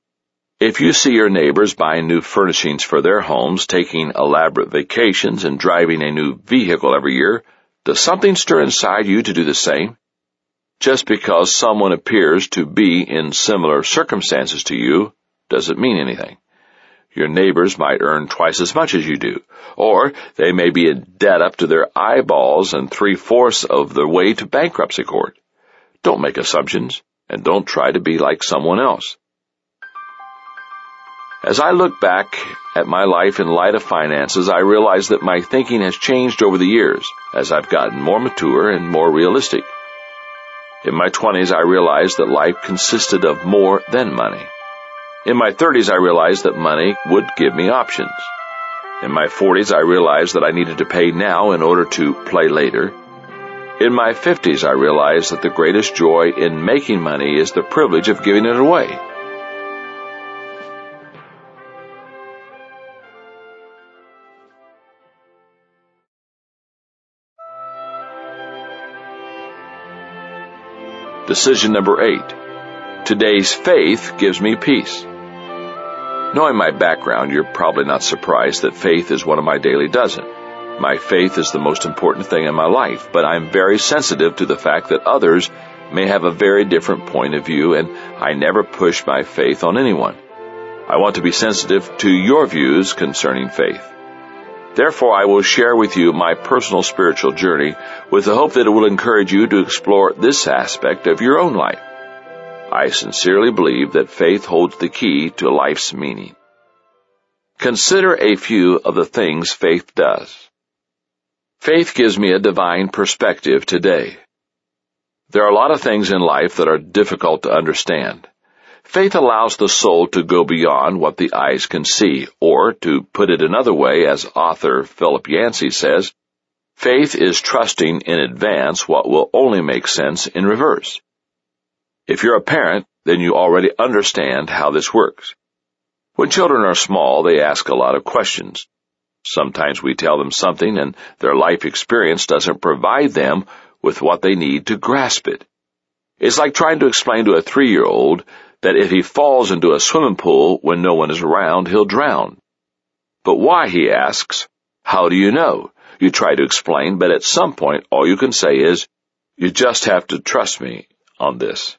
If you see your neighbors buying new furnishings for their homes, taking elaborate vacations, and driving a new vehicle every year, does something stir inside you to do the same? Just because someone appears to be in similar circumstances to you doesn't mean anything. Your neighbors might earn twice as much as you do, or they may be in debt up to their eyeballs and three-fourths of the way to bankruptcy court. Don't make assumptions, and don't try to be like someone else. As I look back at my life in light of finances, I realize that my thinking has changed over the years as I've gotten more mature and more realistic. In my twenties, I realized that life consisted of more than money. In my thirties, I realized that money would give me options. In my forties, I realized that I needed to pay now in order to play later. In my fifties, I realized that the greatest joy in making money is the privilege of giving it away. Decision number eight. Today's faith gives me peace. Knowing my background, you're probably not surprised that faith is one of my daily dozen. My faith is the most important thing in my life, but I'm very sensitive to the fact that others may have a very different point of view, and I never push my faith on anyone. I want to be sensitive to your views concerning faith. Therefore, I will share with you my personal spiritual journey with the hope that it will encourage you to explore this aspect of your own life. I sincerely believe that faith holds the key to life's meaning. Consider a few of the things faith does. Faith gives me a divine perspective today. There are a lot of things in life that are difficult to understand. Faith allows the soul to go beyond what the eyes can see, or, to put it another way, as author Philip Yancey says, faith is trusting in advance what will only make sense in reverse. If you're a parent, then you already understand how this works. When children are small, they ask a lot of questions. Sometimes we tell them something and their life experience doesn't provide them with what they need to grasp it. It's like trying to explain to a three-year-old that if he falls into a swimming pool when no one is around, he'll drown. But why, he asks, how do you know? You try to explain, but at some point all you can say is, you just have to trust me on this.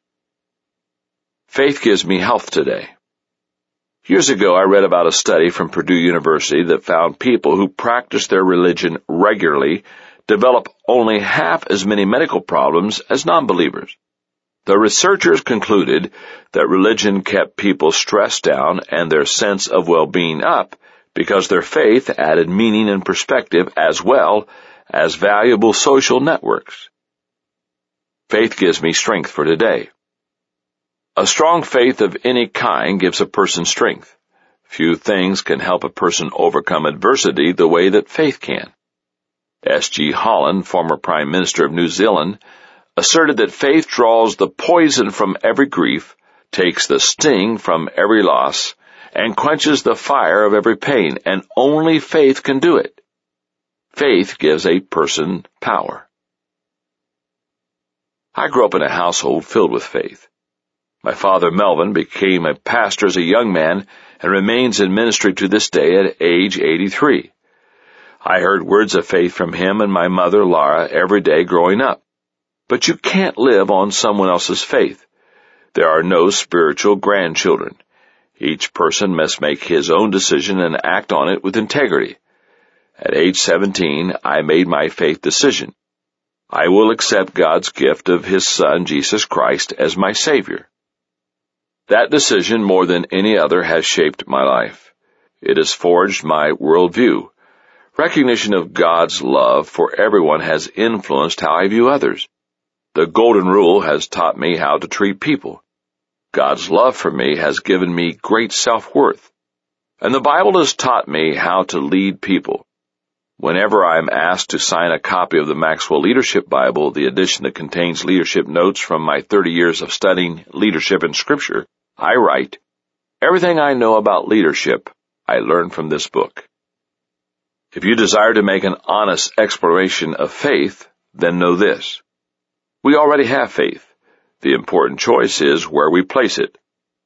Faith gives me health today. Years ago, I read about a study from Purdue University that found people who practice their religion regularly develop only half as many medical problems as non-believers. The researchers concluded that religion kept people stressed down and their sense of well-being up because their faith added meaning and perspective as well as valuable social networks. Faith gives me strength for today. A strong faith of any kind gives a person strength. Few things can help a person overcome adversity the way that faith can. S G Holland, former Prime Minister of New Zealand, asserted that faith draws the poison from every grief, takes the sting from every loss, and quenches the fire of every pain, and only faith can do it. Faith gives a person power. I grew up in a household filled with faith. My father, Melvin, became a pastor as a young man and remains in ministry to this day at age eighty-three. I heard words of faith from him and my mother, Laura, every day growing up. But you can't live on someone else's faith. There are no spiritual grandchildren. Each person must make his own decision and act on it with integrity. At age seventeen, I made my faith decision. I will accept God's gift of His Son, Jesus Christ, as my Savior. That decision, more than any other, has shaped my life. It has forged my worldview. Recognition of God's love for everyone has influenced how I view others. The Golden Rule has taught me how to treat people. God's love for me has given me great self-worth. And the Bible has taught me how to lead people. Whenever I am asked to sign a copy of the Maxwell Leadership Bible, the edition that contains leadership notes from my thirty years of studying leadership in Scripture, I write, "Everything I know about leadership, I learned from this book." If you desire to make an honest exploration of faith, then know this. We already have faith. The important choice is where we place it.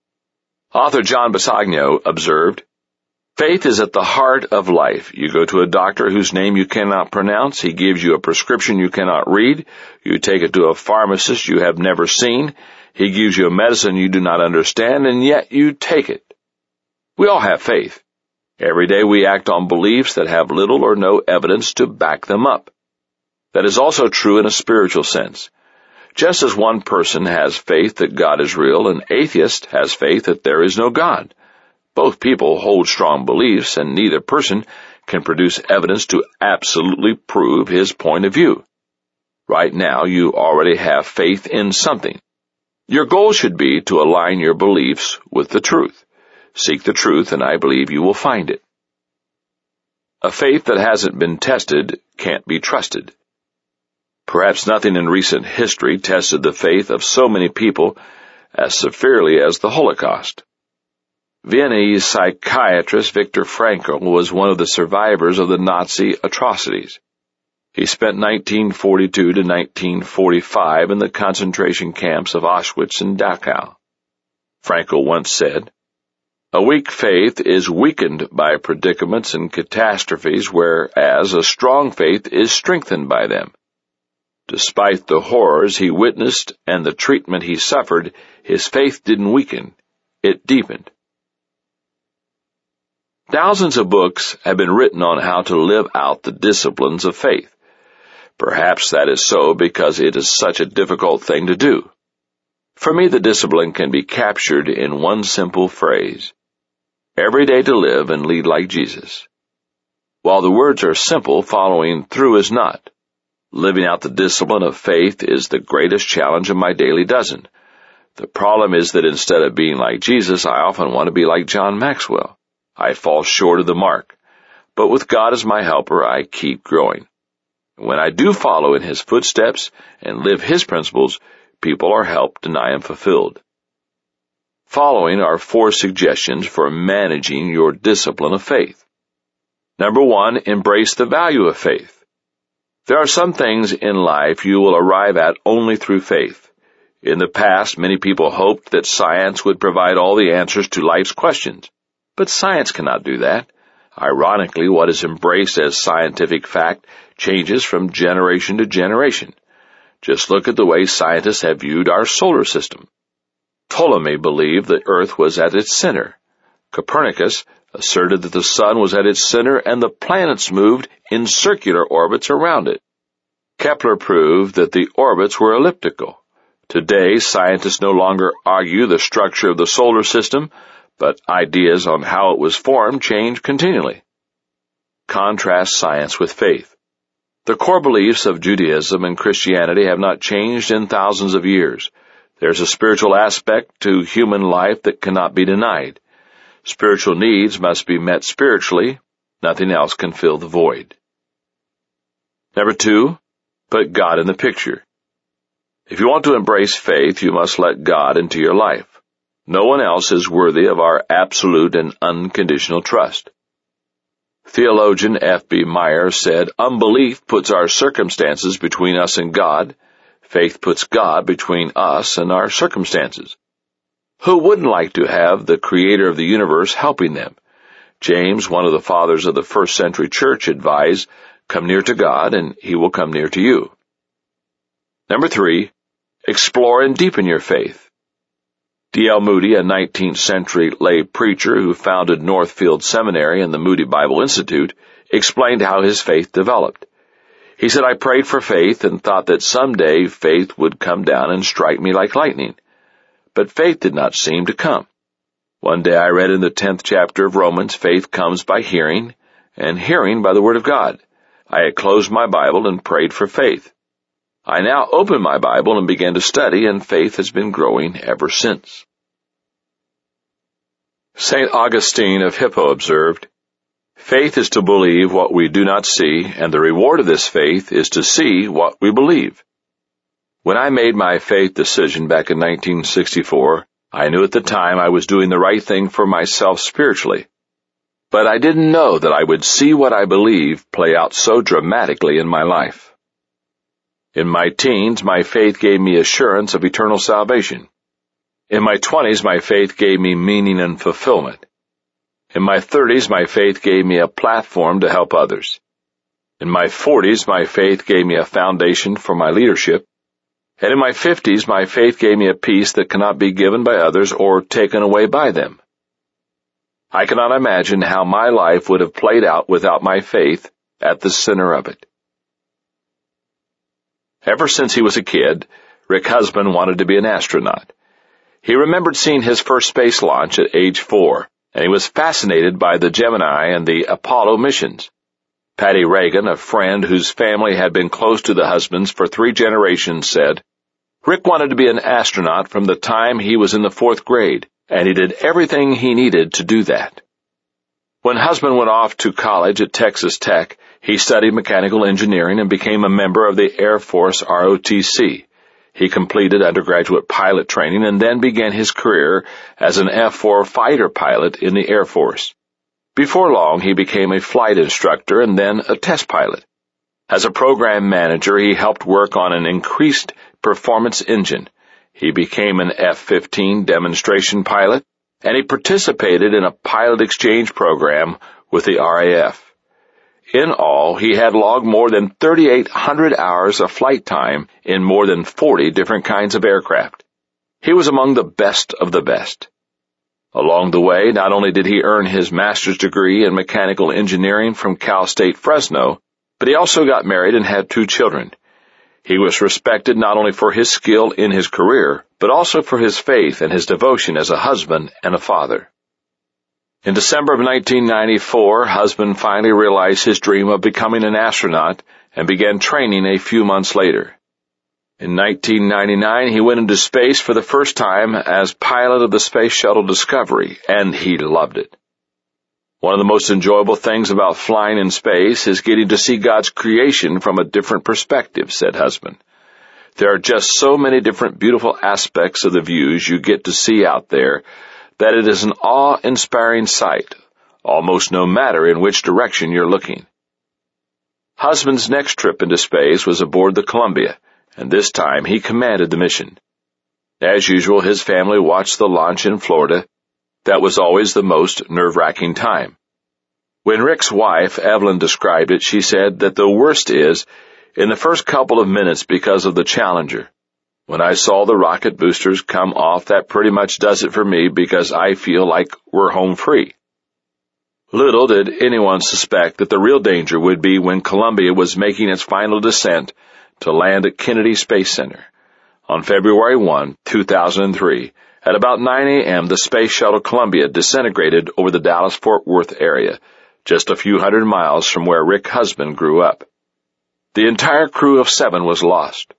Author John Bisagno observed, "Faith is at the heart of life. You go to a doctor whose name you cannot pronounce. He gives you a prescription you cannot read. You take it to a pharmacist you have never seen. He gives you a medicine you do not understand, and yet you take it." We all have faith. Every day we act on beliefs that have little or no evidence to back them up. That is also true in a spiritual sense. Just as one person has faith that God is real, an atheist has faith that there is no God. Both people hold strong beliefs, and neither person can produce evidence to absolutely prove his point of view. Right now, you already have faith in something. Your goal should be to align your beliefs with the truth. Seek the truth, and I believe you will find it. A faith that hasn't been tested can't be trusted. Perhaps nothing in recent history tested the faith of so many people as severely as the Holocaust. Viennese psychiatrist Viktor Frankl was one of the survivors of the Nazi atrocities. He spent nineteen forty-two to nineteen forty-five in the concentration camps of Auschwitz and Dachau. Frankl once said, "A weak faith is weakened by predicaments and catastrophes, whereas a strong faith is strengthened by them. Despite the horrors he witnessed and the treatment he suffered, his faith didn't weaken, it deepened." Thousands of books have been written on how to live out the disciplines of faith. Perhaps that is so because it is such a difficult thing to do. For me, the discipline can be captured in one simple phrase: every day to live and lead like Jesus. While the words are simple, following through is not. Living out the discipline of faith is the greatest challenge of my daily dozen. The problem is that instead of being like Jesus, I often want to be like John Maxwell. I fall short of the mark. But with God as my helper, I keep growing. When I do follow in His footsteps and live His principles, people are helped and I am fulfilled. Following are four suggestions for managing your discipline of faith. Number one, embrace the value of faith. There are some things in life you will arrive at only through faith. In the past, many people hoped that science would provide all the answers to life's questions. But science cannot do that. Ironically, what is embraced as scientific fact changes from generation to generation. Just look at the way scientists have viewed our solar system. Ptolemy believed the Earth was at its center. Copernicus asserted that the sun was at its center and the planets moved in circular orbits around it. Kepler proved that the orbits were elliptical. Today, scientists no longer argue the structure of the solar system, but ideas on how it was formed change continually. Contrast science with faith. The core beliefs of Judaism and Christianity have not changed in thousands of years. There's a spiritual aspect to human life that cannot be denied. Spiritual needs must be met spiritually. Nothing else can fill the void. Number two, put God in the picture. If you want to embrace faith, you must let God into your life. No one else is worthy of our absolute and unconditional trust. Theologian F B Meyer said, "Unbelief puts our circumstances between us and God. Faith puts God between us and our circumstances." Who wouldn't like to have the Creator of the universe helping them? James, one of the fathers of the first century church, advised, "Come near to God, and He will come near to you." Number three, explore and deepen your faith. D L Moody, a nineteenth century lay preacher who founded Northfield Seminary and the Moody Bible Institute, explained how his faith developed. He said, "I prayed for faith and thought that someday faith would come down and strike me like lightning. But faith did not seem to come. One day I read in the tenth chapter of Romans, faith comes by hearing, and hearing by the Word of God. I had closed my Bible and prayed for faith. I now opened my Bible and began to study, and faith has been growing ever since." Saint Augustine of Hippo observed, "Faith is to believe what we do not see, and the reward of this faith is to see what we believe." When I made my faith decision back in nineteen sixty-four, I knew at the time I was doing the right thing for myself spiritually. But I didn't know that I would see what I believe play out so dramatically in my life. In my teens, my faith gave me assurance of eternal salvation. In my twenties, my faith gave me meaning and fulfillment. In my thirties, my faith gave me a platform to help others. In my forties, my faith gave me a foundation for my leadership. And in my fifties, my faith gave me a peace that cannot be given by others or taken away by them. I cannot imagine how my life would have played out without my faith at the center of it. Ever since he was a kid, Rick Husband wanted to be an astronaut. He remembered seeing his first space launch at age four, and he was fascinated by the Gemini and the Apollo missions. Patty Reagan, a friend whose family had been close to the Husbands for three generations, said, "Rick wanted to be an astronaut from the time he was in the fourth grade, and he did everything he needed to do that." When husband went off to college at Texas Tech, he studied mechanical engineering and became a member of the Air Force R O T C. He completed undergraduate pilot training and then began his career as an F four fighter pilot in the Air Force. Before long, he became a flight instructor and then a test pilot. As a program manager, he helped work on an increased performance engine. He became an F fifteen demonstration pilot, and he participated in a pilot exchange program with the R A F. In all, he had logged more than thirty-eight hundred hours of flight time in more than forty different kinds of aircraft. He was among the best of the best. Along the way, not only did he earn his master's degree in mechanical engineering from Cal State Fresno, but he also got married and had two children. He was respected not only for his skill in his career, but also for his faith and his devotion as a husband and a father. In December of nineteen ninety-four, husband finally realized his dream of becoming an astronaut and began training a few months later. In nineteen ninety-nine, he went into space for the first time as pilot of the Space Shuttle Discovery, and he loved it. One of the most enjoyable things about flying in space is getting to see God's creation from a different perspective, said husband. There are just so many different beautiful aspects of the views you get to see out there that it is an awe-inspiring sight, almost no matter in which direction you're looking. Husband's next trip into space was aboard the Columbia, and this time he commanded the mission. As usual, his family watched the launch in Florida. That was always the most nerve-wracking time. When Rick's wife, Evelyn, described it, she said that the worst is in the first couple of minutes because of the Challenger. When I saw the rocket boosters come off, that pretty much does it for me because I feel like we're home free. Little did anyone suspect that the real danger would be when Columbia was making its final descent to land at Kennedy Space Center. On February first, two thousand three, at about nine a.m., the Space Shuttle Columbia disintegrated over the Dallas-Fort Worth area, just a few hundred miles from where Rick Husband grew up. The entire crew of seven was lost.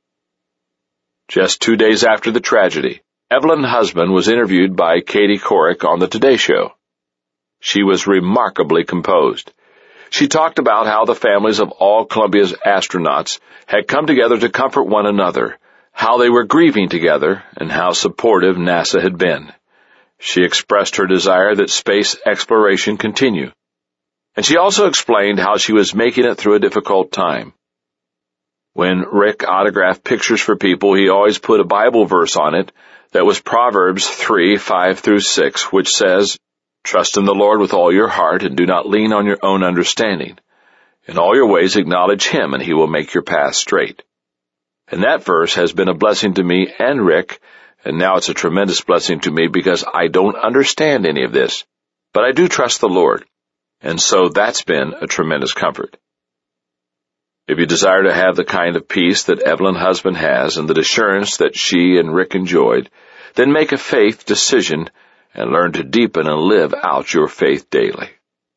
Just two days after the tragedy, Evelyn Husband was interviewed by Katie Couric on the Today Show. She was remarkably composed. She talked about how the families of all Columbia's astronauts had come together to comfort one another, how they were grieving together, and how supportive NASA had been. She expressed her desire that space exploration continue. And she also explained how she was making it through a difficult time. When Rick autographed pictures for people, he always put a Bible verse on it that was Proverbs three, five through six, which says, "Trust in the Lord with all your heart and do not lean on your own understanding. In all your ways acknowledge Him and He will make your path straight." And that verse has been a blessing to me and Rick, and now it's a tremendous blessing to me because I don't understand any of this, but I do trust the Lord, and so that's been a tremendous comfort. If you desire to have the kind of peace that Evelyn Husband has and the assurance that she and Rick enjoyed, then make a faith decision and learn to deepen and live out your faith daily.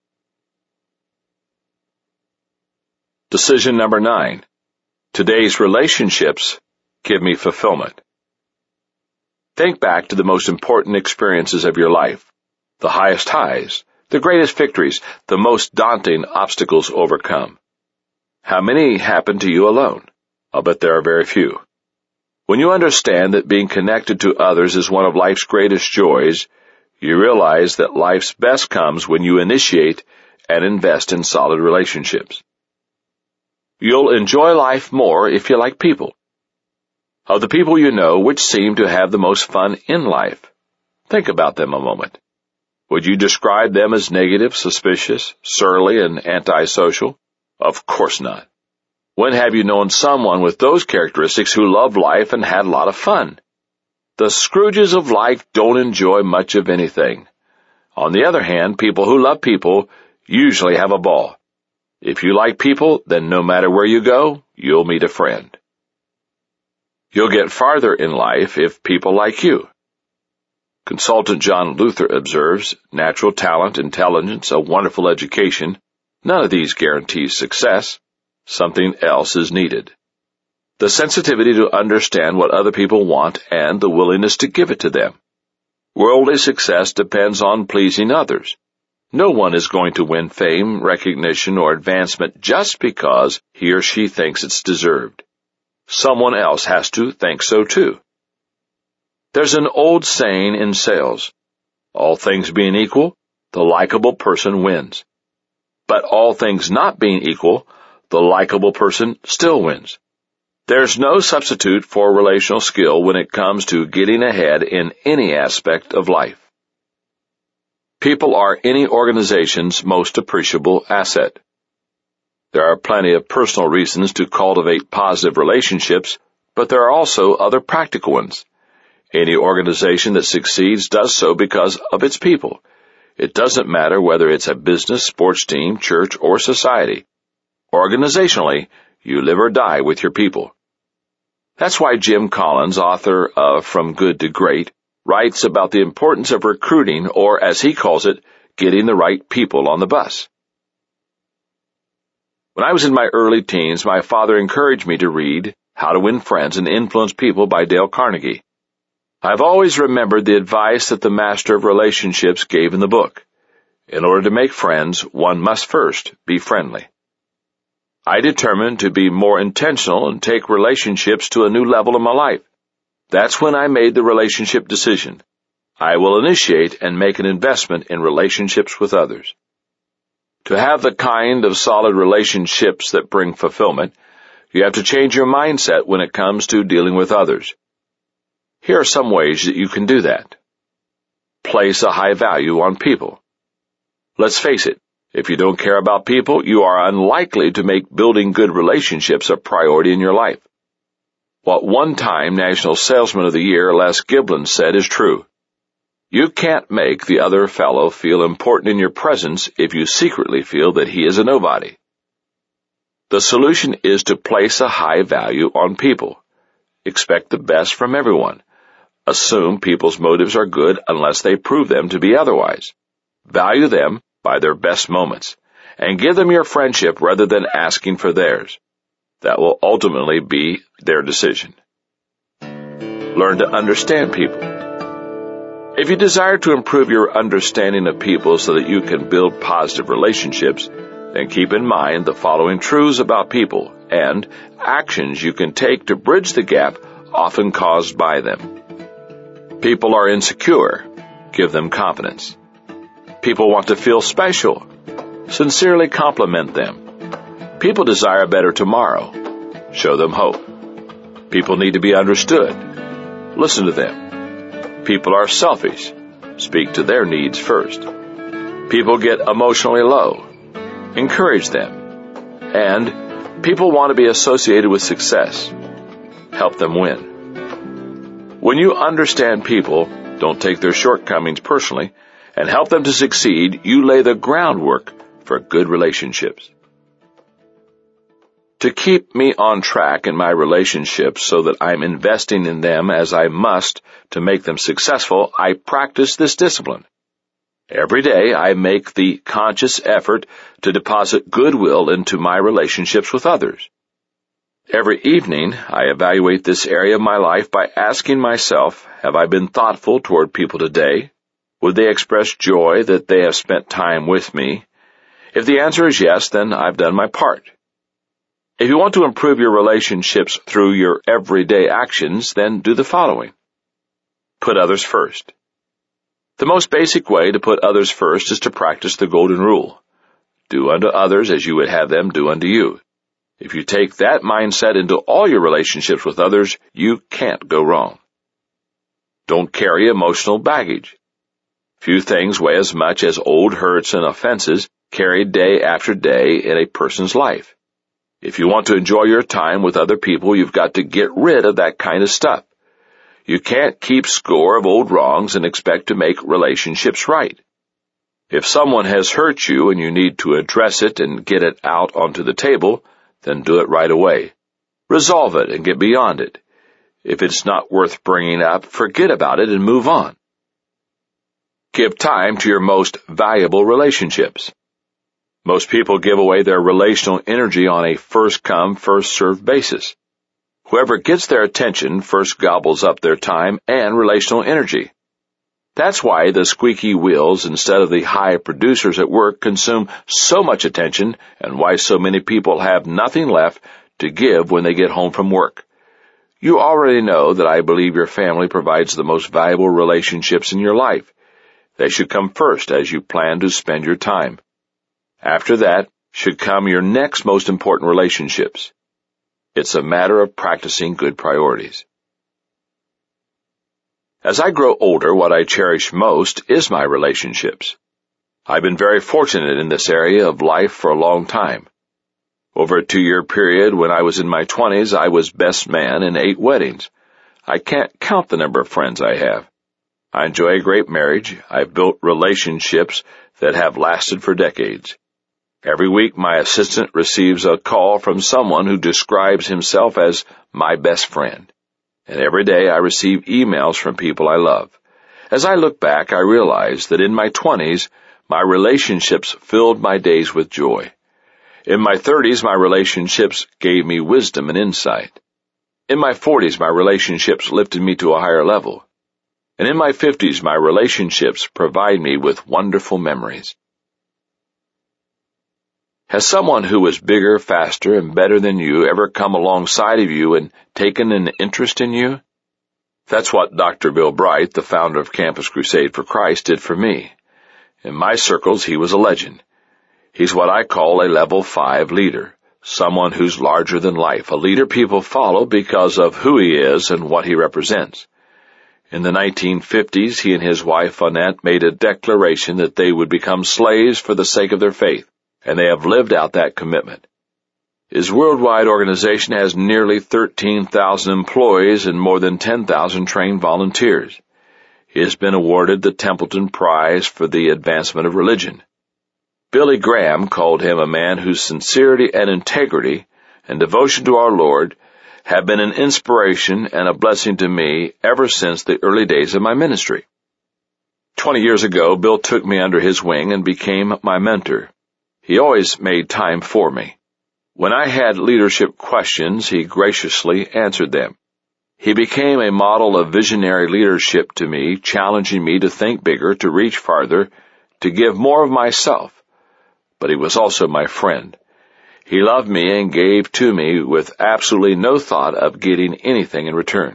Decision number nine. Today's relationships give me fulfillment. Think back to the most important experiences of your life, the highest highs, the greatest victories, the most daunting obstacles overcome. How many happened to you alone? I'll bet there are very few. When you understand that being connected to others is one of life's greatest joys, you realize that life's best comes when you initiate and invest in solid relationships. You'll enjoy life more if you like people. Of the people you know, which seem to have the most fun in life? Think about them a moment. Would you describe them as negative, suspicious, surly, and antisocial? Of course not. When have you known someone with those characteristics who loved life and had a lot of fun? The Scrooges of life don't enjoy much of anything. On the other hand, people who love people usually have a ball. If you like people, then no matter where you go, you'll meet a friend. You'll get farther in life if people like you. Consultant John Luther observes, natural talent, intelligence, a wonderful education, none of these guarantees success. Something else is needed. The sensitivity to understand what other people want and the willingness to give it to them. Worldly success depends on pleasing others. No one is going to win fame, recognition, or advancement just because he or she thinks it's deserved. Someone else has to think so too. There's an old saying in sales, all things being equal, the likable person wins. But all things not being equal, the likable person still wins. There's no substitute for relational skill when it comes to getting ahead in any aspect of life. People are any organization's most appreciable asset. There are plenty of personal reasons to cultivate positive relationships, but there are also other practical ones. Any organization that succeeds does so because of its people. It doesn't matter whether it's a business, sports team, church, or society. Organizationally, you live or die with your people. That's why Jim Collins, author of From Good to Great, writes about the importance of recruiting, or as he calls it, getting the right people on the bus. When I was in my early teens, my father encouraged me to read How to Win Friends and Influence People by Dale Carnegie. I've always remembered the advice that the master of relationships gave in the book. In order to make friends, one must first be friendly. I determined to be more intentional and take relationships to a new level in my life. That's when I made the relationship decision. I will initiate and make an investment in relationships with others. To have the kind of solid relationships that bring fulfillment, you have to change your mindset when it comes to dealing with others. Here are some ways that you can do that. Place a high value on people. Let's face it, if you don't care about people, you are unlikely to make building good relationships a priority in your life. What one-time National Salesman of the Year Les Giblin said is true. You can't make the other fellow feel important in your presence if you secretly feel that he is a nobody. The solution is to place a high value on people. Expect the best from everyone. Assume people's motives are good unless they prove them to be otherwise. Value them by their best moments, and give them your friendship rather than asking for theirs. That will ultimately be their decision. Learn to understand people. If you desire to improve your understanding of people so that you can build positive relationships, then keep in mind the following truths about people and actions you can take to bridge the gap often caused by them. People are insecure. Give them confidence. People want to feel special. Sincerely compliment them. People desire a better tomorrow. Show them hope. People need to be understood. Listen to them. People are selfish. Speak to their needs first. People get emotionally low. Encourage them. And people want to be associated with success. Help them win. When you understand people, don't take their shortcomings personally, and help them to succeed, you lay the groundwork for good relationships. To keep me on track in my relationships so that I'm investing in them as I must to make them successful, I practice this discipline. Every day I make the conscious effort to deposit goodwill into my relationships with others. Every evening, I evaluate this area of my life by asking myself, have I been thoughtful toward people today? Would they express joy that they have spent time with me? If the answer is yes, then I've done my part. If you want to improve your relationships through your everyday actions, then do the following. Put others first. The most basic way to put others first is to practice the golden rule. Do unto others as you would have them do unto you. If you take that mindset into all your relationships with others, you can't go wrong. Don't carry emotional baggage. Few things weigh as much as old hurts and offenses carried day after day in a person's life. If you want to enjoy your time with other people, you've got to get rid of that kind of stuff. You can't keep score of old wrongs and expect to make relationships right. If someone has hurt you and you need to address it and get it out onto the table, then do it right away. Resolve it and get beyond it. If it's not worth bringing up, forget about it and move on. Give time to your most valuable relationships. Most people give away their relational energy on a first-come, first-served basis. Whoever gets their attention first gobbles up their time and relational energy. That's why the squeaky wheels instead of the high producers at work consume so much attention, and why so many people have nothing left to give when they get home from work. You already know that I believe your family provides the most valuable relationships in your life. They should come first as you plan to spend your time. After that should come your next most important relationships. It's a matter of practicing good priorities. As I grow older, what I cherish most is my relationships. I've been very fortunate in this area of life for a long time. Over a two-year period when I was in my twenties, I was best man in eight weddings. I can't count the number of friends I have. I enjoy a great marriage. I've built relationships that have lasted for decades. Every week, my assistant receives a call from someone who describes himself as my best friend. And every day I receive emails from people I love. As I look back, I realize that in my twenties, my relationships filled my days with joy. In my thirties, my relationships gave me wisdom and insight. In my forties, my relationships lifted me to a higher level. And in my fifties, my relationships provide me with wonderful memories. Has someone who was bigger, faster, and better than you ever come alongside of you and taken an interest in you? That's what Doctor Bill Bright, the founder of Campus Crusade for Christ, did for me. In my circles, he was a legend. He's what I call a level five leader, someone who's larger than life, a leader people follow because of who he is and what he represents. In the nineteen fifties, he and his wife, Annette, made a declaration that they would become slaves for the sake of their faith, and they have lived out that commitment. His worldwide organization has nearly thirteen thousand employees and more than ten thousand trained volunteers. He has been awarded the Templeton Prize for the Advancement of Religion. Billy Graham called him a man whose sincerity and integrity and devotion to our Lord have been an inspiration and a blessing to me ever since the early days of my ministry. Twenty years ago, Bill took me under his wing and became my mentor. He always made time for me. When I had leadership questions, he graciously answered them. He became a model of visionary leadership to me, challenging me to think bigger, to reach farther, to give more of myself. But he was also my friend. He loved me and gave to me with absolutely no thought of getting anything in return.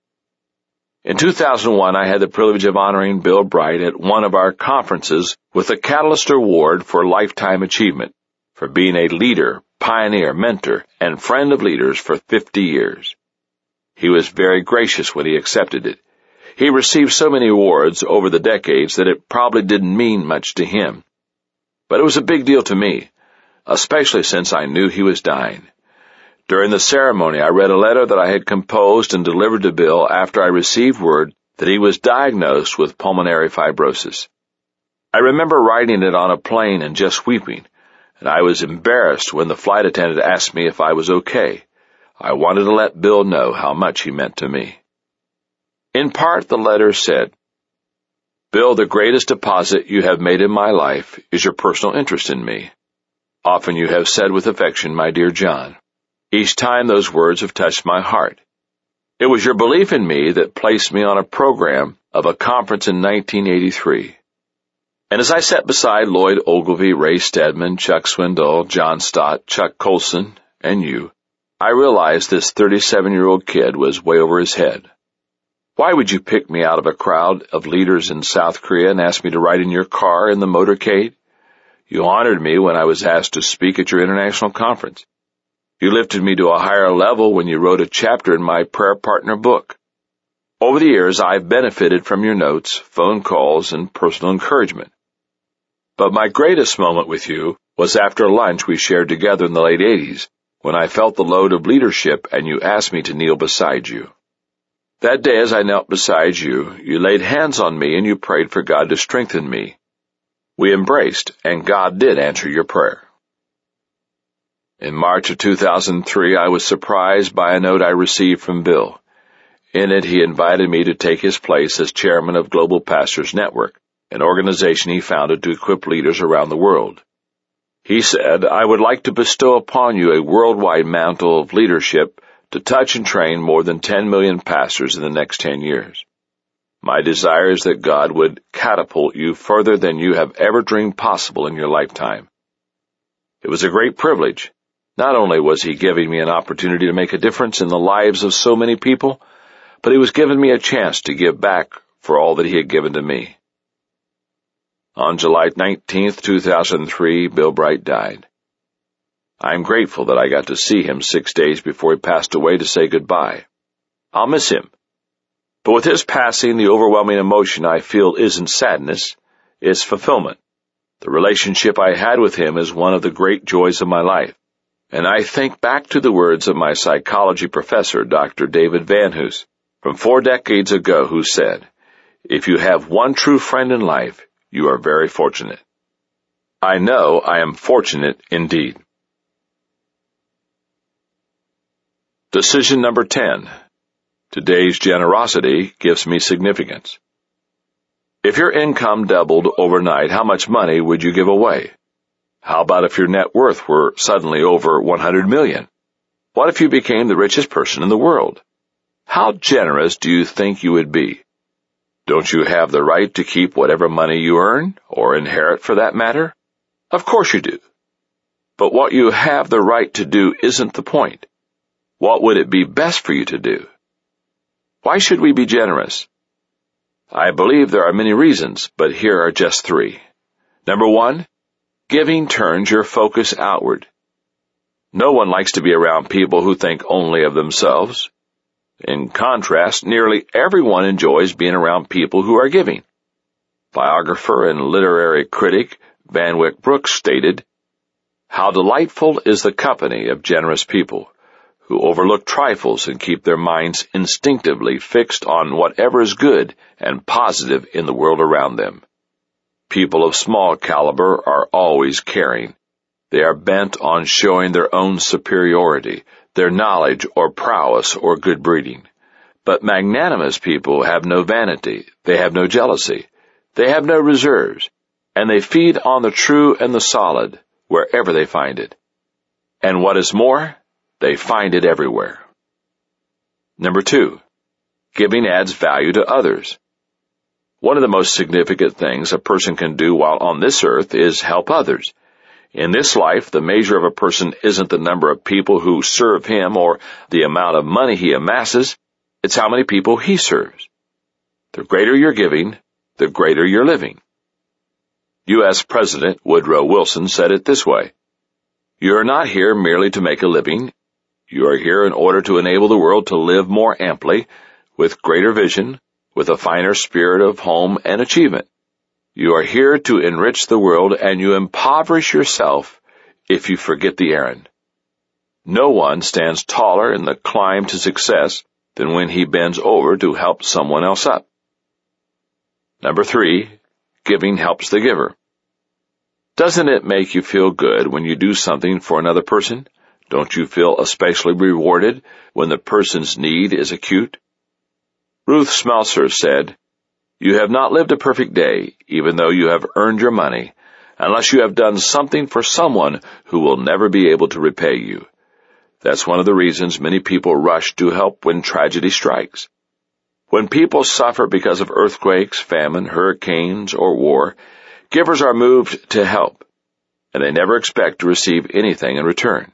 In two thousand one, I had the privilege of honoring Bill Bright at one of our conferences with the Catalyst Award for Lifetime Achievement for being a leader, pioneer, mentor, and friend of leaders for fifty years. He was very gracious when he accepted it. He received so many awards over the decades that it probably didn't mean much to him. But it was a big deal to me, especially since I knew he was dying. During the ceremony, I read a letter that I had composed and delivered to Bill after I received word that he was diagnosed with pulmonary fibrosis. I remember writing it on a plane and just weeping, and I was embarrassed when the flight attendant asked me if I was okay. I wanted to let Bill know how much he meant to me. In part, the letter said, "Bill, the greatest deposit you have made in my life is your personal interest in me. Often you have said with affection, 'My dear John.' Each time those words have touched my heart. It was your belief in me that placed me on a program of a conference in nineteen eighty-three. And as I sat beside Lloyd Ogilvie, Ray Stedman, Chuck Swindoll, John Stott, Chuck Colson, and you, I realized this thirty-seven-year-old kid was way over his head. Why would you pick me out of a crowd of leaders in South Korea and ask me to ride in your car in the motorcade? You honored me when I was asked to speak at your international conference. You lifted me to a higher level when you wrote a chapter in my Prayer Partner book. Over the years, I've benefited from your notes, phone calls, and personal encouragement. But my greatest moment with you was after lunch we shared together in the late eighties, when I felt the load of leadership and you asked me to kneel beside you. That day, as I knelt beside you, you laid hands on me and you prayed for God to strengthen me. We embraced, and God did answer your prayer. In March of two thousand three, I was surprised by a note I received from Bill. In it, he invited me to take his place as chairman of Global Pastors Network, an organization he founded to equip leaders around the world. He said, "I would like to bestow upon you a worldwide mantle of leadership to touch and train more than ten million pastors in the next ten years. My desire is that God would catapult you further than you have ever dreamed possible in your lifetime. It was a great privilege. Not only was He giving me an opportunity to make a difference in the lives of so many people, but He was giving me a chance to give back for all that He had given to me. On July nineteenth, two thousand three, Bill Bright died. I am grateful that I got to see him six days before he passed away to say goodbye. I'll miss him. But with his passing, the overwhelming emotion I feel isn't sadness, it's fulfillment. The relationship I had with him is one of the great joys of my life. And I think back to the words of my psychology professor, Doctor David Van Hoos, from four decades ago, who said, "If you have one true friend in life, you are very fortunate." I know I am fortunate indeed. Decision number ten. Today's generosity gives me significance. If your income doubled overnight, how much money would you give away? How about if your net worth were suddenly over one hundred million dollars? What if you became the richest person in the world? How generous do you think you would be? Don't you have the right to keep whatever money you earn, or inherit for that matter? Of course you do. But what you have the right to do isn't the point. What would it be best for you to do? Why should we be generous? I believe there are many reasons, but here are just three. Number one, giving turns your focus outward. No one likes to be around people who think only of themselves. In contrast, nearly everyone enjoys being around people who are giving. Biographer and literary critic Van Wyck Brooks stated, "How delightful is the company of generous people, who overlook trifles and keep their minds instinctively fixed on whatever is good and positive in the world around them. People of small caliber are always caring. They are bent on showing their own superiority, their knowledge or prowess or good breeding. But magnanimous people have no vanity, they have no jealousy, they have no reserves, and they feed on the true and the solid wherever they find it. And what is more, they find it everywhere." Number two, giving adds value to others. One of the most significant things a person can do while on this earth is help others. In this life, the measure of a person isn't the number of people who serve him or the amount of money he amasses, it's how many people he serves. The greater your giving, the greater your living. U S President Woodrow Wilson said it this way, "You are not here merely to make a living. You are here in order to enable the world to live more amply, with greater vision, with a finer spirit of home and achievement. You are here to enrich the world, and you impoverish yourself if you forget the errand. No one stands taller in the climb to success than when he bends over to help someone else up." Number three, giving helps the giver. Doesn't it make you feel good when you do something for another person? Don't you feel especially rewarded when the person's need is acute? Ruth Smelser said, "You have not lived a perfect day, even though you have earned your money, unless you have done something for someone who will never be able to repay you." That's one of the reasons many people rush to help when tragedy strikes. When people suffer because of earthquakes, famine, hurricanes, or war, givers are moved to help, and they never expect to receive anything in return.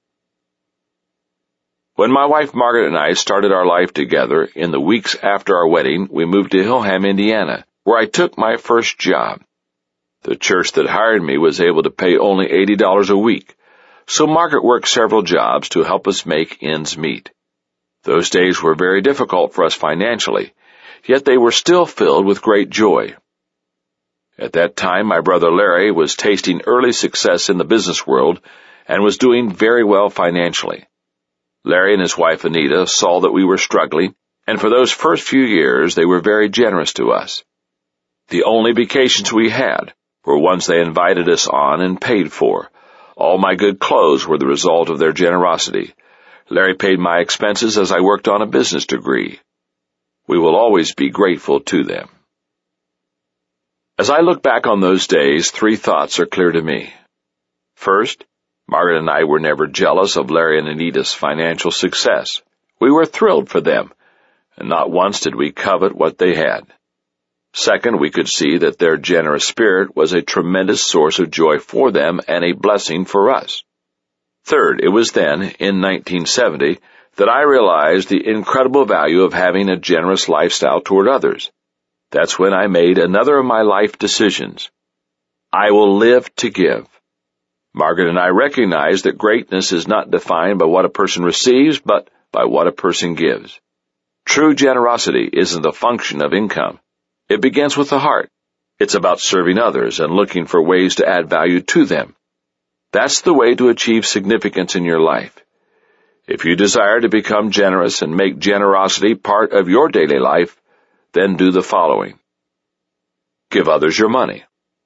When my wife Margaret and I started our life together, in the weeks after our wedding, we moved to Hillham, Indiana, where I took my first job. The church that hired me was able to pay only eighty dollars a week, so Margaret worked several jobs to help us make ends meet. Those days were very difficult for us financially, yet they were still filled with great joy. At that time, my brother Larry was tasting early success in the business world and was doing very well financially. Larry and his wife Anita saw that we were struggling, and for those first few years they were very generous to us. The only vacations we had were ones they invited us on and paid for. All my good clothes were the result of their generosity. Larry paid my expenses as I worked on a business degree. We will always be grateful to them. As I look back on those days, three thoughts are clear to me. First, Margaret and I were never jealous of Larry and Anita's financial success. We were thrilled for them, and not once did we covet what they had. Second, we could see that their generous spirit was a tremendous source of joy for them and a blessing for us. Third, it was then, in nineteen seventy, that I realized the incredible value of having a generous lifestyle toward others. That's when I made another of my life decisions. I will live to give. Margaret and I recognize that greatness is not defined by what a person receives, but by what a person gives. True generosity isn't a function of income. It begins with the heart. It's about serving others and looking for ways to add value to them. That's the way to achieve significance in your life. If you desire to become generous and make generosity part of your daily life, then do the following. Give others your money.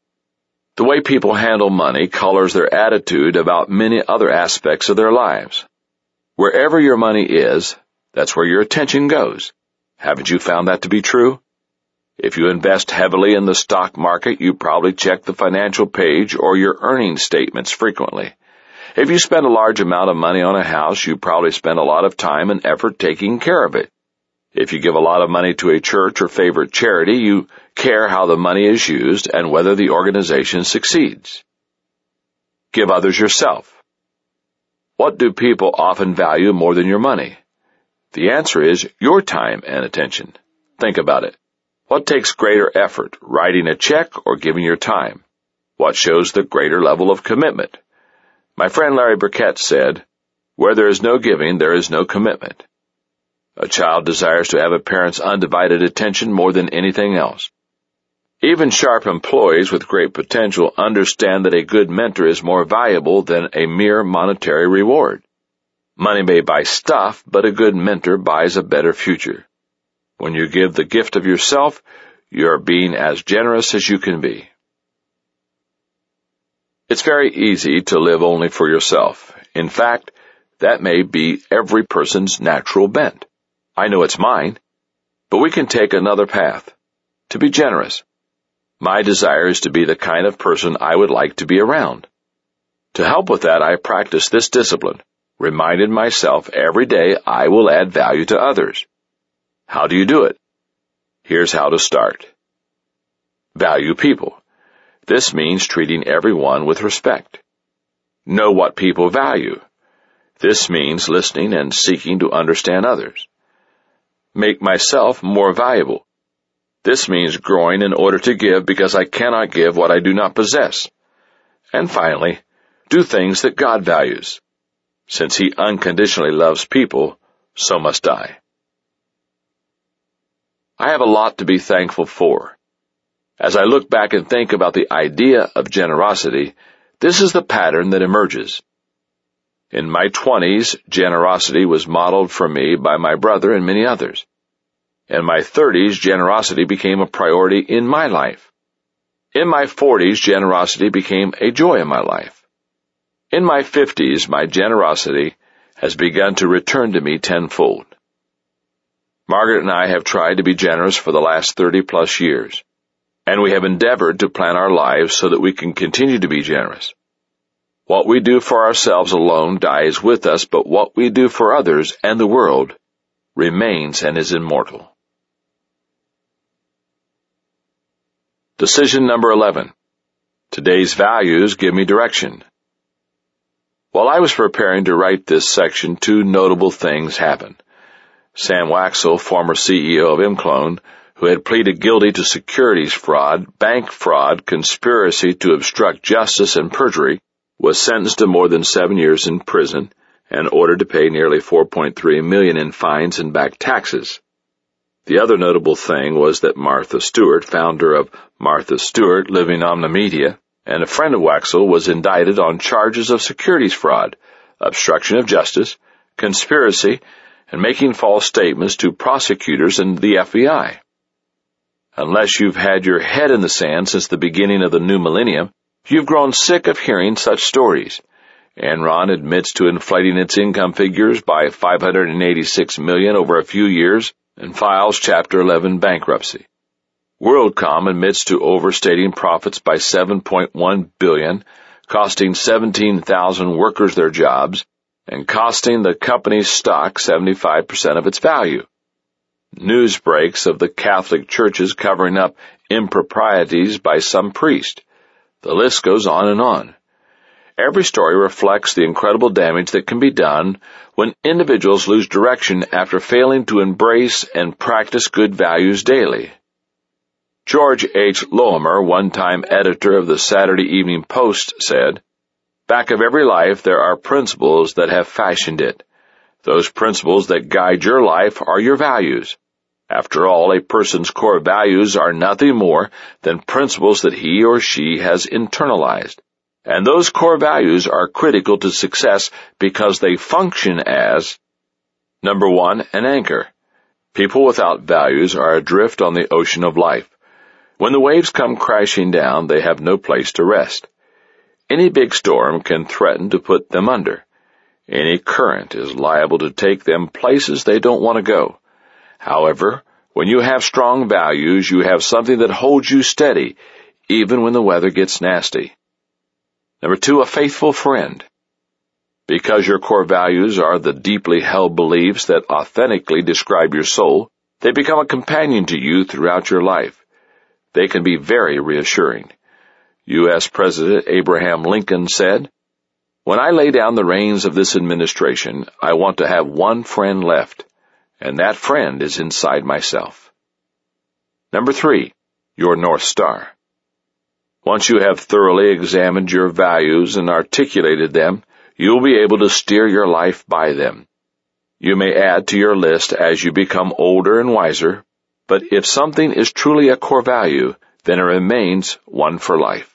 The way people handle money colors their attitude about many other aspects of their lives. Wherever your money is, that's where your attention goes. Haven't you found that to be true? If you invest heavily in the stock market, you probably check the financial page or your earnings statements frequently. If you spend a large amount of money on a house, you probably spend a lot of time and effort taking care of it. If you give a lot of money to a church or favorite charity, you care how the money is used and whether the organization succeeds. Give others yourself. What do people often value more than your money? The answer is your time and attention. Think about it. What takes greater effort, writing a check or giving your time? What shows the greater level of commitment? My friend Larry Burkett said, "Where there is no giving, there is no commitment." A child desires to have a parent's undivided attention more than anything else. Even sharp employees with great potential understand that a good mentor is more valuable than a mere monetary reward. Money may buy stuff, but a good mentor buys a better future. When you give the gift of yourself, you are being as generous as you can be. It's very easy to live only for yourself. In fact, that may be every person's natural bent. I know it's mine, but we can take another path, to be generous. My desire is to be the kind of person I would like to be around. To help with that, I practice this discipline, reminding myself every day I will add value to others. How do you do it? Here's how to start. Value people. This means treating everyone with respect. Know what people value. This means listening and seeking to understand others. Make myself more valuable. This means growing in order to give because I cannot give what I do not possess. And finally, do things that God values. Since He unconditionally loves people, so must I. I have a lot to be thankful for. As I look back and think about the idea of generosity, this is the pattern that emerges. In my twenties, generosity was modeled for me by my brother and many others. In my thirties, generosity became a priority in my life. In my forties, generosity became a joy in my life. In my fifties, my generosity has begun to return to me tenfold. Margaret and I have tried to be generous for the last thirty plus years, and we have endeavored to plan our lives so that we can continue to be generous. What we do for ourselves alone dies with us, but what we do for others and the world remains and is immortal. Decision number eleven. Today's values give me direction. While I was preparing to write this section, two notable things happened. Sam Waxel, former C E O of ImClone, who had pleaded guilty to securities fraud, bank fraud, conspiracy to obstruct justice, and perjury, was sentenced to more than seven years in prison and ordered to pay nearly four point three million dollars in fines and back taxes. The other notable thing was that Martha Stewart, founder of Martha Stewart Living Omni Media, and a friend of Waxel, was indicted on charges of securities fraud, obstruction of justice, conspiracy, and making false statements to prosecutors and the F B I. Unless you've had your head in the sand since the beginning of the new millennium, you've grown sick of hearing such stories. Enron admits to inflating its income figures by five hundred eighty-six million dollars over a few years and files Chapter eleven bankruptcy. WorldCom admits to overstating profits by seven point one billion dollars, costing seventeen thousand workers their jobs, and costing the company's stock seventy-five percent of its value. News breaks of the Catholic churches covering up improprieties by some priest. The list goes on and on. Every story reflects the incredible damage that can be done when individuals lose direction after failing to embrace and practice good values daily. George H. Loemer, one-time editor of the Saturday Evening Post, said, "Back of every life there are principles that have fashioned it. Those principles that guide your life are your values. After all, a person's core values are nothing more than principles that he or she has internalized. And those core values are critical to success because they function as, number one, an anchor. People without values are adrift on the ocean of life. When the waves come crashing down, they have no place to rest. Any big storm can threaten to put them under. Any current is liable to take them places they don't want to go. However, when you have strong values, you have something that holds you steady, even when the weather gets nasty. Number two, a faithful friend. Because your core values are the deeply held beliefs that authentically describe your soul, they become a companion to you throughout your life. They can be very reassuring. U S President Abraham Lincoln said, "When I lay down the reins of this administration, I want to have one friend left, and that friend is inside myself." Number three, your North Star. Once you have thoroughly examined your values and articulated them, you will be able to steer your life by them. You may add to your list as you become older and wiser, but if something is truly a core value, then it remains one for life.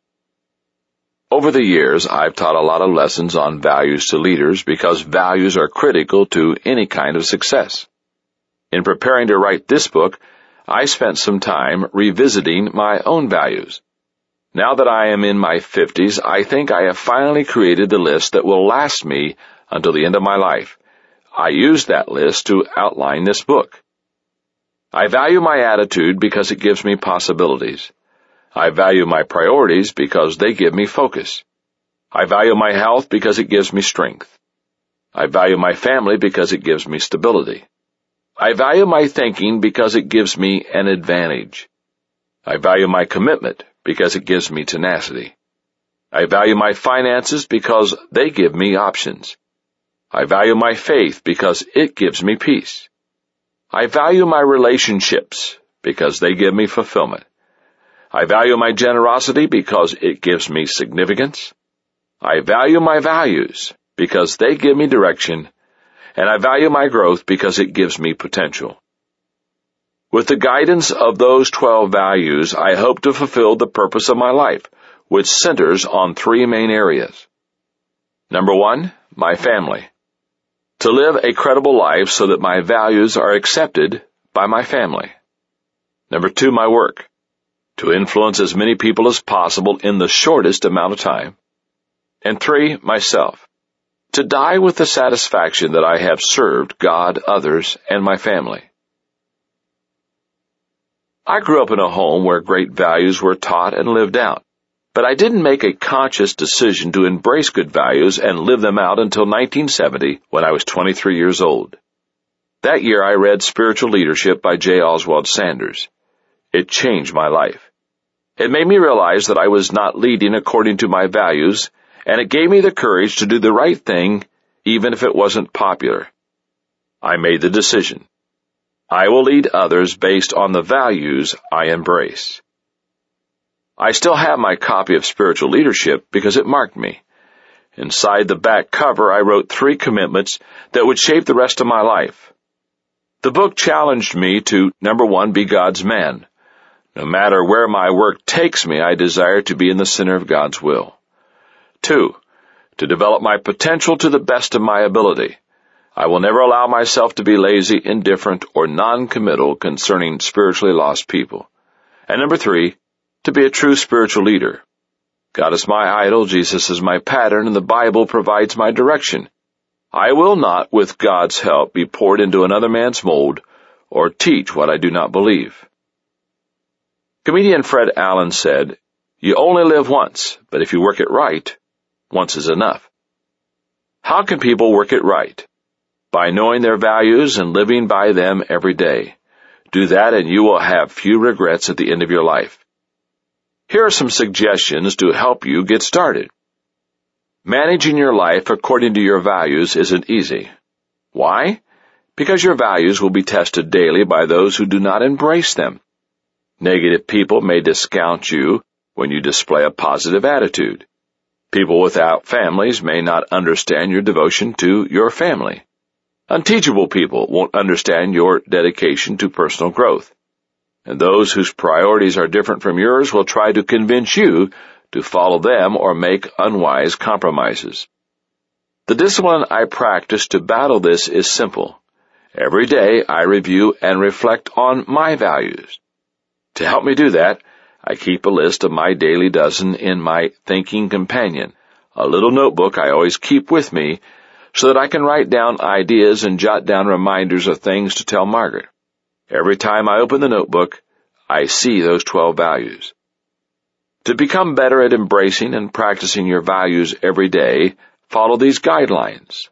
Over the years, I've taught a lot of lessons on values to leaders because values are critical to any kind of success. In preparing to write this book, I spent some time revisiting my own values. Now that I am in my fifties, I think I have finally created the list that will last me until the end of my life. I used that list to outline this book. I value my attitude because it gives me possibilities. I value my priorities because they give me focus. I value my health because it gives me strength. I value my family because it gives me stability. I value my thinking because it gives me an advantage. I value my commitment because it gives me tenacity. I value my finances because they give me options. I value my faith because it gives me peace. I value my relationships because they give me fulfillment. I value my generosity because it gives me significance. I value my values because they give me direction. And I value my growth because it gives me potential. With the guidance of those twelve values, I hope to fulfill the purpose of my life, which centers on three main areas. Number one, my family. To live a credible life so that my values are accepted by my family. Number two, my work. To influence as many people as possible in the shortest amount of time. And three, myself. To die with the satisfaction that I have served God, others, and my family. I grew up in a home where great values were taught and lived out, but I didn't make a conscious decision to embrace good values and live them out until nineteen seventy when I was twenty-three years old. That year I read Spiritual Leadership by J. Oswald Sanders. It changed my life. It made me realize that I was not leading according to my values, and it gave me the courage to do the right thing even if it wasn't popular. I made the decision. I will lead others based on the values I embrace. I still have my copy of Spiritual Leadership because it marked me. Inside the back cover, I wrote three commitments that would shape the rest of my life. The book challenged me to, number one, be God's man. No matter where my work takes me, I desire to be in the center of God's will. Two, to develop my potential to the best of my ability. I will never allow myself to be lazy, indifferent, or non-committal concerning spiritually lost people. And number three, to be a true spiritual leader. God is my idol, Jesus is my pattern, and the Bible provides my direction. I will not, with God's help, be poured into another man's mold or teach what I do not believe. Comedian Fred Allen said, "You only live once, but if you work it right, once is enough." How can people work it right? by knowing their values and living by them every day. Do that and you will have few regrets at the end of your life. Here are some suggestions to help you get started. Managing your life according to your values isn't easy. Why? Because your values will be tested daily by those who do not embrace them. Negative people may discount you when you display a positive attitude. People without families may not understand your devotion to your family. Unteachable people won't understand your dedication to personal growth. And those whose priorities are different from yours will try to convince you to follow them or make unwise compromises. The discipline I practice to battle this is simple. Every day I review and reflect on my values. To help me do that, I keep a list of my daily dozen in my Thinking Companion, a little notebook I always keep with me so that I can write down ideas and jot down reminders of things to tell Margaret. Every time I open the notebook, I see those twelve values. To become better at embracing and practicing your values every day, follow these guidelines.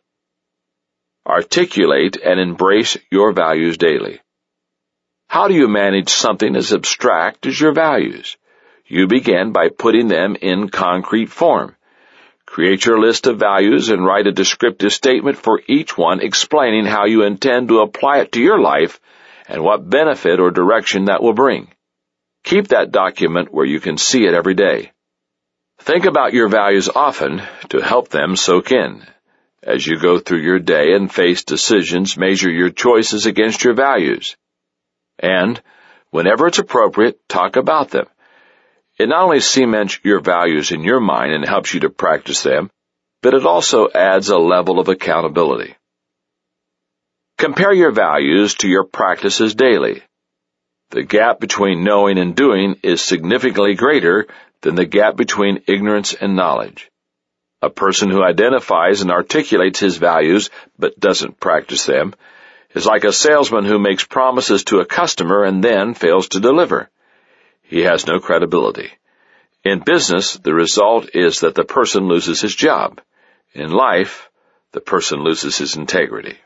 Articulate and embrace your values daily. How do you manage something as abstract as your values? You begin by putting them in concrete form. Create your list of values and write a descriptive statement for each one explaining how you intend to apply it to your life and what benefit or direction that will bring. Keep that document where you can see it every day. Think about your values often to help them soak in. As you go through your day and face decisions, measure your choices against your values. And, whenever it's appropriate, talk about them. It not only cements your values in your mind and helps you to practice them, but it also adds a level of accountability. Compare your values to your practices daily. The gap between knowing and doing is significantly greater than the gap between ignorance and knowledge. A person who identifies and articulates his values but doesn't practice them is like a salesman who makes promises to a customer and then fails to deliver. He has no credibility. In business, the result is that the person loses his job. In life, the person loses his integrity.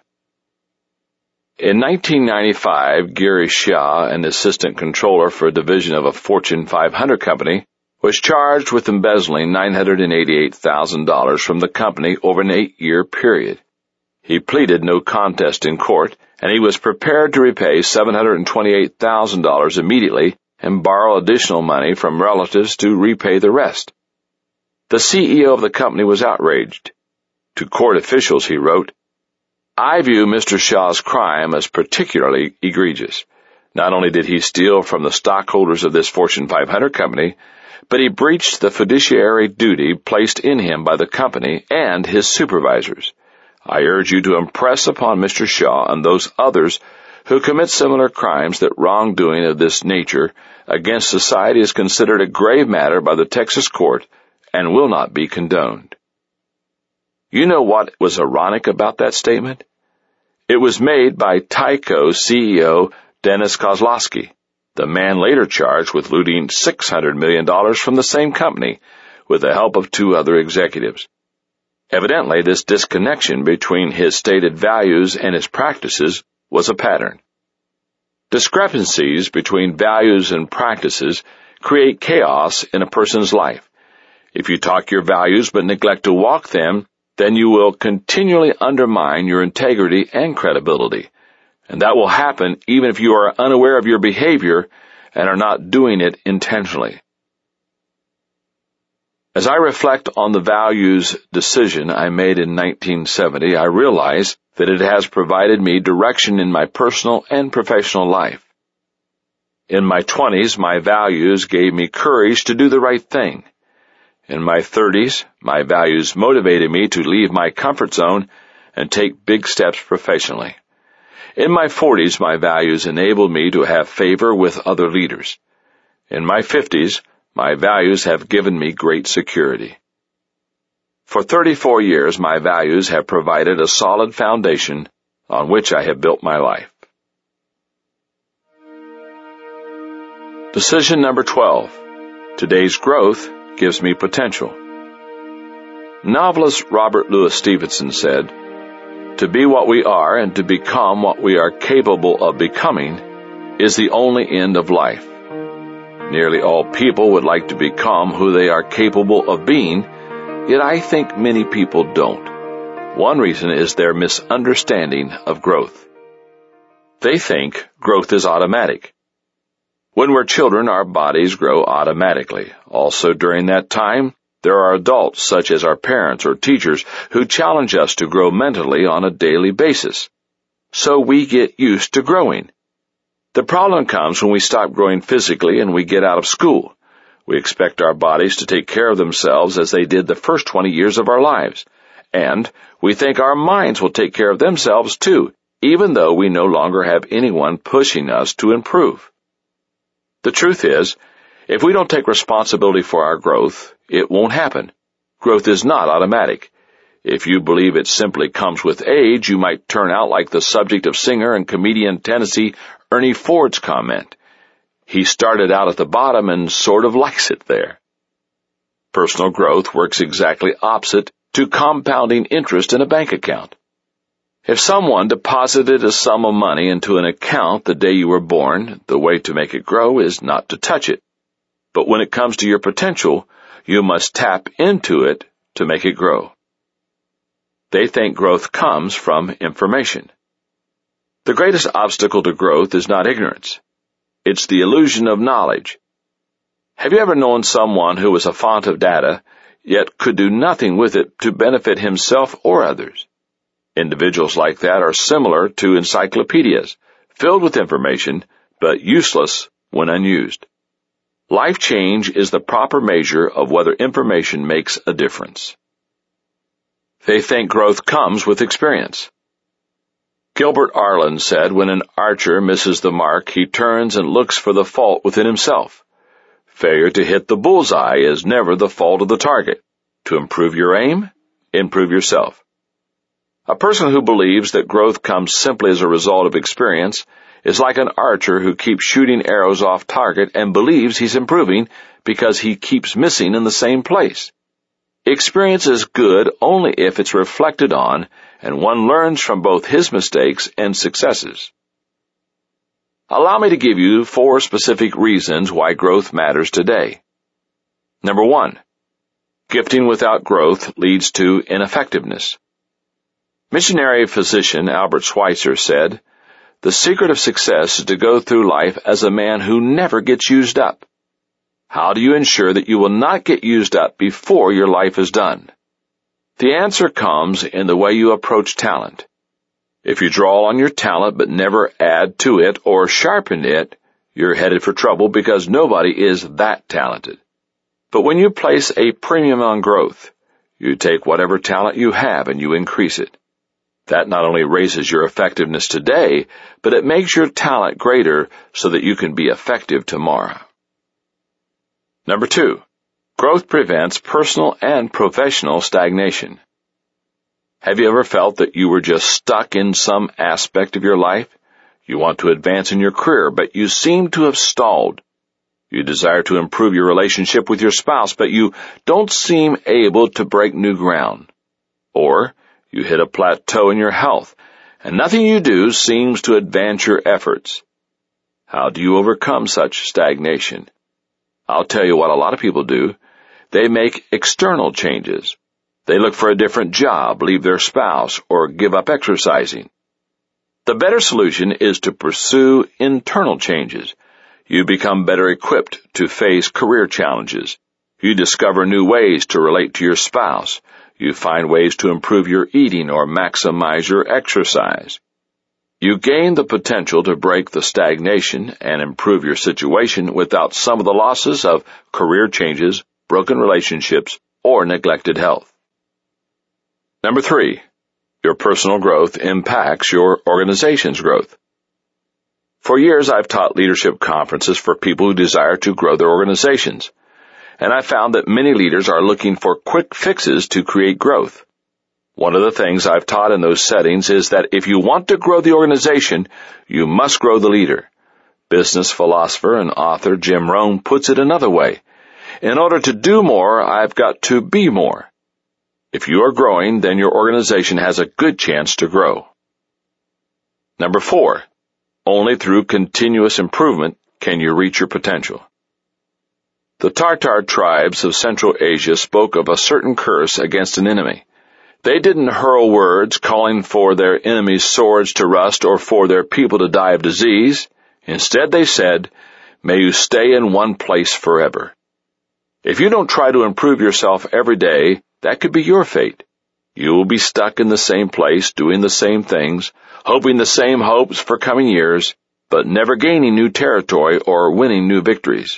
In nineteen ninety-five, Gary Shaw, an assistant controller for a division of a Fortune five hundred company, was charged with embezzling nine hundred eighty-eight thousand dollars from the company over an eight-year period. He pleaded no contest in court, and he was prepared to repay seven hundred twenty-eight thousand dollars immediately and borrow additional money from relatives to repay the rest. The C E O of the company was outraged. To court officials, he wrote, "I view Mister Shaw's crime as particularly egregious. Not only did he steal from the stockholders of this Fortune five hundred company, but he breached the fiduciary duty placed in him by the company and his supervisors. I urge you to impress upon Mister Shaw and those others who commit similar crimes that wrongdoing of this nature against society is considered a grave matter by the Texas court and will not be condoned." You know what was ironic about that statement? It was made by Tyco C E O Dennis Kozlowski, the man later charged with looting six hundred million dollars from the same company with the help of two other executives. Evidently, this disconnection between his stated values and his practices was a pattern. Discrepancies between values and practices create chaos in a person's life. If you talk your values but neglect to walk them, then you will continually undermine your integrity and credibility. And that will happen even if you are unaware of your behavior and are not doing it intentionally. As I reflect on the values decision I made in nineteen seventy, I realize that it has provided me direction in my personal and professional life. In my twenties, my values gave me courage to do the right thing. In my thirties, my values motivated me to leave my comfort zone and take big steps professionally. In my forties, my values enabled me to have favor with other leaders. In my fifties, my values have given me great security. For thirty-four years, my values have provided a solid foundation on which I have built my life. Decision number twelve. Today's growth gives me potential. Novelist Robert Louis Stevenson said, To be what we are and to become what we are capable of becoming is the only end of life. Nearly all people would like to become who they are capable of being, yet I think many people don't. One reason is their misunderstanding of growth. They think growth is automatic. When we're children, our bodies grow automatically. Also, during that time, there are adults, such as our parents or teachers, who challenge us to grow mentally on a daily basis. So we get used to growing. The problem comes when we stop growing physically and we get out of school. We expect our bodies to take care of themselves as they did the first twenty years of our lives. And we think our minds will take care of themselves too, even though we no longer have anyone pushing us to improve. The truth is, if we don't take responsibility for our growth, it won't happen. Growth is not automatic. If you believe it simply comes with age, you might turn out like the subject of singer and comedian Tennessee Ernie Ford's comment. He started out at the bottom and sort of likes it there. Personal growth works exactly opposite to compounding interest in a bank account. If someone deposited a sum of money into an account the day you were born, the way to make it grow is not to touch it. But when it comes to your potential, you must tap into it to make it grow. They think growth comes from information. The greatest obstacle to growth is not ignorance. It's the illusion of knowledge. Have you ever known someone who was a font of data, yet could do nothing with it to benefit himself or others? Individuals like that are similar to encyclopedias, filled with information, but useless when unused. Life change is the proper measure of whether information makes a difference. They think growth comes with experience. Gilbert Arlen said when an archer misses the mark, he turns and looks for the fault within himself. Failure to hit the bullseye is never the fault of the target. To improve your aim, improve yourself. A person who believes that growth comes simply as a result of experience is like an archer who keeps shooting arrows off target and believes he's improving because he keeps missing in the same place. Experience is good only if it's reflected on and one learns from both his mistakes and successes. Allow me to give you four specific reasons why growth matters today. Number one, gifting without growth leads to ineffectiveness. Missionary physician Albert Schweitzer said, "The secret of success is to go through life as a man who never gets used up." How do you ensure that you will not get used up before your life is done? The answer comes in the way you approach talent. If you draw on your talent but never add to it or sharpen it, you're headed for trouble because nobody is that talented. But when you place a premium on growth, you take whatever talent you have and you increase it. That not only raises your effectiveness today, but it makes your talent greater so that you can be effective tomorrow. Number two, growth prevents personal and professional stagnation. Have you ever felt that you were just stuck in some aspect of your life? You want to advance in your career, but you seem to have stalled. You desire to improve your relationship with your spouse, but you don't seem able to break new ground. Or you hit a plateau in your health, and nothing you do seems to advance your efforts. How do you overcome such stagnation? I'll tell you what a lot of people do. They make external changes. They look for a different job, leave their spouse, or give up exercising. The better solution is to pursue internal changes. You become better equipped to face career challenges. You discover new ways to relate to your spouse. You find ways to improve your eating or maximize your exercise. You gain the potential to break the stagnation and improve your situation without some of the losses of career changes, broken relationships, or neglected health. Number three, your personal growth impacts your organization's growth. For years, I've taught leadership conferences for people who desire to grow their organizations, and I found that many leaders are looking for quick fixes to create growth. One of the things I've taught in those settings is that if you want to grow the organization, you must grow the leader. Business philosopher and author Jim Rohn puts it another way. In order to do more, I've got to be more. If you are growing, then your organization has a good chance to grow. Number four, only through continuous improvement can you reach your potential. The Tartar tribes of Central Asia spoke of a certain curse against an enemy. They didn't hurl words calling for their enemies' swords to rust or for their people to die of disease. Instead, they said, "May you stay in one place forever." If you don't try to improve yourself every day, that could be your fate. You will be stuck in the same place, doing the same things, hoping the same hopes for coming years, but never gaining new territory or winning new victories.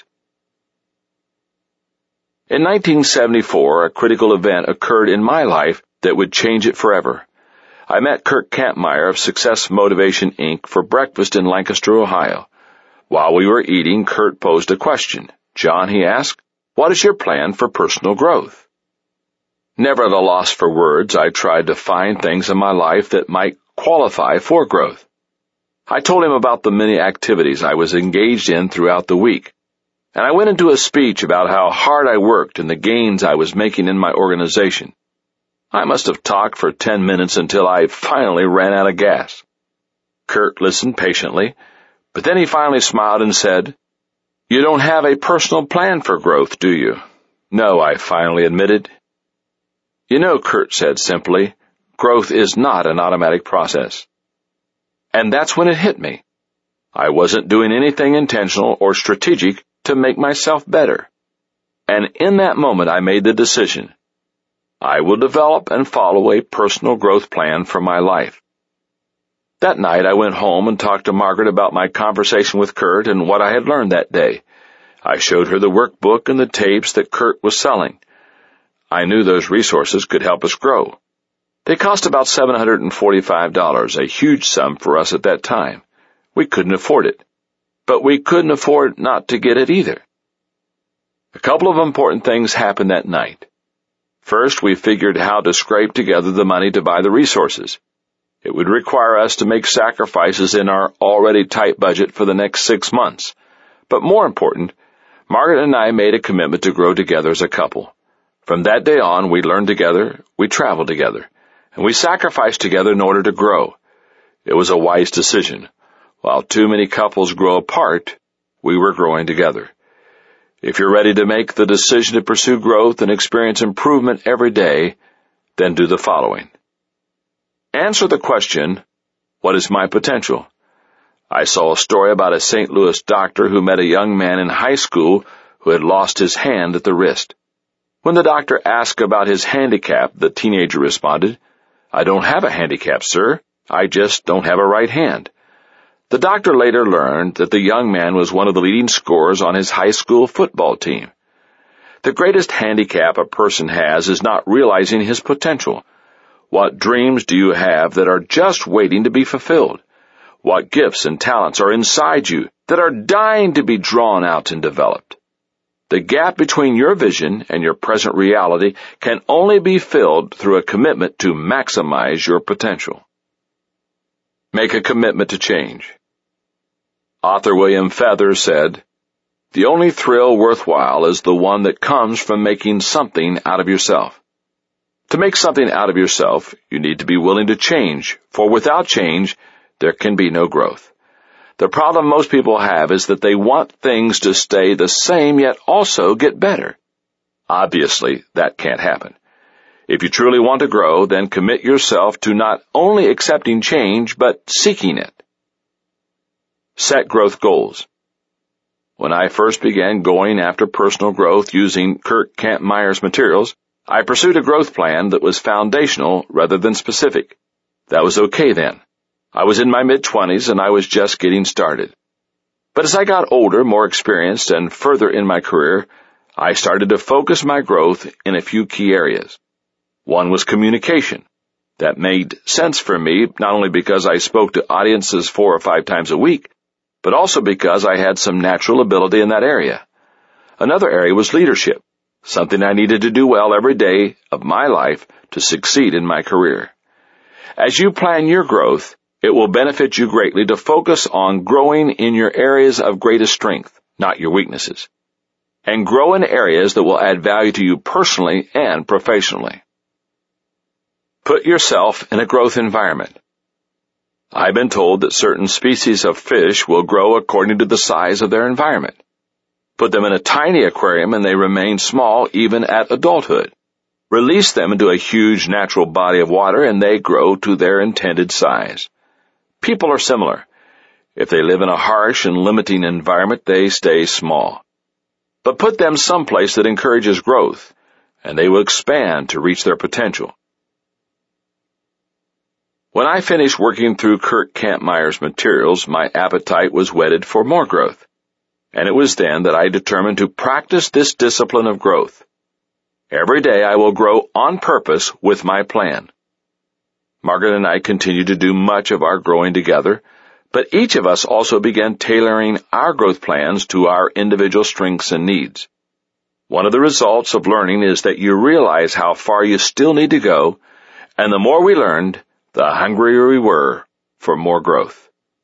In nineteen seventy-four, a critical event occurred in my life that would change it forever. I met Kurt Kampmeyer of Success Motivation, Incorporated for breakfast in Lancaster, Ohio. While we were eating, Kurt posed a question. "John," he asked, "what is your plan for personal growth?" Never at a loss for words, I tried to find things in my life that might qualify for growth. I told him about the many activities I was engaged in throughout the week, and I went into a speech about how hard I worked and the gains I was making in my organization. I must have talked for ten minutes until I finally ran out of gas. Kurt listened patiently, but then he finally smiled and said, "You don't have a personal plan for growth, do you?" "No," I finally admitted. "You know," Kurt said simply, "growth is not an automatic process." And that's when it hit me. I wasn't doing anything intentional or strategic to make myself better. And in that moment, I made the decision. I will develop and follow a personal growth plan for my life. That night, I went home and talked to Margaret about my conversation with Kurt and what I had learned that day. I showed her the workbook and the tapes that Kurt was selling. I knew those resources could help us grow. They cost about seven hundred forty-five dollars, a huge sum for us at that time. We couldn't afford it. But we couldn't afford not to get it either. A couple of important things happened that night. First, we figured how to scrape together the money to buy the resources. It would require us to make sacrifices in our already tight budget for the next six months. But more important, Margaret and I made a commitment to grow together as a couple. From that day on, we learned together, we traveled together, and we sacrificed together in order to grow. It was a wise decision. While too many couples grow apart, we were growing together. If you're ready to make the decision to pursue growth and experience improvement every day, then do the following. Answer the question, what is my potential? I saw a story about a Saint Louis doctor who met a young man in high school who had lost his hand at the wrist. When the doctor asked about his handicap, the teenager responded, "I don't have a handicap, sir. I just don't have a right hand." The doctor later learned that the young man was one of the leading scorers on his high school football team. The greatest handicap a person has is not realizing his potential. What dreams do you have that are just waiting to be fulfilled? What gifts and talents are inside you that are dying to be drawn out and developed? The gap between your vision and your present reality can only be filled through a commitment to maximize your potential. Make a commitment to change. Author William Feather said, "The only thrill worthwhile is the one that comes from making something out of yourself. To make something out of yourself, you need to be willing to change, for without change, there can be no growth. The problem most people have is that they want things to stay the same yet also get better. Obviously, that can't happen. If you truly want to grow, then commit yourself to not only accepting change, but seeking it. Set growth goals. When I first began going after personal growth using Kurt Kampmeyer's materials, I pursued a growth plan that was foundational rather than specific. That was okay then. I was in my mid-twenties and I was just getting started. But as I got older, more experienced, and further in my career, I started to focus my growth in a few key areas. One was communication. That made sense for me, not only because I spoke to audiences four or five times a week, but also because I had some natural ability in that area. Another area was leadership, something I needed to do well every day of my life to succeed in my career. As you plan your growth, it will benefit you greatly to focus on growing in your areas of greatest strength, not your weaknesses, and grow in areas that will add value to you personally and professionally. Put yourself in a growth environment. I've been told that certain species of fish will grow according to the size of their environment. Put them in a tiny aquarium and they remain small even at adulthood. Release them into a huge natural body of water and they grow to their intended size. People are similar. If they live in a harsh and limiting environment, they stay small. But put them someplace that encourages growth, and they will expand to reach their potential. When I finished working through Kurt Kampmeyer's materials, my appetite was whetted for more growth. And it was then that I determined to practice this discipline of growth. Every day I will grow on purpose with my plan. Margaret and I continued to do much of our growing together, but each of us also began tailoring our growth plans to our individual strengths and needs. One of the results of learning is that you realize how far you still need to go, and the more we learned, the hungrier we were for more growth.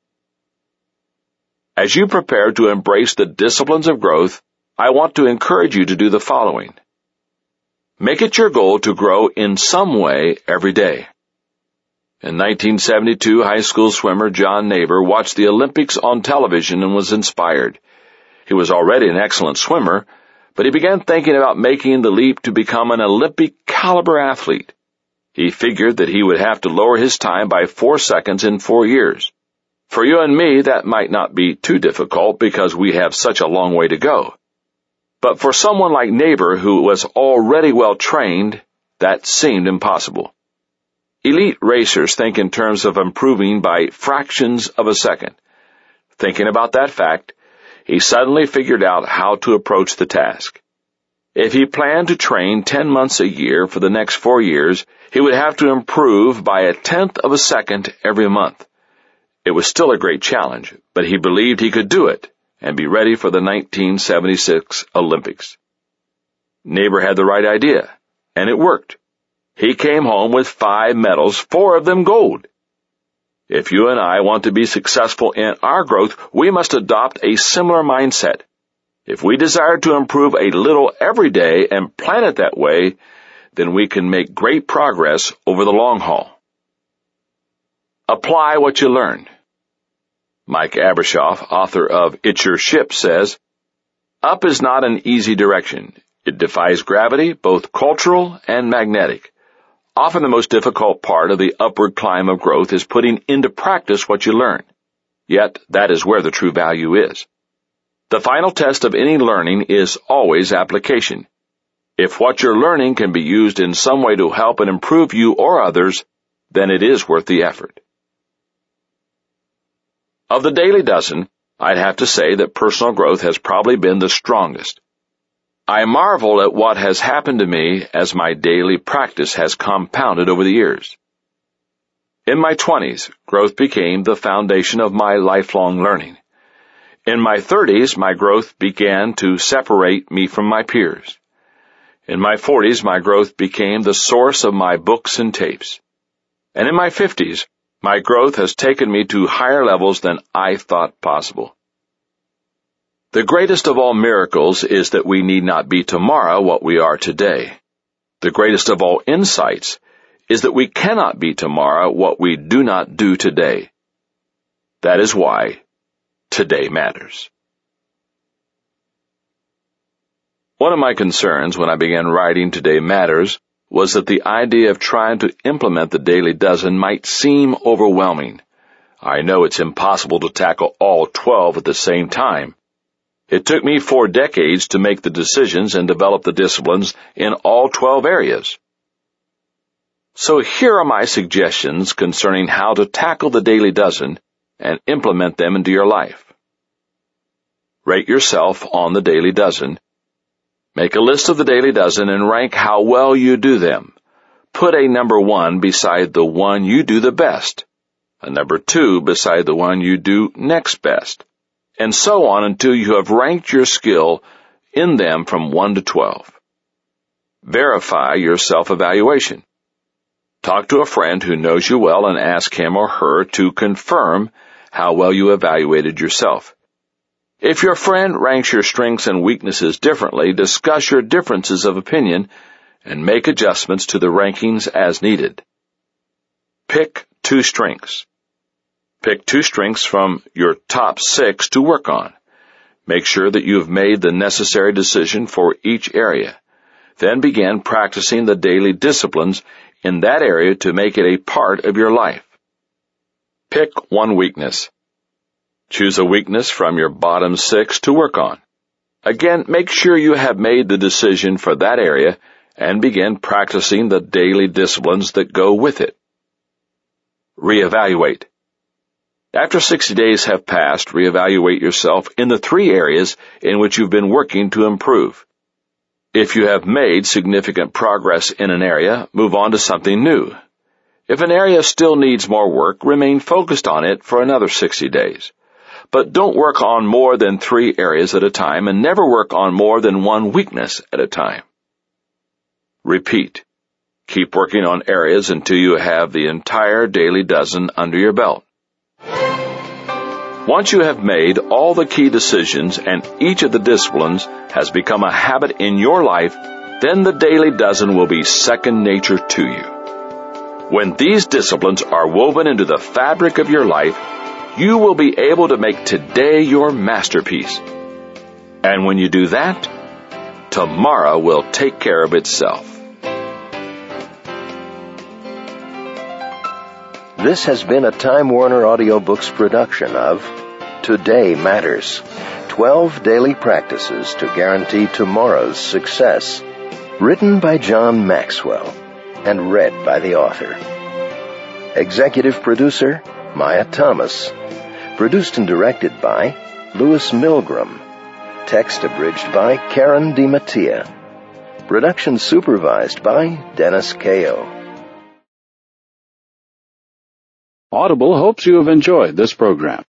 As you prepare to embrace the disciplines of growth, I want to encourage you to do the following. Make it your goal to grow in some way every day. In nineteen seventy-two, high school swimmer John Naber watched the Olympics on television and was inspired. He was already an excellent swimmer, but he began thinking about making the leap to become an Olympic-caliber athlete. He figured that he would have to lower his time by four seconds in four years. For you and me, that might not be too difficult because we have such a long way to go. But for someone like Naber, who was already well trained, that seemed impossible. Elite racers think in terms of improving by fractions of a second. Thinking about that fact, he suddenly figured out how to approach the task. If he planned to train ten months a year for the next four years, he would have to improve by a tenth of a second every month. It was still a great challenge, but he believed he could do it and be ready for the nineteen seventy-six Olympics. Naber had the right idea, and it worked. He came home with five medals, four of them gold. If you and I want to be successful in our growth, we must adopt a similar mindset. If we desire to improve a little every day and plan it that way, then we can make great progress over the long haul. Apply what you learn. Mike Abrashoff, author of It's Your Ship, says, "Up is not an easy direction. It defies gravity, both cultural and magnetic. Often the most difficult part of the upward climb of growth is putting into practice what you learn. Yet that is where the true value is. The final test of any learning is always application. If what you're learning can be used in some way to help and improve you or others, then it is worth the effort." Of the Daily Dozen, I'd have to say that personal growth has probably been the strongest. I marvel at what has happened to me as my daily practice has compounded over the years. In my twenties, growth became the foundation of my lifelong learning. In my thirties, my growth began to separate me from my peers. In my forties, my growth became the source of my books and tapes. And in my fifties, my growth has taken me to higher levels than I thought possible. The greatest of all miracles is that we need not be tomorrow what we are today. The greatest of all insights is that we cannot be tomorrow what we do not do today. That is why today matters. One of my concerns when I began writing Today Matters was that the idea of trying to implement the Daily Dozen might seem overwhelming. I know it's impossible to tackle all twelve at the same time. It took me four decades to make the decisions and develop the disciplines in all twelve areas. So here are my suggestions concerning how to tackle the Daily Dozen and implement them into your life. Rate yourself on the Daily Dozen. Make a list of the Daily Dozen and rank how well you do them. Put a number one beside the one you do the best, a number two beside the one you do next best, and so on until you have ranked your skill in them from one to twelve. Verify your self-evaluation. Talk to a friend who knows you well and ask him or her to confirm how well you evaluated yourself. If your friend ranks your strengths and weaknesses differently, discuss your differences of opinion and make adjustments to the rankings as needed. Pick two strengths. Pick two strengths from your top six to work on. Make sure that you have made the necessary decision for each area. Then begin practicing the daily disciplines in that area to make it a part of your life. Pick one weakness. Choose a weakness from your bottom six to work on. Again, make sure you have made the decision for that area and begin practicing the daily disciplines that go with it. Reevaluate. After sixty days have passed, reevaluate yourself in the three areas in which you've been working to improve. If you have made significant progress in an area, move on to something new. If an area still needs more work, remain focused on it for another sixty days. But don't work on more than three areas at a time and never work on more than one weakness at a time. Repeat. Keep working on areas until you have the entire daily dozen under your belt. Once you have made all the key decisions and each of the disciplines has become a habit in your life, then the daily dozen will be second nature to you. When these disciplines are woven into the fabric of your life, you will be able to make today your masterpiece. And when you do that, tomorrow will take care of itself. This has been a Time Warner Audiobooks production of Today Matters, twelve Daily Practices to Guarantee Tomorrow's Success, written by John Maxwell and read by the author. Executive producer, Maya Thomas. Produced and directed by Louis Milgram. Text abridged by Karen DiMattia. Production supervised by Dennis Kao. Audible hopes you have enjoyed this program.